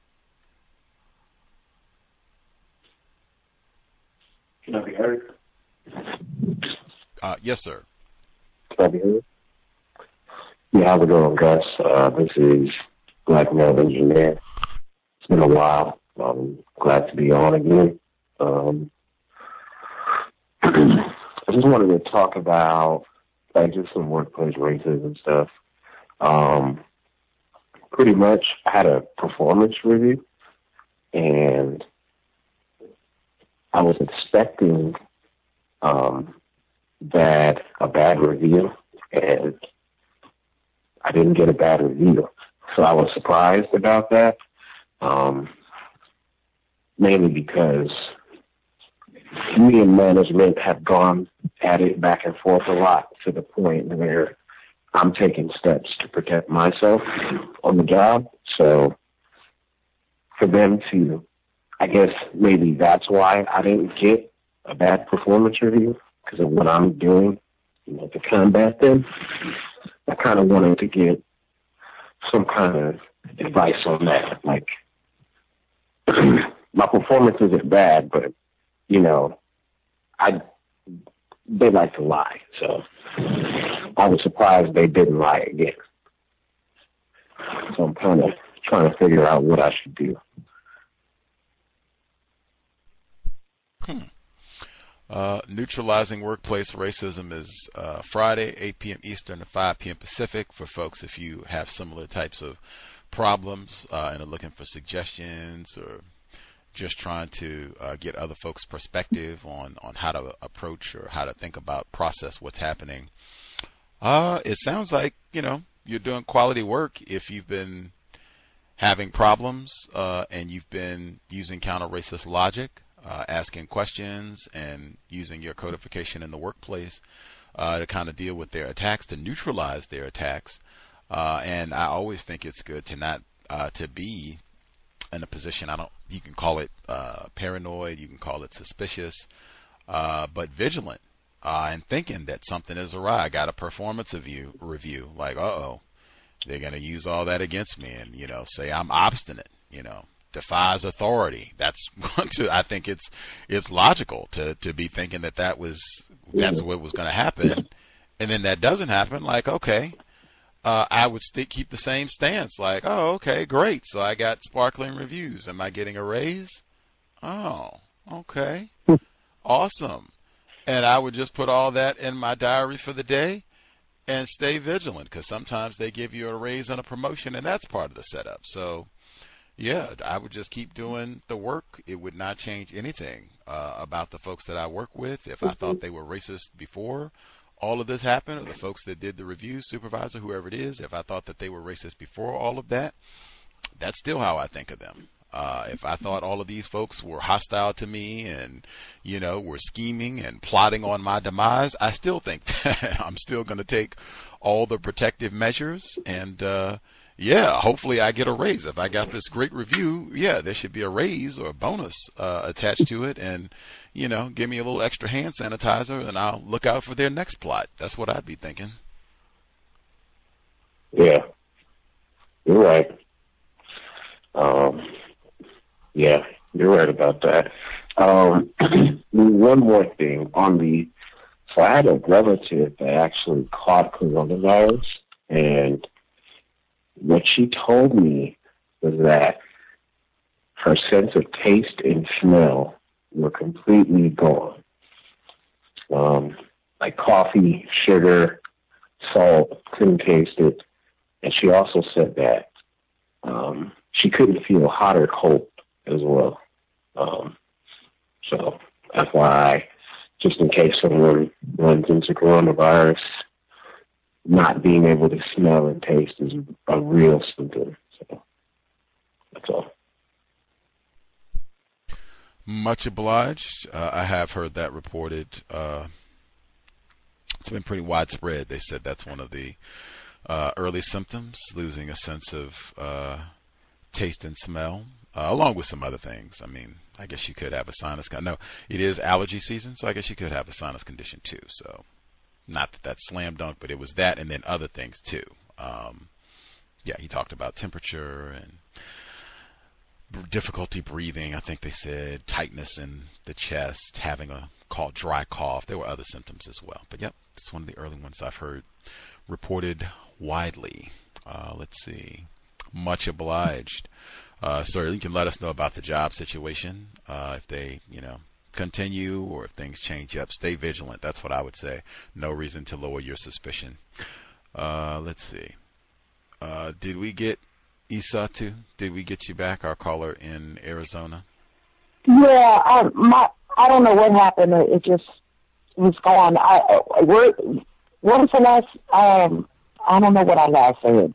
Can I be heard? Yes, sir. Can I be heard? Yeah, how's it going, Gus? This is Black Male Engineer. It's been a while. I'm glad to be on again. I just wanted to talk about just some workplace racism stuff. Pretty much I had a performance review, and I was expecting a bad review, and I didn't get a bad review. So I was surprised about that, mainly because me and management have gone at it back and forth a lot to the point where I'm taking steps to protect myself on the job. So for them to, I guess maybe that's why I didn't get a bad performance review, because of what I'm doing, to combat them. I kind of wanted to get some kind of advice on that. Like, my performance isn't bad, but, they like to lie. So I was surprised they didn't lie again. So I'm kind of trying to figure out what I should do. Neutralizing workplace racism is Friday, 8 p.m. Eastern to 5 p.m. Pacific for folks if you have similar types of problems and are looking for suggestions or just trying to get other folks' perspective on how to approach or how to think about, process what's happening. It sounds like, you're doing quality work if you've been having problems and you've been using counter-racist logic, asking questions and using your codification in the workplace to kind of deal with their attacks, to neutralize their attacks. And I always think it's good to not to be in a position, you can call it paranoid, you can call it suspicious, but vigilant and thinking that something is awry. I got a performance review, like, they're going to use all that against me and, say I'm obstinate, defies authority. That's I think it's logical to be thinking that's what was going to happen. And then that doesn't happen. Like, okay, I would keep the same stance. Like, okay, great. So I got sparkling reviews. Am I getting a raise? Oh, okay. Awesome. And I would just put all that in my diary for the day and stay vigilant, because sometimes they give you a raise and a promotion, and that's part of the setup. So, yeah, I would just keep doing the work. It would not change anything about the folks that I work with. If I thought they were racist before all of this happened, or the folks that did the review, supervisor, whoever it is, if I thought that they were racist before all of that, that's still how I think of them. If I thought all of these folks were hostile to me and, were scheming and plotting on my demise, I still think that I'm still going to take all the protective measures and, hopefully I get a raise. If I got this great review, there should be a raise or a bonus attached to it, and give me a little extra hand sanitizer, and I'll look out for their next plot. That's what I'd be thinking. Yeah, you're right. You're right about that. One more thing so I had a relative that actually caught coronavirus, and what she told me was that her sense of taste and smell were completely gone. Like coffee, sugar, salt, couldn't taste it. And she also said that she couldn't feel hot or cold as well. So FYI, just in case someone runs into coronavirus, not being able to smell and taste is a real symptom. So that's all. Much obliged. I have heard that reported. It's been pretty widespread. They said that's one of the early symptoms, losing a sense of taste and smell, along with some other things. I mean, I guess you could have a sinus. No, it is allergy season, so I guess you could have a sinus condition too. So not that that's slam dunk, but it was that and then other things too. Yeah, he talked about temperature and difficulty breathing. I think they said tightness in the chest, having a dry cough. There were other symptoms as well. But yep, it's one of the early ones I've heard reported widely. Let's see. Much obliged. Sir, you can let us know about the job situation. If they, continue or if things change up, stay vigilant. That's what I would say. No reason to lower your suspicion. Let's see. Did we get Isatu? Did we get you back, our caller in Arizona? Yeah, I don't know what happened. It just was gone. What was the last? I don't know what I last said.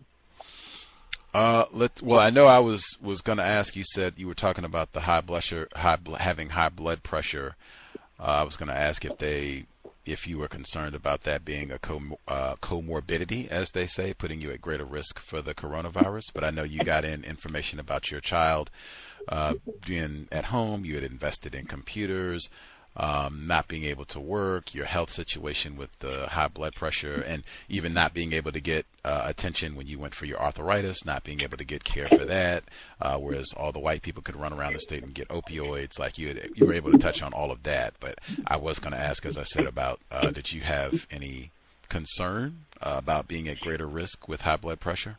Well, I know I was going to ask. You said you were talking about the having high blood pressure. I was going to ask if you were concerned about that being a comorbidity, as they say, putting you at greater risk for the coronavirus. But I know you got in information about your child being at home. You had invested in computers, not being able to work, your health situation with the high blood pressure, and even not being able to get attention when you went for your arthritis, not being able to get care for that, whereas all the white people could run around the state and get opioids. Like you were able to touch on all of that. But I was going to ask, as I said, about did you have any concern about being at greater risk with high blood pressure?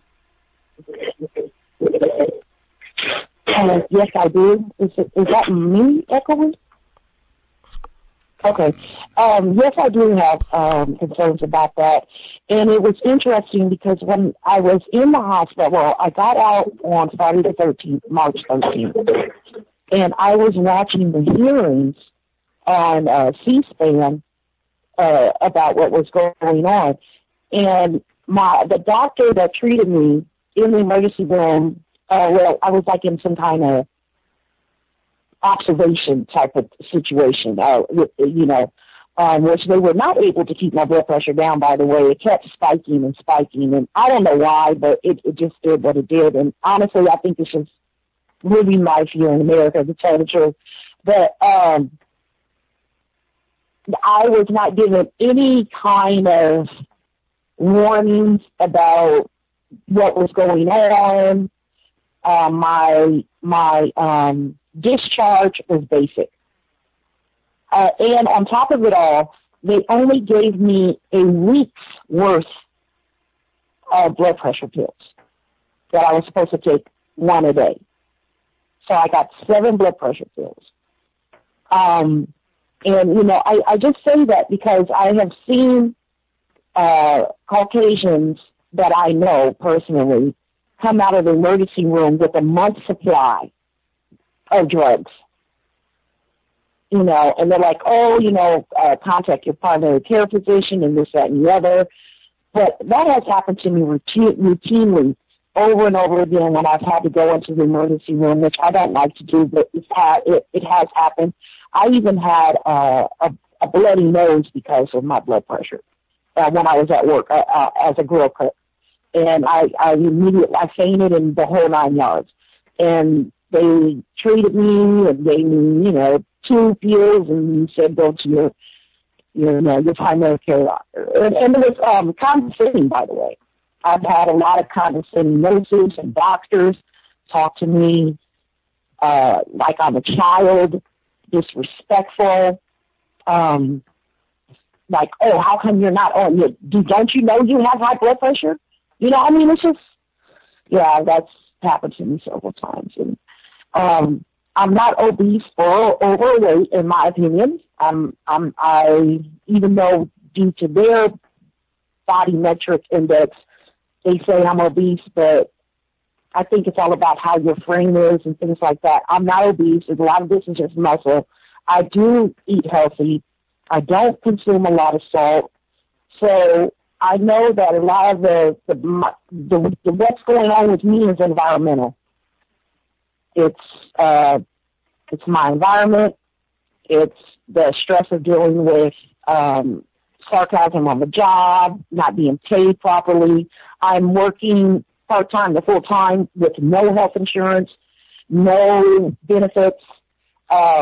Yes, I do. Is that me echoing? Okay. Yes, I do have concerns about that. And it was interesting because when I was in the hospital, well, I got out on Friday the 13th, March 13th, and I was watching the hearings on C-SPAN about what was going on. And the doctor that treated me in the emergency room, well, I was like in some kind of observation type of situation, which they were not able to keep my blood pressure down, by the way. It kept spiking and spiking, and I don't know why, but it just did what it did. And honestly, I think it's just living life here in America, to tell the truth. But I was not given any kind of warnings about what was going on. My discharge was basic. And on top of it all, they only gave me a week's worth of blood pressure pills that I was supposed to take one a day. So I got 7 blood pressure pills. And, I just say that because I have seen Caucasians that I know personally come out of the emergency room with a month's supply of drugs, and they're like, contact your primary care physician and this, that, and the other. But that has happened to me routinely over and over again when I've had to go into the emergency room, which I don't like to do, but it has happened. I even had a bloody nose because of my blood pressure when I was at work as a grill cook. And I immediately fainted in the whole 9 yards. And they treated me and gave me, 2 pills and said go to your primary care doctor. And it was condescending, by the way. I've had a lot of condescending nurses and doctors talk to me like I'm a child, disrespectful. Like, oh, how come you're not on? Don't you know you have high blood pressure? It's just, yeah, that's happened to me several times. And I'm not obese or overweight, in my opinion. Even though due to their body metric index, they say I'm obese, but I think it's all about how your frame is and things like that. I'm not obese. A lot of this is just muscle. I do eat healthy. I don't consume a lot of salt. So I know that a lot of the what's going on with me is environmental. It's my environment. It's the stress of dealing with sarcasm on the job, not being paid properly. I'm working part-time to full-time with no health insurance, no benefits. I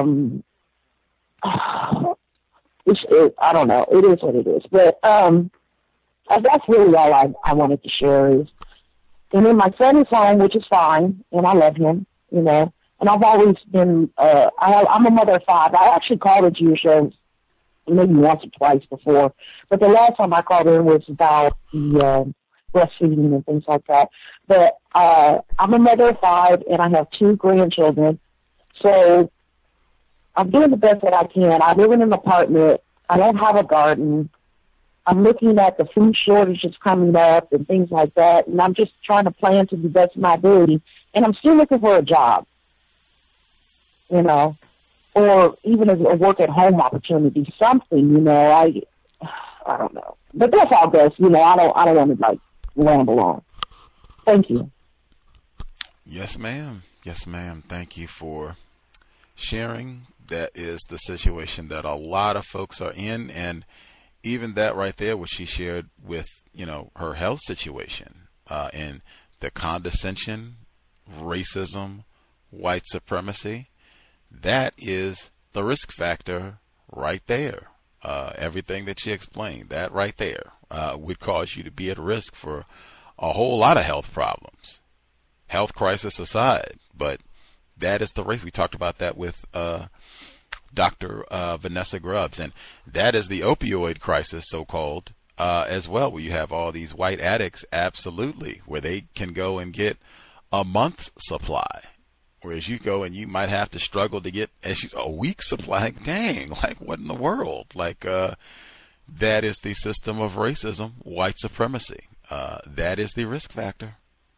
don't know. It is what it is. But that's really all I wanted to share is, and then my son is home, which is fine, and I love him, you know. And I've always been, I'm a mother of 5. I actually called into your show maybe once or twice before, but the last time I called in was about the breastfeeding and things like that. But I'm a mother of 5, and I have 2 grandchildren, so I'm doing the best that I can. I live in an apartment. I don't have a garden. I'm looking at the food shortages coming up and things like that, and I'm just trying to plan to the best of my ability. And I'm still looking for a job, you know, or even a work-at-home opportunity, something, you know. I don't know. But that's all this, you know. I don't want to, like, ramble on. Thank you. Yes, ma'am. Yes, ma'am. Thank you for sharing. That is the situation that a lot of folks are in, and even that right there, what she shared with, you know, her health situation, and the condescension, racism, white supremacy, that is the risk factor right there. Everything that she explained, that right there, would cause you to be at risk for a whole lot of health problems, health crisis aside. But that is the race. We talked about that with Dr. Vanessa Grubbs, and that is the opioid crisis, so-called, as well, where you have all these white addicts, absolutely, where they can go and get a month's supply, whereas you go and you might have to struggle to get a week's supply. Like, dang, like, what in the world? Like, that is the system of racism, white supremacy. That is the risk factor.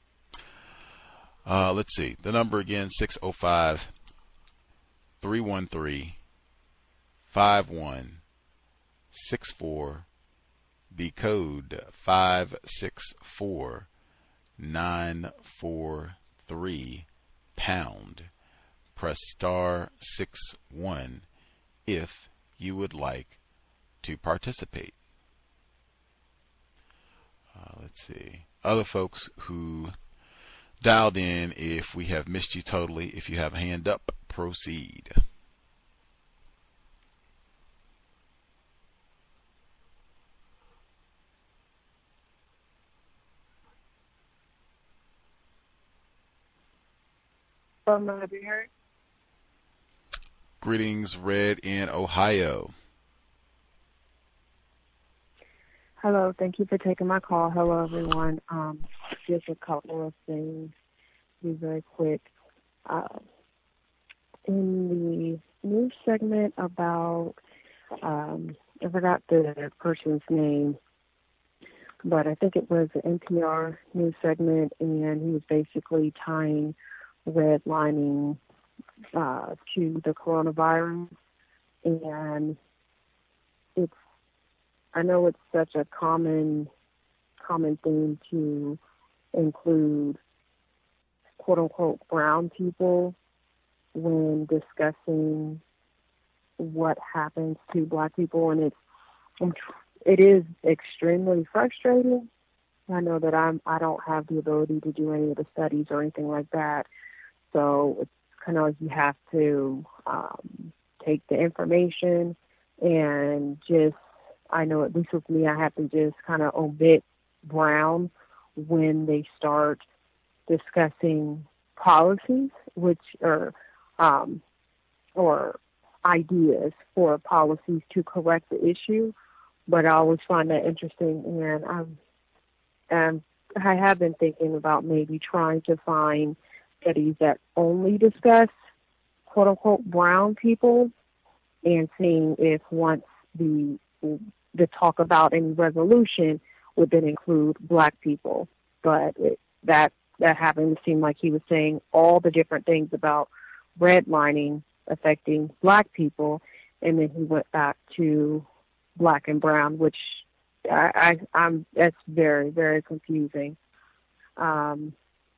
Let's see. The number again, 605-313-5164. The code 564943 pound. Press star 61 if you would like to participate. Let's see. Other folks who dialed in, if we have missed you totally, if you have a hand up, proceed. Greetings, Red in Ohio. Hello, thank you for taking my call. Hello, everyone. Just a couple of things, be very quick. In the news segment about, I forgot the person's name, but I think it was an NPR news segment, and he was basically tying redlining to the coronavirus, and I know it's such a common thing to include quote unquote brown people when discussing what happens to black people, and it is extremely frustrating. I know that I don't have the ability to do any of the studies or anything like that, so it's kind of like you have to take the information and just, I know at least with me, I have to just kind of omit brown when they start discussing policies, which are or ideas for policies to correct the issue. But I always find that interesting, and I have been thinking about maybe trying to find studies that only discuss quote unquote brown people and seeing if once the talk about any resolution would then include black people. But that happened to seem like he was saying all the different things about redlining affecting black people, and then he went back to black and brown, which I'm that's very, very confusing. And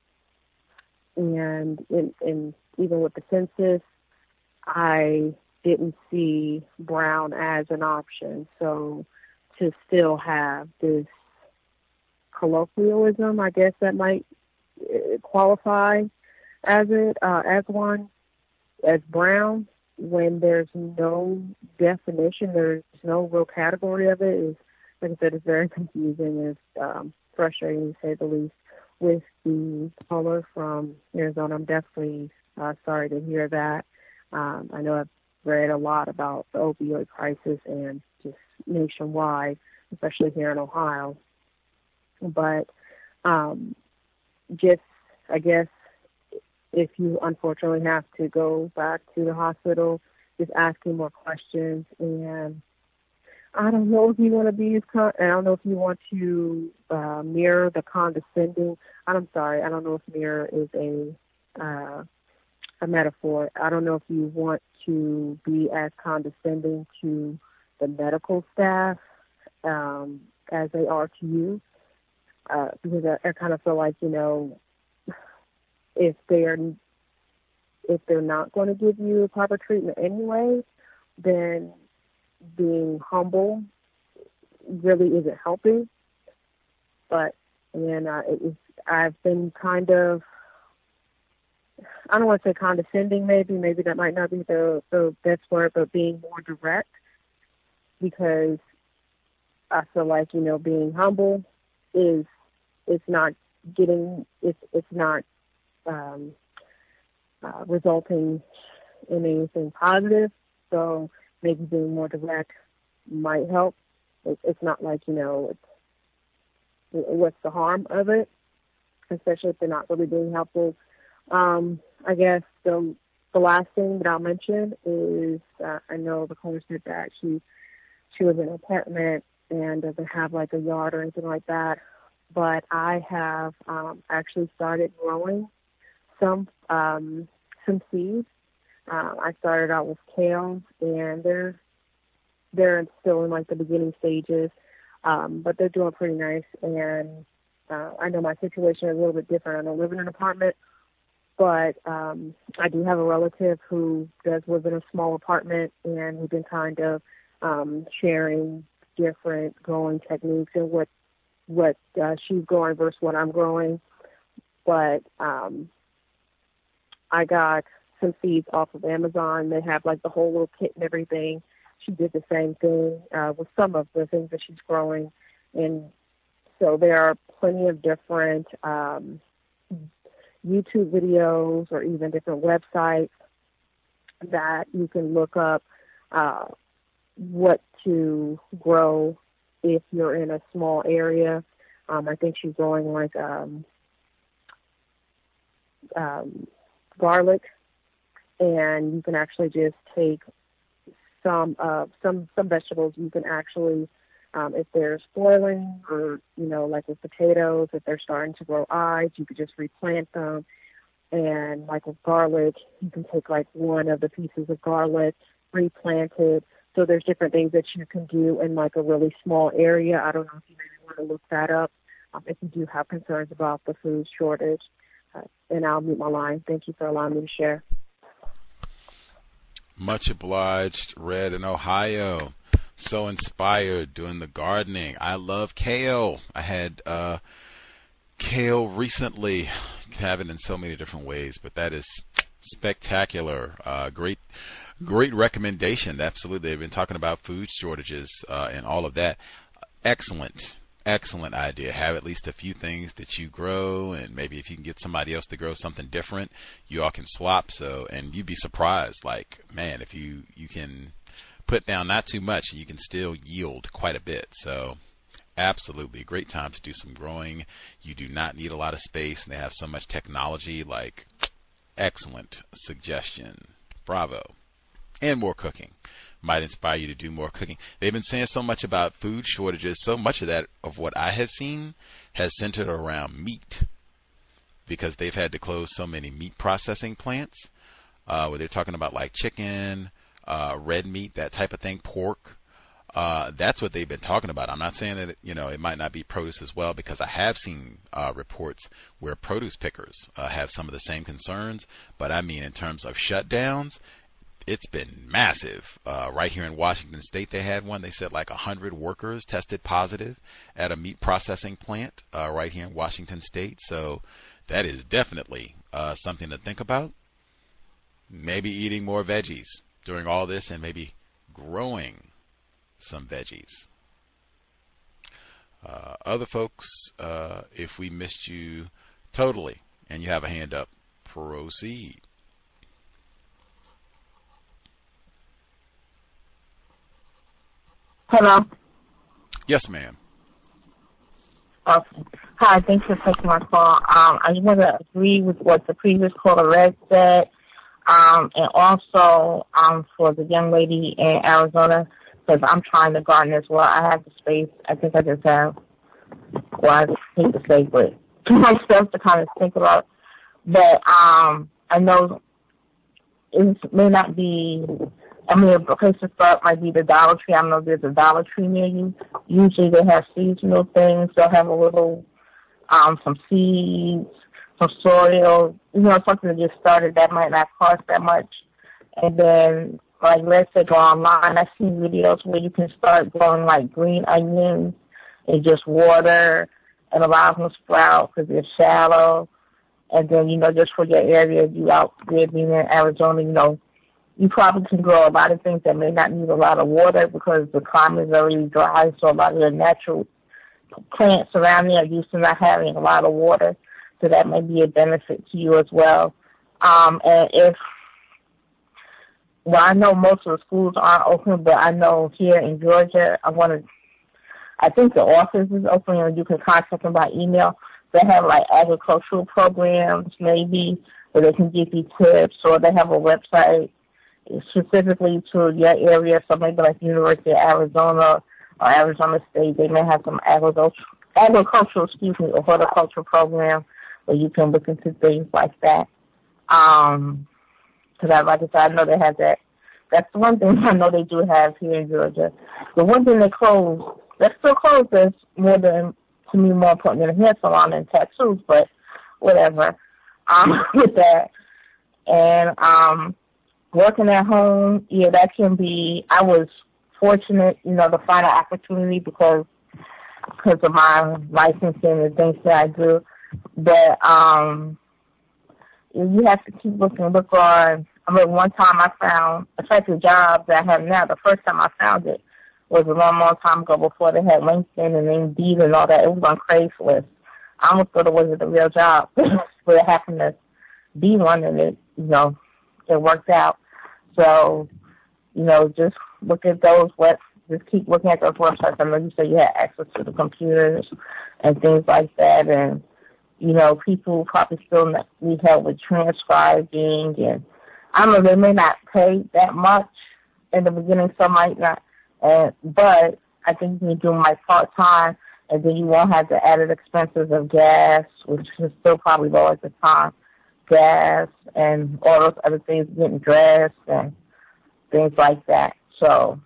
even with the census, I didn't see brown as an option. So to still have this colloquialism, I guess that might qualify as one, as brown, when there's no definition, there's no real category of it, is, like I said, it's very confusing. It's frustrating, to say the least. With the caller from Arizona, I'm definitely sorry to hear that. I know I've read a lot about the opioid crisis and just nationwide, especially here in Ohio. But just, I guess, if you unfortunately have to go back to the hospital, just asking more questions. And I don't know if you want to be I don't know if you want to mirror the condescending. I'm sorry, I don't know if mirror is a metaphor. I don't know if you want to be as condescending to the medical staff as they are to you, because I kind of feel like, you know, if they're not going to give you proper treatment anyway, then being humble really isn't helping. But again, I've been kind of, I don't want to say condescending, maybe that might not be the best word, but being more direct, because I feel like, you know, being humble is not resulting in anything positive. So maybe being more direct might help. It's not like, you know, what's the harm of it, especially if they're not really being helpful. I guess the last thing that I'll mention is I know the caller said that she was in an apartment and doesn't have like a yard or anything like that. But I have actually started growing some seeds. I started out with kale, and they're still in like the beginning stages, but they're doing pretty nice. And I know my situation is a little bit different. I don't live in an apartment, but I do have a relative who does live in a small apartment, and we've been kind of sharing different growing techniques and what she's growing versus what I'm growing. But I got some seeds off of Amazon. They have like the whole little kit and everything. She did the same thing with some of the things that she's growing. And so there are plenty of different YouTube videos or even different websites that you can look up what to grow if you're in a small area. I think she's growing like garlic, and you can actually just take some vegetables. You can actually, if they're spoiling, or, you know, like with potatoes, if they're starting to grow eyes, you could just replant them. And like with garlic, you can take like one of the pieces of garlic, replant it. So there's different things that you can do in like a really small area. I don't know if you maybe want to look that up if you do have concerns about the food shortage. And I'll mute my line. Thank you for allowing me to share. Much obliged, Red in Ohio. So inspired doing the gardening. I love kale. I had kale recently. Have it in so many different ways, but that is spectacular. Great recommendation. Absolutely. They've been talking about food shortages and all of that. Excellent idea. Have at least a few things that you grow, and maybe if you can get somebody else to grow something different, you all can swap. So, and you'd be surprised, like, man, if you can put down not too much, you can still yield quite a bit. So absolutely a great time to do some growing. You do not need a lot of space, and they have so much technology. Like, excellent suggestion. Bravo. And more cooking. Might inspire you to do more cooking. They've been saying so much about food shortages. So much of that, of what I have seen, has centered around meat, because they've had to close so many meat processing plants, where they're talking about like chicken, red meat, that type of thing, pork. That's what they've been talking about. I'm not saying that, it might not be produce as well, because I have seen reports where produce pickers have some of the same concerns. But I mean, in terms of shutdowns, it's been massive. Right here in Washington State, they had one. They said like 100 workers tested positive at a meat processing plant right here in Washington State. So that is definitely something to think about. Maybe eating more veggies during all this, and maybe growing some veggies. Other folks, if we missed you totally and you have a hand up, proceed. Hello. Yes, ma'am. Okay. Hi, thanks for taking my call. I just want to agree with what the previous caller Red said, and also for the young lady in Arizona, because I'm trying to garden as well. I have the space. I think I just have, well, I hate to say, but too much stuff to kind of think about. But I know it may not be, a place to start might be the Dollar Tree. I don't know if there's a Dollar Tree near you. Usually they have seasonal things. They'll have a little, some seeds, some soil, something to get started that might not cost that much. And then, like, let's say go online. I've seen videos where you can start growing, like, green onions and just water and allow them to sprout because they're shallow. And then, just for your area, you out there being in Arizona, you probably can grow a lot of things that may not need a lot of water because the climate is already dry, so a lot of the natural plants around there are used to not having a lot of water, so that may be a benefit to you as well. And I know most of the schools aren't open, but I know here in Georgia, I think the office is open and you can contact them by email. They have like agricultural programs maybe where they can give you tips, or they have a website specifically to your area, so maybe like University of Arizona or Arizona State, they may have some agricultural, or horticultural program where you can look into things like that. Because like I said, I know they have that. That's the one thing I know they do have here in Georgia. The one thing they closed, they're still closed, is more important than a hair salon and tattoos, but whatever. With that. And working at home, yeah, that can be, I was fortunate, to find an opportunity because of my licensing and things that I do. But you have to keep looking. One time I found a type of job that I have now. The first time I found it was a long time ago before they had LinkedIn and Indeed and all that. It was on Craigslist. I almost thought it wasn't a real job, but it happened to be one, and it worked out. So, just look at those just keep looking at those websites. I know you said you had access to the computers and things like that, and, people probably still need help with transcribing, and I don't know, they may not pay that much in the beginning, some might not, but I think you can do them like part-time, and then you won't have the added expenses of gas, which is still probably low at the time, gas and all those other things, getting dressed and things like that. So,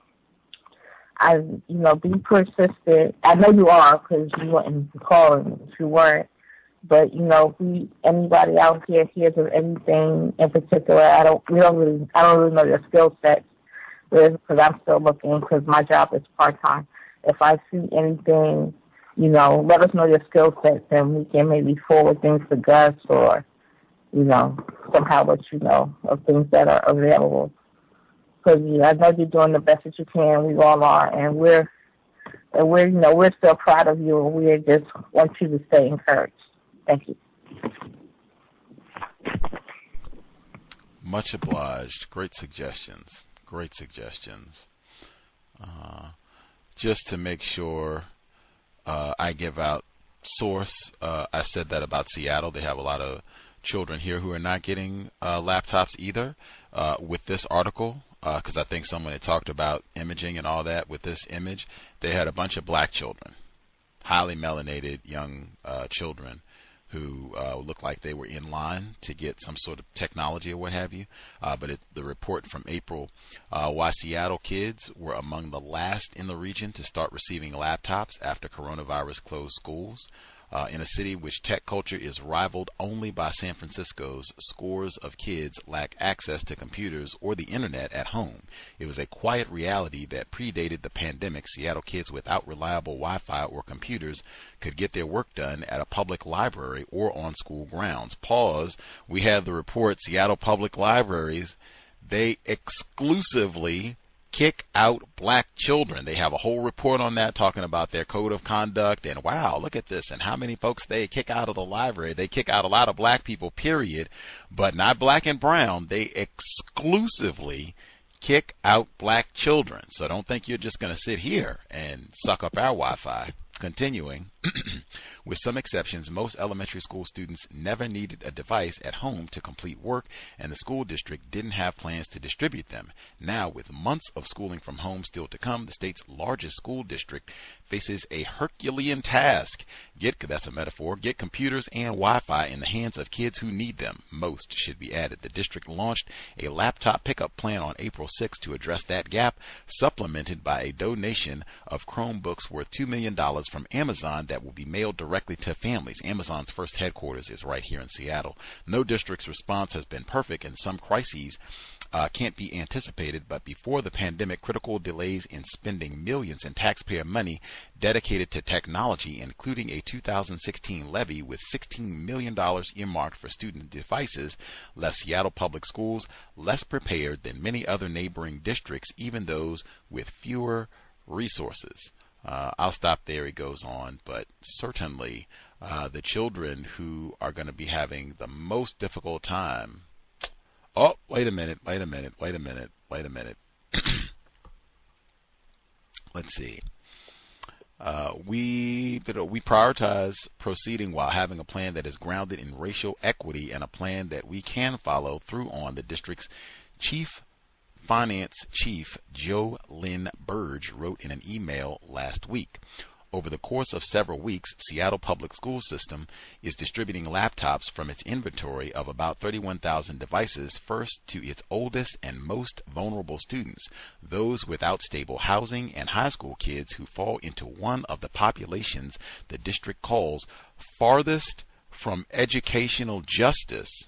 be persistent. I know you are because you wouldn't call if you weren't. But, anybody out here hears of anything in particular, I don't really know your skill sets because I'm still looking because my job is part-time. If I see anything, let us know your skill sets and we can maybe forward things to Gus or, somehow let you know of things that are available. Because I know you're doing the best that you can. We all are, and we're still proud of you, and we just want you to stay encouraged. Thank you. Much obliged. Great suggestions. Just to make sure I give out source, I said that about Seattle. They have a lot of children here who are not getting laptops either with this article, because I think someone had talked about imaging and all that. With this image, they had a bunch of black children, highly melanated young children who looked like they were in line to get some sort of technology or what have you. But the report from April, why Seattle kids were among the last in the region to start receiving laptops after coronavirus closed schools. In a city which tech culture is rivaled only by San Francisco's, scores of kids lack access to computers or the internet at home. It was a quiet reality that predated the pandemic. Seattle kids without reliable Wi-Fi or computers could get their work done at a public library or on school grounds. Pause. We have the report, Seattle public libraries, they exclusively kick out black children. They have a whole report on that talking about their code of conduct and wow, look at this and how many folks they kick out of the library. They kick out a lot of black people, period, but not black and brown. They exclusively kick out black children. So don't think you're just going to sit here and suck up our Wi-Fi. Continuing, with some exceptions, most elementary school students never needed a device at home to complete work, and the school district didn't have plans to distribute them. Now, with months of schooling from home still to come, the state's largest school district faces a Herculean task. That's a metaphor. Get computers and Wi-Fi in the hands of kids who need them. Most should be added. The district launched a laptop pickup plan on April 6 to address that gap, supplemented by a donation of Chromebooks worth $2 million from Amazon that will be mailed directly to families. Amazon's first headquarters is right here in Seattle. No district's response has been perfect, and some crises can't be anticipated, but before the pandemic, critical delays in spending millions in taxpayer money dedicated to technology, including a 2016 levy with $16 million earmarked for student devices, left Seattle public schools less prepared than many other neighboring districts, even those with fewer resources. I'll stop there, he goes on, but certainly the children who are going to be having the most difficult time. Oh, wait a minute. Let's see. We prioritize proceeding while having a plan that is grounded in racial equity and a plan that we can follow through on, the district's Finance Chief Joe Lynn Burge wrote in an email last week. Over the course of several weeks, Seattle Public School System is distributing laptops from its inventory of about 31,000 devices, first to its oldest and most vulnerable students, those without stable housing and high school kids who fall into one of the populations the district calls farthest from educational justice,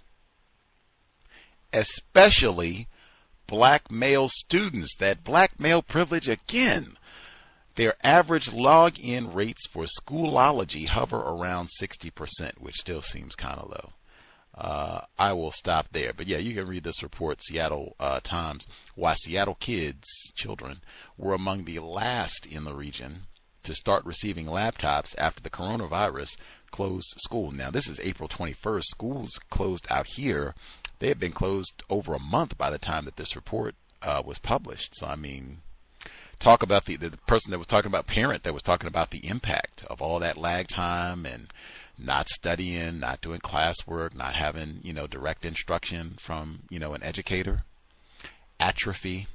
especially black male students. That black male privilege again. Their average login rates for Schoolology hover around 60%, which still seems kind of low. I will stop there. But yeah, you can read this report, Seattle Times, why Seattle children, were among the last in the region to start receiving laptops after the coronavirus closed school. Now, this is April 21st. Schools closed out here. They had been closed over a month by the time that this report was published. So, I mean, talk about the person that was talking about, parent that was talking about the impact of all that lag time and not studying, not doing classwork, not having, direct instruction from, an educator. Atrophy.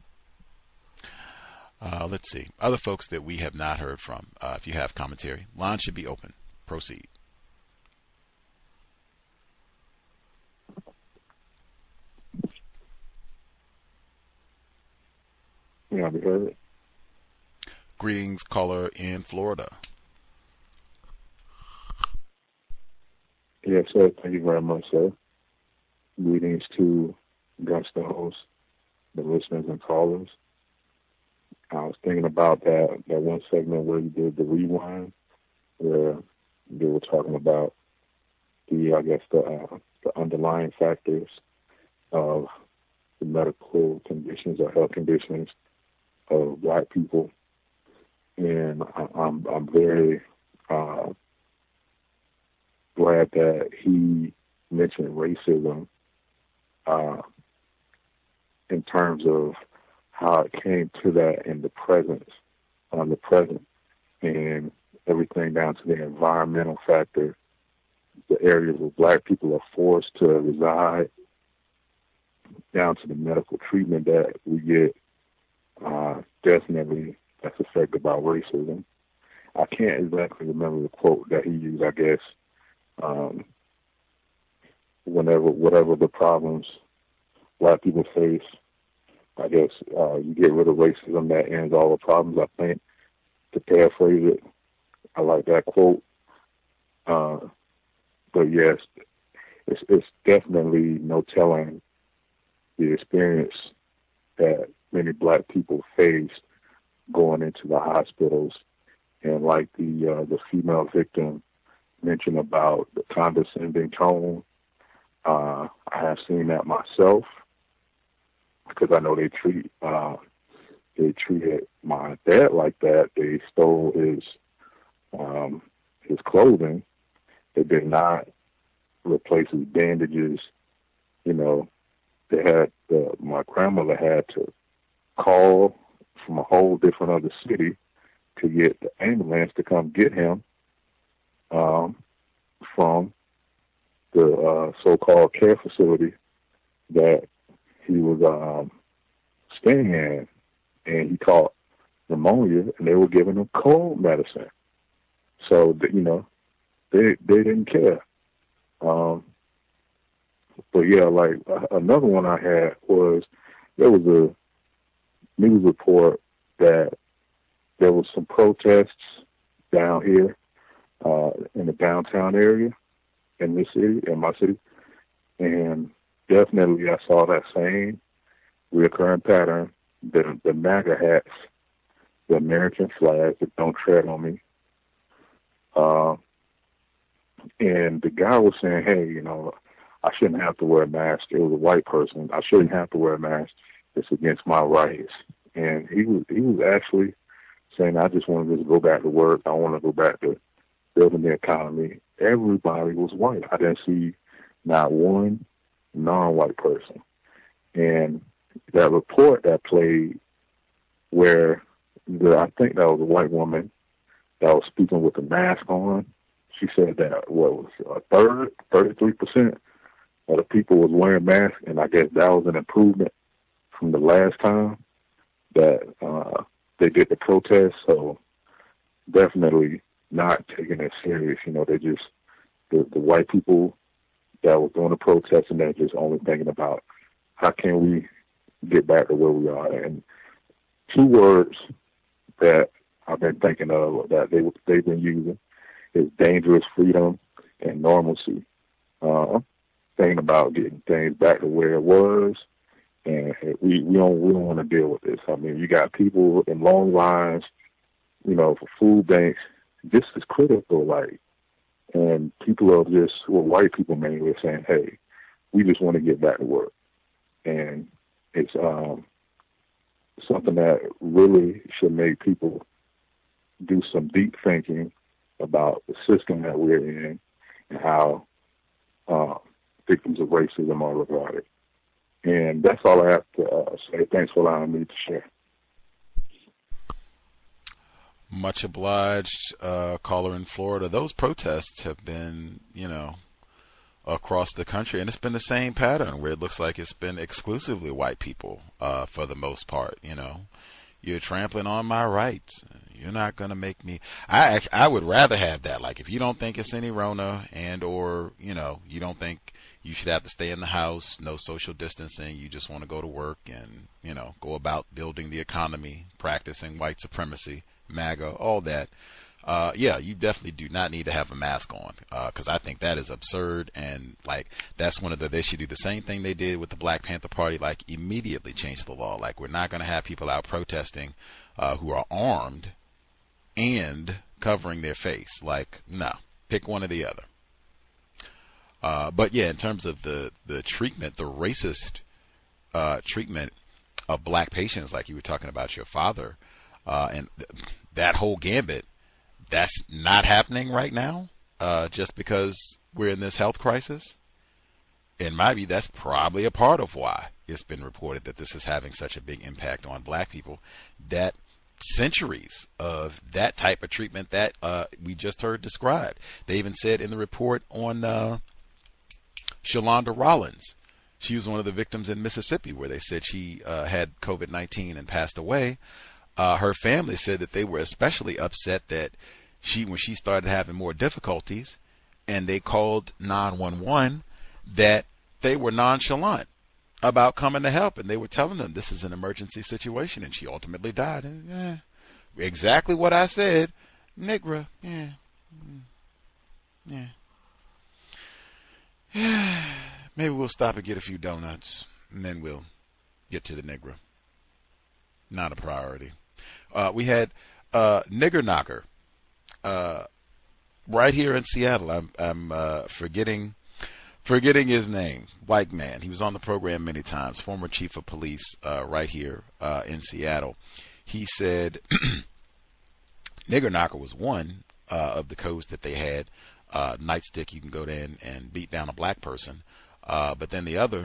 Let's see. Other folks that we have not heard from. If you have commentary, line should be open. Proceed. Yeah, I've heard it. Greetings, caller in Florida. Yes, sir. Thank you very much, sir. Greetings to the host, the listeners and callers. I was thinking about that one segment where you did the rewind, where they were talking about the underlying factors of the medical conditions or health conditions of black people, and I'm very glad that he mentioned racism in terms of how it came to that in the present, and everything down to the environmental factor the areas where black people are forced to reside, down to the medical treatment that we get, definitely that's affected by racism. I can't exactly remember the quote that he used. I guess whatever the problems black people face, I guess you get rid of racism, that ends all the problems. I think, to paraphrase it, I like that quote. But yes, it's definitely no telling the experience that many black people face going into the hospitals, and like the female victim mentioned about the condescending tone. I have seen that myself, because I know they treated my dad like that. They stole his clothing. They did not replace his bandages. You know, my grandmother had to call from a whole different other city to get the ambulance to come get him from the so-called care facility that he was staying in, and he caught pneumonia, and they were giving him cold medicine. So they didn't care. But yeah, like another one I had was, there was a news report that there was some protests down here in the downtown area in my city, and definitely I saw that same recurring pattern. The MAGA hats, the American flag, the "Don't Tread on Me." And the guy was saying, hey, I shouldn't have to wear a mask. It was a white person. I shouldn't have to wear a mask. It's against my rights. And he was actually saying, I just want to just go back to work. I want to go back to building the economy. Everybody was white. I didn't see not one non-white person. And that report that played, where I think that was a white woman that was speaking with a mask on, she said that 33% of the people was wearing masks, and I guess that was an improvement from the last time that they did the protest. So definitely not taking it serious. They just, the white people that was doing the protest, and they're just only thinking about how can we get back to where we are. And two words that I've been thinking of that they've been using is dangerous freedom and normalcy. Thinking about getting things back to where it was, and we don't want to deal with this. I mean, you got people in long lines, for food banks. This is critical, and people are just, white people mainly, are saying, hey, we just want to get back to work. And it's something that really should make people do some deep thinking about the system that we're in and how victims of racism are regarded. And that's all I have to say. Thanks for allowing me to share. Much obliged, caller in Florida. Those protests have been, across the country, and it's been the same pattern where it looks like it's been exclusively white people for the most part. You're trampling on my rights. You're not going to make me. I would rather have that. Like, if you don't think it's any Rona, and or you don't think you should have to stay in the house, no social distancing, you just want to go to work and go about building the economy, practicing white supremacy, MAGA, all that. Yeah, you definitely do not need to have a mask on, because I think that is absurd. And that's one of they should do the same thing they did with the Black Panther Party, immediately change the law. We're not going to have people out protesting who are armed and covering their face. No, pick one or the other. But yeah, in terms of the treatment, the racist treatment of black patients, like you were talking about your father, and that whole gambit, that's not happening right now, just because we're in this health crisis. In my view, that's probably a part of why it's been reported that this is having such a big impact on black people, that centuries of that type of treatment that we just heard described. They even said in the report on Shalonda Rollins, she was one of the victims in Mississippi where they said she had COVID-19 and passed away. Her family said that they were especially upset that when she started having more difficulties and they called 911, that they were nonchalant about coming to help, and they were telling them this is an emergency situation, and she ultimately died. And, exactly what I said, Negra. Maybe we'll stop and get a few donuts, and then we'll get to the Negra. Not a priority. We had Nigger Knocker right here in Seattle. I'm forgetting his name. White man. He was on the program many times. Former chief of police right here in Seattle. He said Nigger Knocker was one of the codes that they had. Nightstick, you can go in and beat down a black person. But then the other,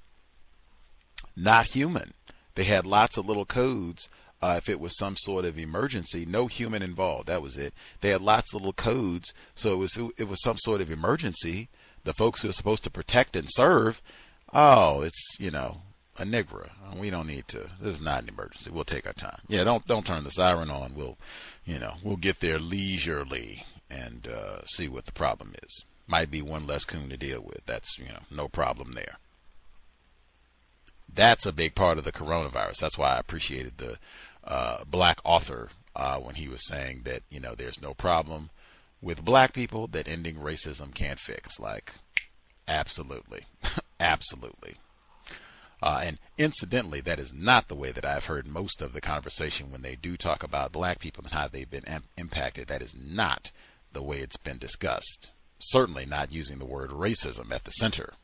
not human. They had lots of little codes. If it was some sort of emergency, no human involved. That was it. They had lots of little codes. So it was some sort of emergency. The folks who are supposed to protect and serve, it's, a Negra. We don't need to. This is not an emergency. We'll take our time. Yeah, don't turn the siren on. We'll get there leisurely and see what the problem is. Might be one less coon to deal with. That's, no problem there. That's a big part of the coronavirus. That's why I appreciated the black author when he was saying that, there's no problem with black people that ending racism can't fix. Like, absolutely. Absolutely. And incidentally, that is not the way that I've heard most of the conversation when they do talk about black people and how they've been impacted. That is not the way it's been discussed. Certainly not using the word racism at the center.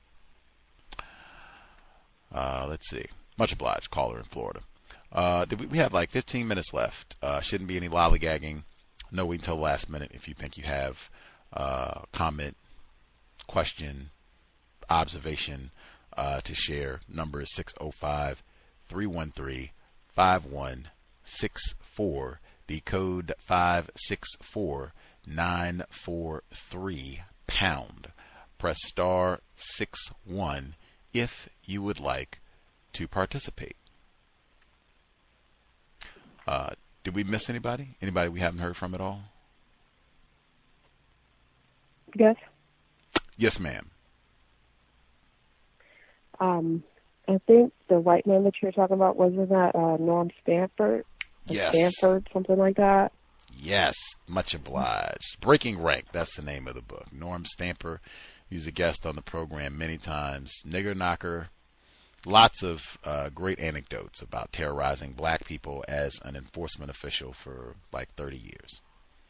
Let's see. Much obliged, caller in Florida. We have like 15 minutes left. Shouldn't be any lollygagging. No wait until the last minute if you think you have comment, question, observation to share. Number is 605-313-5164. The code 564943 pound. Press star 61 if you would like to participate. Did we miss anybody? Anybody we haven't heard from at all? Yes. Yes, ma'am. I think the white man that you're talking about, wasn't that Norm Stanford? Yes. Stanford, something like that? Yes. Much obliged. Breaking Rank, that's the name of the book. Norm Stanford, he's a guest on the program many times. Nigger Knocker. Lots of great anecdotes about terrorizing black people as an enforcement official for like 30 years.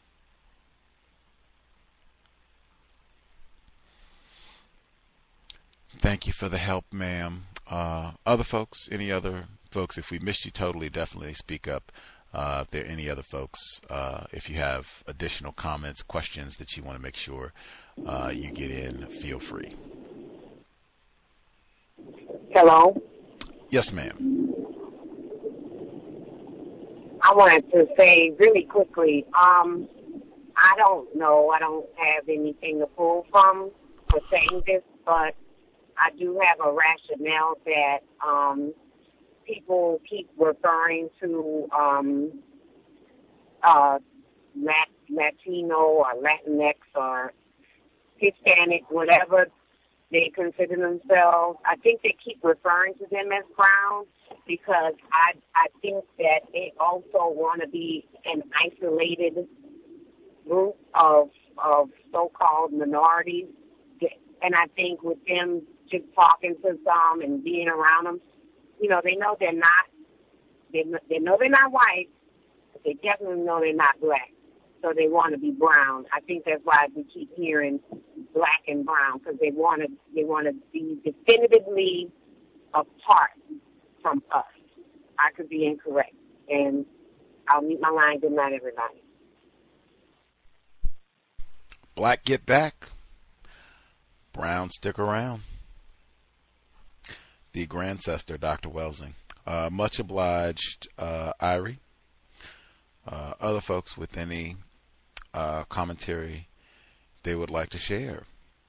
Thank you for the help, ma'am. Other folks, any other folks, if we missed you totally, definitely speak up. If there are any other folks, if you have additional comments, questions that you want to make sure you get in, feel free. Hello? Yes, ma'am. I wanted to say really quickly, I don't know, I don't have anything to pull from for saying this, but I do have a rationale that people keep referring to Latino or Latinx or Hispanic, whatever they consider themselves. I think they keep referring to them as brown because I think that they also want to be an isolated group of so-called minorities. And I think with them just talking to some and being around them, they know they're not, they know they're not white, but they definitely know they're not black. So they want to be brown. I think that's why we keep hearing black and brown, because they want to be definitively apart from us. I could be incorrect. And I'll mute my line. Good night, everybody. Black get back. Brown stick around. The Grandcestor, Dr. Welsing. Much obliged, Irie. other folks with any commentary they would like to share.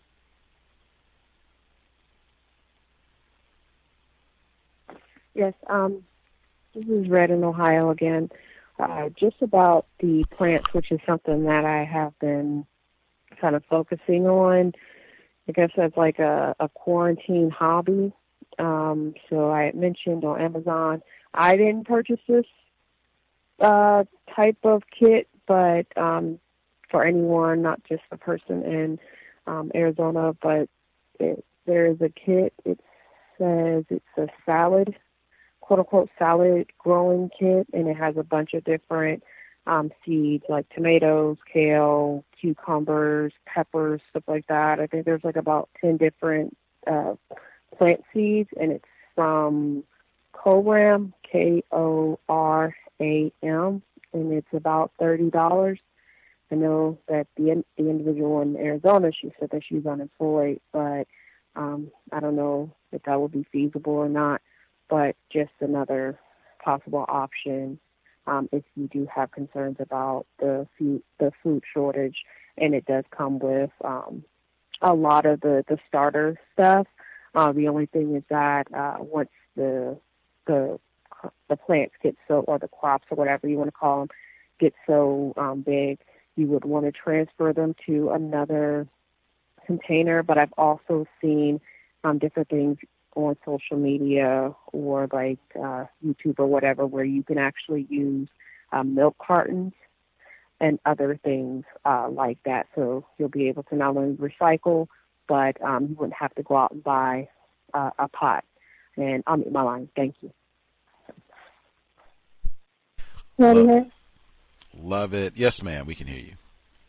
Yes, this is Red in Ohio again. Just about the plants, which is something that I have been kind of focusing on. I guess that's like a quarantine hobby. So I had mentioned on Amazon, I didn't purchase this type of kit, but for anyone, not just a person in Arizona, but there is a kit. It says it's a salad, quote-unquote salad growing kit, and it has a bunch of different seeds like tomatoes, kale, cucumbers, peppers, stuff like that. I think there's like about 10 different plant seeds, and it's from Koram, Koram, and it's about $30. I know that the individual in Arizona, she said that she's unemployed, but I don't know if that will be feasible or not, but just another possible option if you do have concerns about the food shortage. And it does come with a lot of the starter stuff. The only thing is that once the plants get so, or the crops or whatever you want to call them, get so big, you would want to transfer them to another container. But I've also seen different things on social media or like YouTube or whatever, where you can actually use milk cartons and other things like that. So you'll be able to not only recycle, but you wouldn't have to go out and buy a pot. And I'll mute my line. Thank you. Love it. Yes, ma'am. We can hear you.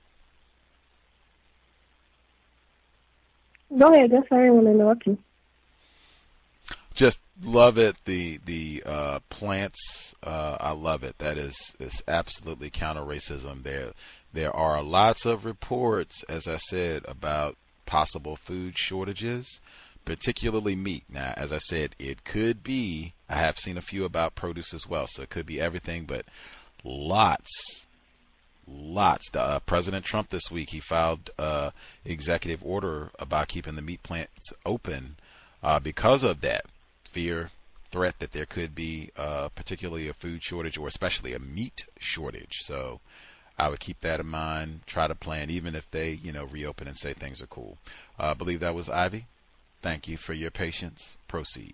Go ahead. That's why I want to interrupt you. Just love it. The plants, I love it. That is absolutely counter racism. There are lots of reports, as I said, about possible food shortages, particularly meat. Now, as I said, it could be. I have seen a few about produce as well, so it could be everything, but lots. President Trump this week, he filed executive order about keeping the meat plants open because of that threat that there could be particularly a food shortage or especially a meat shortage. So I would keep that in mind, try to plan, even if they, reopen and say things are cool. I believe that was Ivy. Thank you for your patience. Proceed.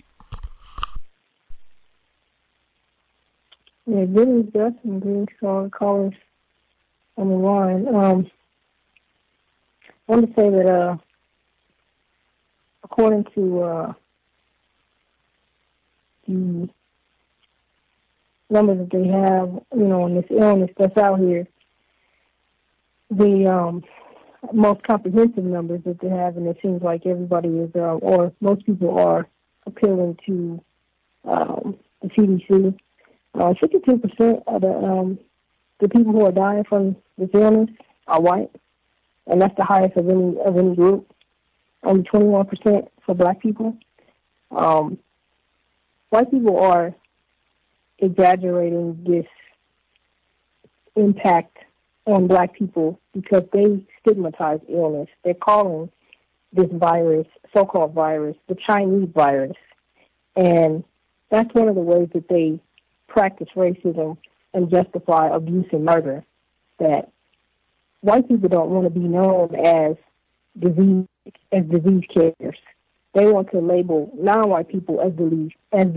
Yeah, greetings, Justin. Greetings to all the callers on the line. I want to say that according to the numbers that they have, on this illness that's out here, the most comprehensive numbers that they have, and it seems like everybody is, or most people are appealing to the CDC. 52% of the people who are dying from this illness are white, and that's the highest of any group. Only 21% for black people. White people are exaggerating this impact on black people because they stigmatize illness. They're calling this virus, so-called virus, the Chinese virus. And that's one of the ways that they practice racism and justify abuse and murder, that white people don't want to be known as disease carriers. They want to label non-white people as disease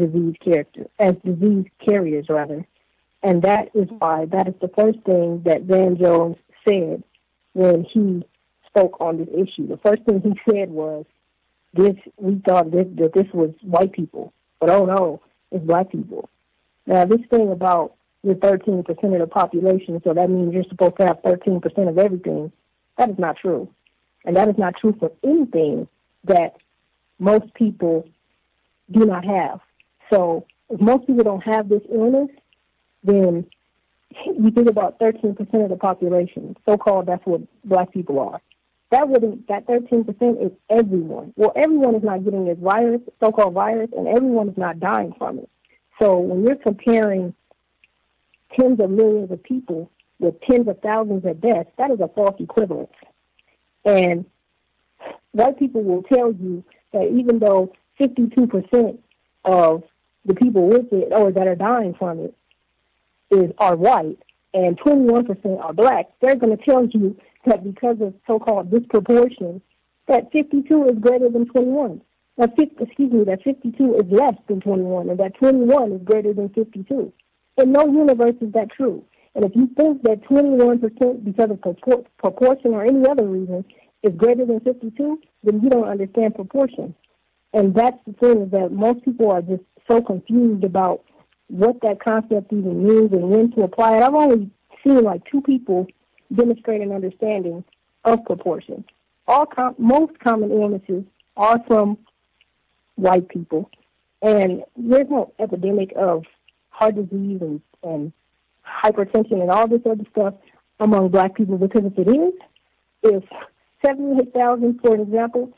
carriers rather. And that is why that is the first thing that Van Jones said when he spoke on this issue. The first thing he said was, we thought that this was white people, but oh no, it's black people. Now this thing about the 13% of the population, so that means you're supposed to have 13% of everything, that is not true. And that is not true for anything that most people do not have. So if most people don't have this illness, then you think about 13% of the population. So-called, that's what black people are. That 13% is everyone. Well, everyone is not getting this virus, so-called virus, and everyone is not dying from it. So when you're comparing tens of millions of people with tens of thousands of deaths, that is a false equivalence. And white people will tell you that even though 52% of the people with it or that are dying from it are white and 21% are black, they're going to tell you that because of so-called disproportion, that 52 is greater than 21. That 52 is less than 21, and that 21 is greater than 52. In no universe is that true. And if you think that 21% because of proportion or any other reason is greater than 52, then you don't understand proportion. And that's the thing, is that most people are just so confused about what that concept even means and when to apply it. I've only seen like 2 people demonstrate an understanding of proportion. Most common illnesses are from white people, and there's no epidemic of heart disease and hypertension and all this other stuff among black people, because if it is, if 78,000, for an example,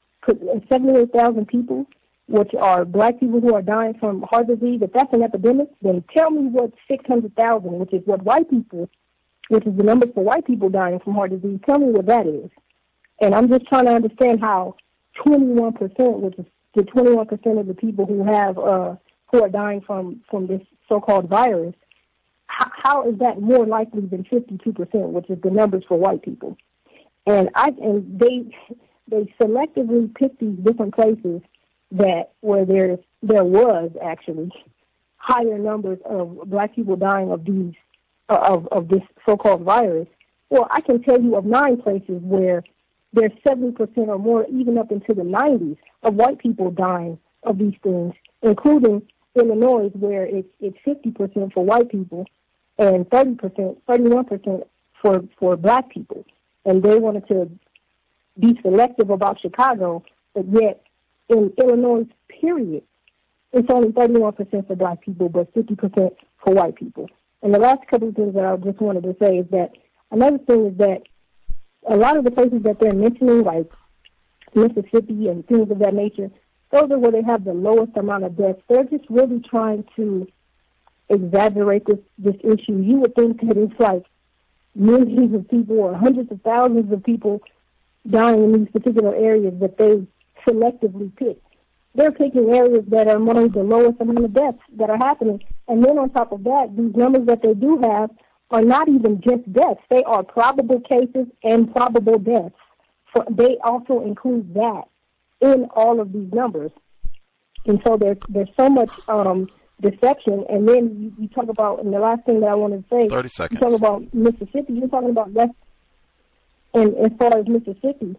78,000 people, which are black people who are dying from heart disease, if that's an epidemic, then tell me what 600,000, which is what white people, which is the number for white people dying from heart disease, tell me what that is. And I'm just trying to understand how 21%, which is the 21% of the people who are dying from this so-called virus, how is that more likely than 52%, which is the numbers for white people? And they selectively pick these different places where there was actually higher numbers of black people dying of these of this so-called virus. Well, I can tell you of 9 places where there's 70% or more, even up into the 90s, of white people dying of these things, including Illinois, where it's 50% for white people and 31% for black people. And they wanted to be selective about Chicago, but yet in Illinois, period, it's only 31% for black people, but 50% for white people. And the last couple of things that I just wanted to say is that another thing is that a lot of the places that they're mentioning, like Mississippi and things of that nature, those are where they have the lowest amount of deaths. They're just really trying to exaggerate this issue. You would think that it's like millions of people or hundreds of thousands of people dying in these particular areas that they selectively pick. They're picking areas that are among the lowest amount of deaths that are happening. And then on top of that, these numbers that they do have are not even just deaths. They are probable cases and probable deaths. So they also include that in all of these numbers. And so there's so much deception. And then you talk about, and the last thing that I want to say, 30 seconds. You talk about Mississippi. You're talking about less, and as far as Mississippi,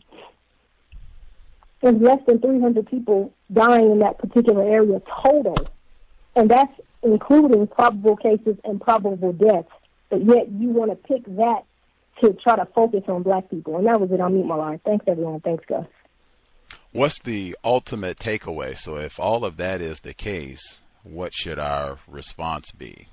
there's less than 300 people dying in that particular area total. And that's including probable cases and probable deaths. But yet you want to pick that to try to focus on black people. And that was it. I'll mute my line. Thanks, everyone. Thanks, Gus. What's the ultimate takeaway? So if all of that is the case, what should our response be?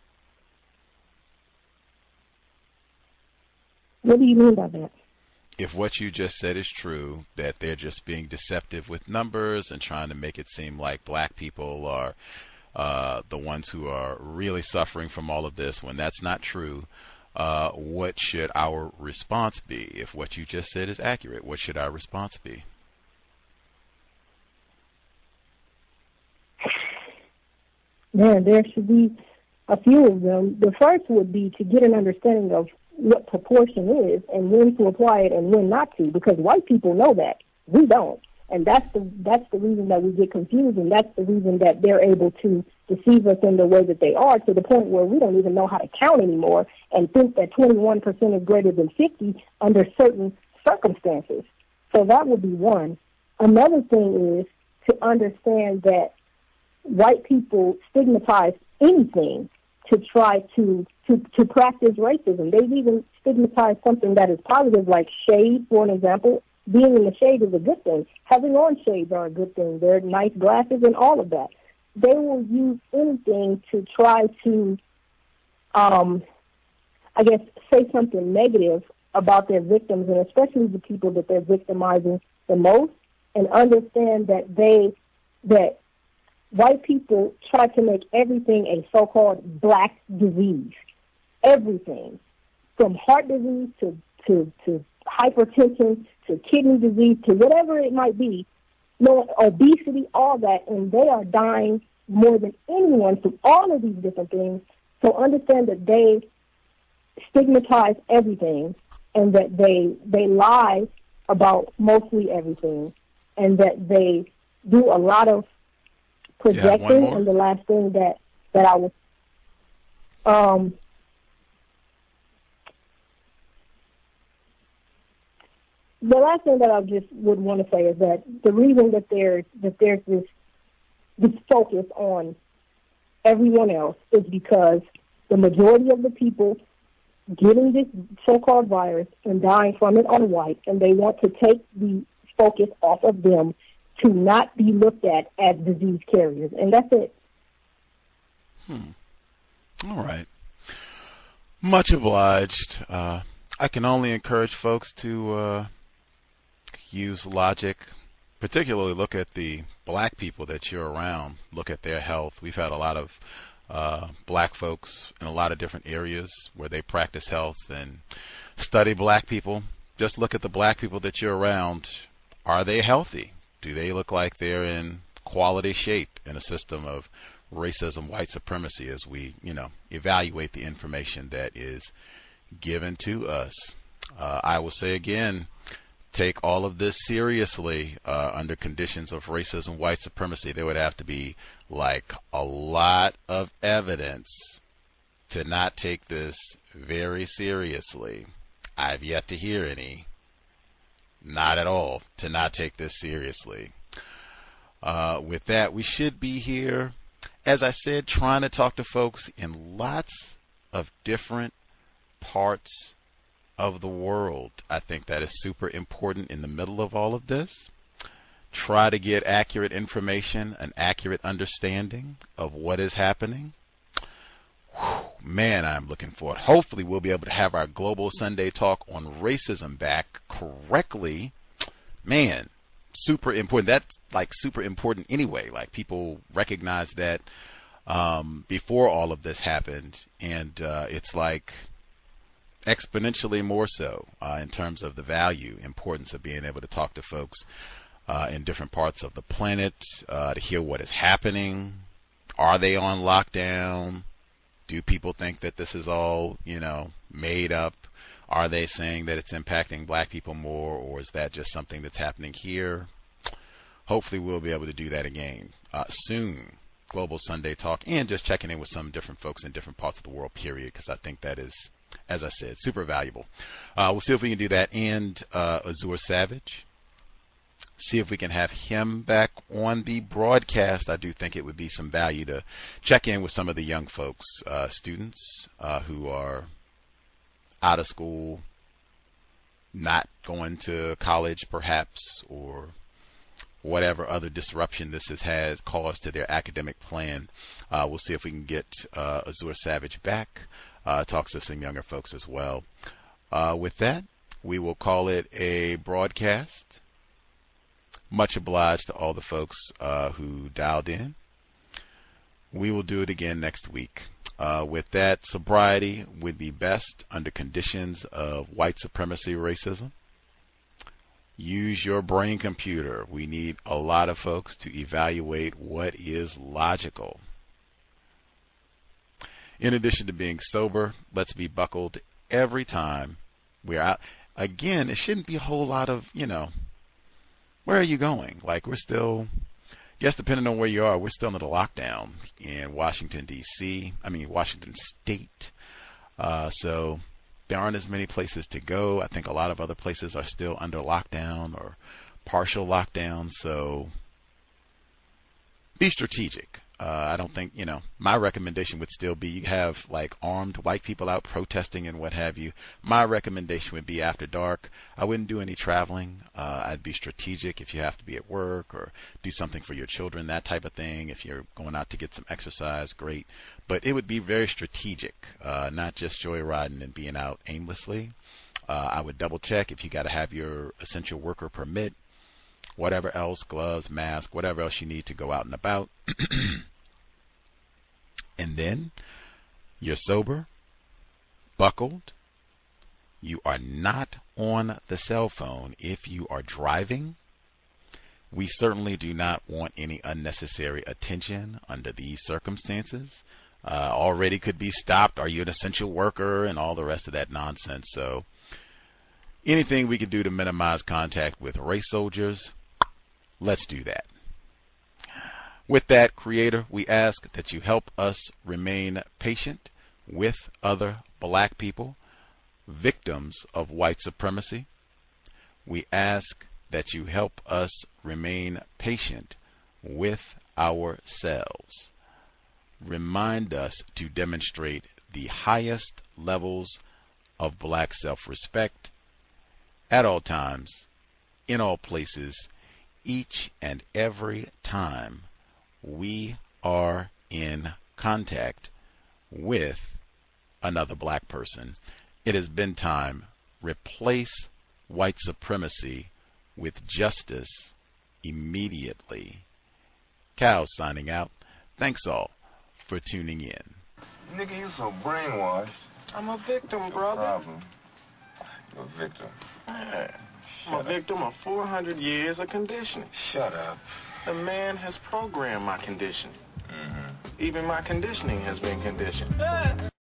What do you mean by that? If what you just said is true, that they're just being deceptive with numbers and trying to make it seem like black people are the ones who are really suffering from all of this, when that's not true, what should our response be? If what you just said is accurate, what should our response be? Man, there should be a few of them. The first would be to get an understanding of what proportion is and when to apply it and when not to, because white people know that. We don't. And that's the reason that we get confused, and that's the reason that they're able to deceive us in the way that they are, to the point where we don't even know how to count anymore and think that 21% is greater than 50 under certain circumstances. So that would be one. Another thing is to understand that white people stigmatize anything to try to practice racism. They've even stigmatized something that is positive, like shade, for an example. Being in the shade is a good thing. Having on shades are a good thing. They're nice glasses and all of that. They will use anything to try to, say something negative about their victims, and especially the people that they're victimizing the most, and understand that white people try to make everything a so-called black disease. Everything, from heart disease to hypertension to kidney disease to whatever it might be, obesity, all that, and they are dying more than anyone from all of these different things. So understand that they stigmatize everything and that they lie about mostly everything and that they do a lot of projecting. And the last thing that I was the last thing that I just would want to say is that the reason that there's this focus on everyone else is because the majority of the people getting this so-called virus and dying from it are white, and they want to take the focus off of them to not be looked at as disease carriers, and that's it. All right. Much obliged. I can only encourage folks to use logic, particularly look at the black people that you're around, look at their health. We've had a lot of black folks in a lot of different areas where they practice health and study black people. Just look at the black people that you're around. Are they healthy? Do they look like they're in quality shape in a system of racism, white supremacy, as we, evaluate the information that is given to us? I will say again, take all of this seriously under conditions of racism, white supremacy. There would have to be like a lot of evidence to not take this very seriously. I've yet to hear any, not at all, to not take this seriously. With that, we should be here, as I said, trying to talk to folks in lots of different parts of the world. I think that is super important in the middle of all of this. Try to get accurate information, an accurate understanding of what is happening. Man, I'm looking forward. Hopefully we'll be able to have our Global Sunday Talk on racism back correctly. Man, super important. That's like super important anyway. Like people recognize that before all of this happened, and it's like exponentially more so in terms of the value, importance of being able to talk to folks in different parts of the planet to hear what is happening. Are they on lockdown? Do people think that this is all, made up? Are they saying that it's impacting black people more, or is that just something that's happening here? Hopefully we'll be able to do that again soon. Global Sunday Talk, and just checking in with some different folks in different parts of the world, period, because I think that is, as I said, super valuable. We'll see if we can do that. And Azur Savage, see if we can have him back on the broadcast. I do think it would be some value to check in with some of the young folks, students who are out of school, not going to college perhaps, or whatever other disruption this has caused to their academic plan. We'll see if we can get Azur Savage back, talk to some younger folks as well. With that, we will call it a broadcast. Much obliged to all the folks who dialed in. We will do it again next week. With that, sobriety would be best under conditions of white supremacy racism. Use your brain computer. We need a lot of folks to evaluate what is logical. In addition to being sober, let's be buckled every time we're out. Again, it shouldn't be a whole lot of, where are you going? Like, we're still, yes, depending on where you are, we're still under lockdown in Washington State. So there aren't as many places to go. I think a lot of other places are still under lockdown or partial lockdown. So be strategic. I don't think, my recommendation would still be you have like armed white people out protesting and what have you. My recommendation would be after dark. I wouldn't do any traveling. I'd be strategic if you have to be at work or do something for your children, that type of thing. If you're going out to get some exercise, great. But it would be very strategic, not just joyriding and being out aimlessly. I would double check if you got to have your essential worker permit. whatever else, gloves, mask, whatever else you need to go out and about. And then you're sober, buckled. You are not on the cell phone if you are driving. We certainly do not want any unnecessary attention under these circumstances. Already could be stopped. Are you an essential worker? And all the rest of that nonsense. So anything we can do to minimize contact with race soldiers, let's do that. With that, Creator, we ask that you help us remain patient with other black people, victims of white supremacy. We ask that you help us remain patient with ourselves. Remind us to demonstrate the highest levels of black self-respect at all times, in all places, each and every time we are in contact with another black person. It has been time. Replace white supremacy with justice immediately. Cal signing out. Thanks all for tuning in. Nigga, you so brainwashed. I'm a victim, brother. No problem. You're a victim. Yeah. I'm a victim of 400 years of conditioning. Shut up. The man has programmed my conditioning. Mm-hmm. Even my conditioning has been conditioned.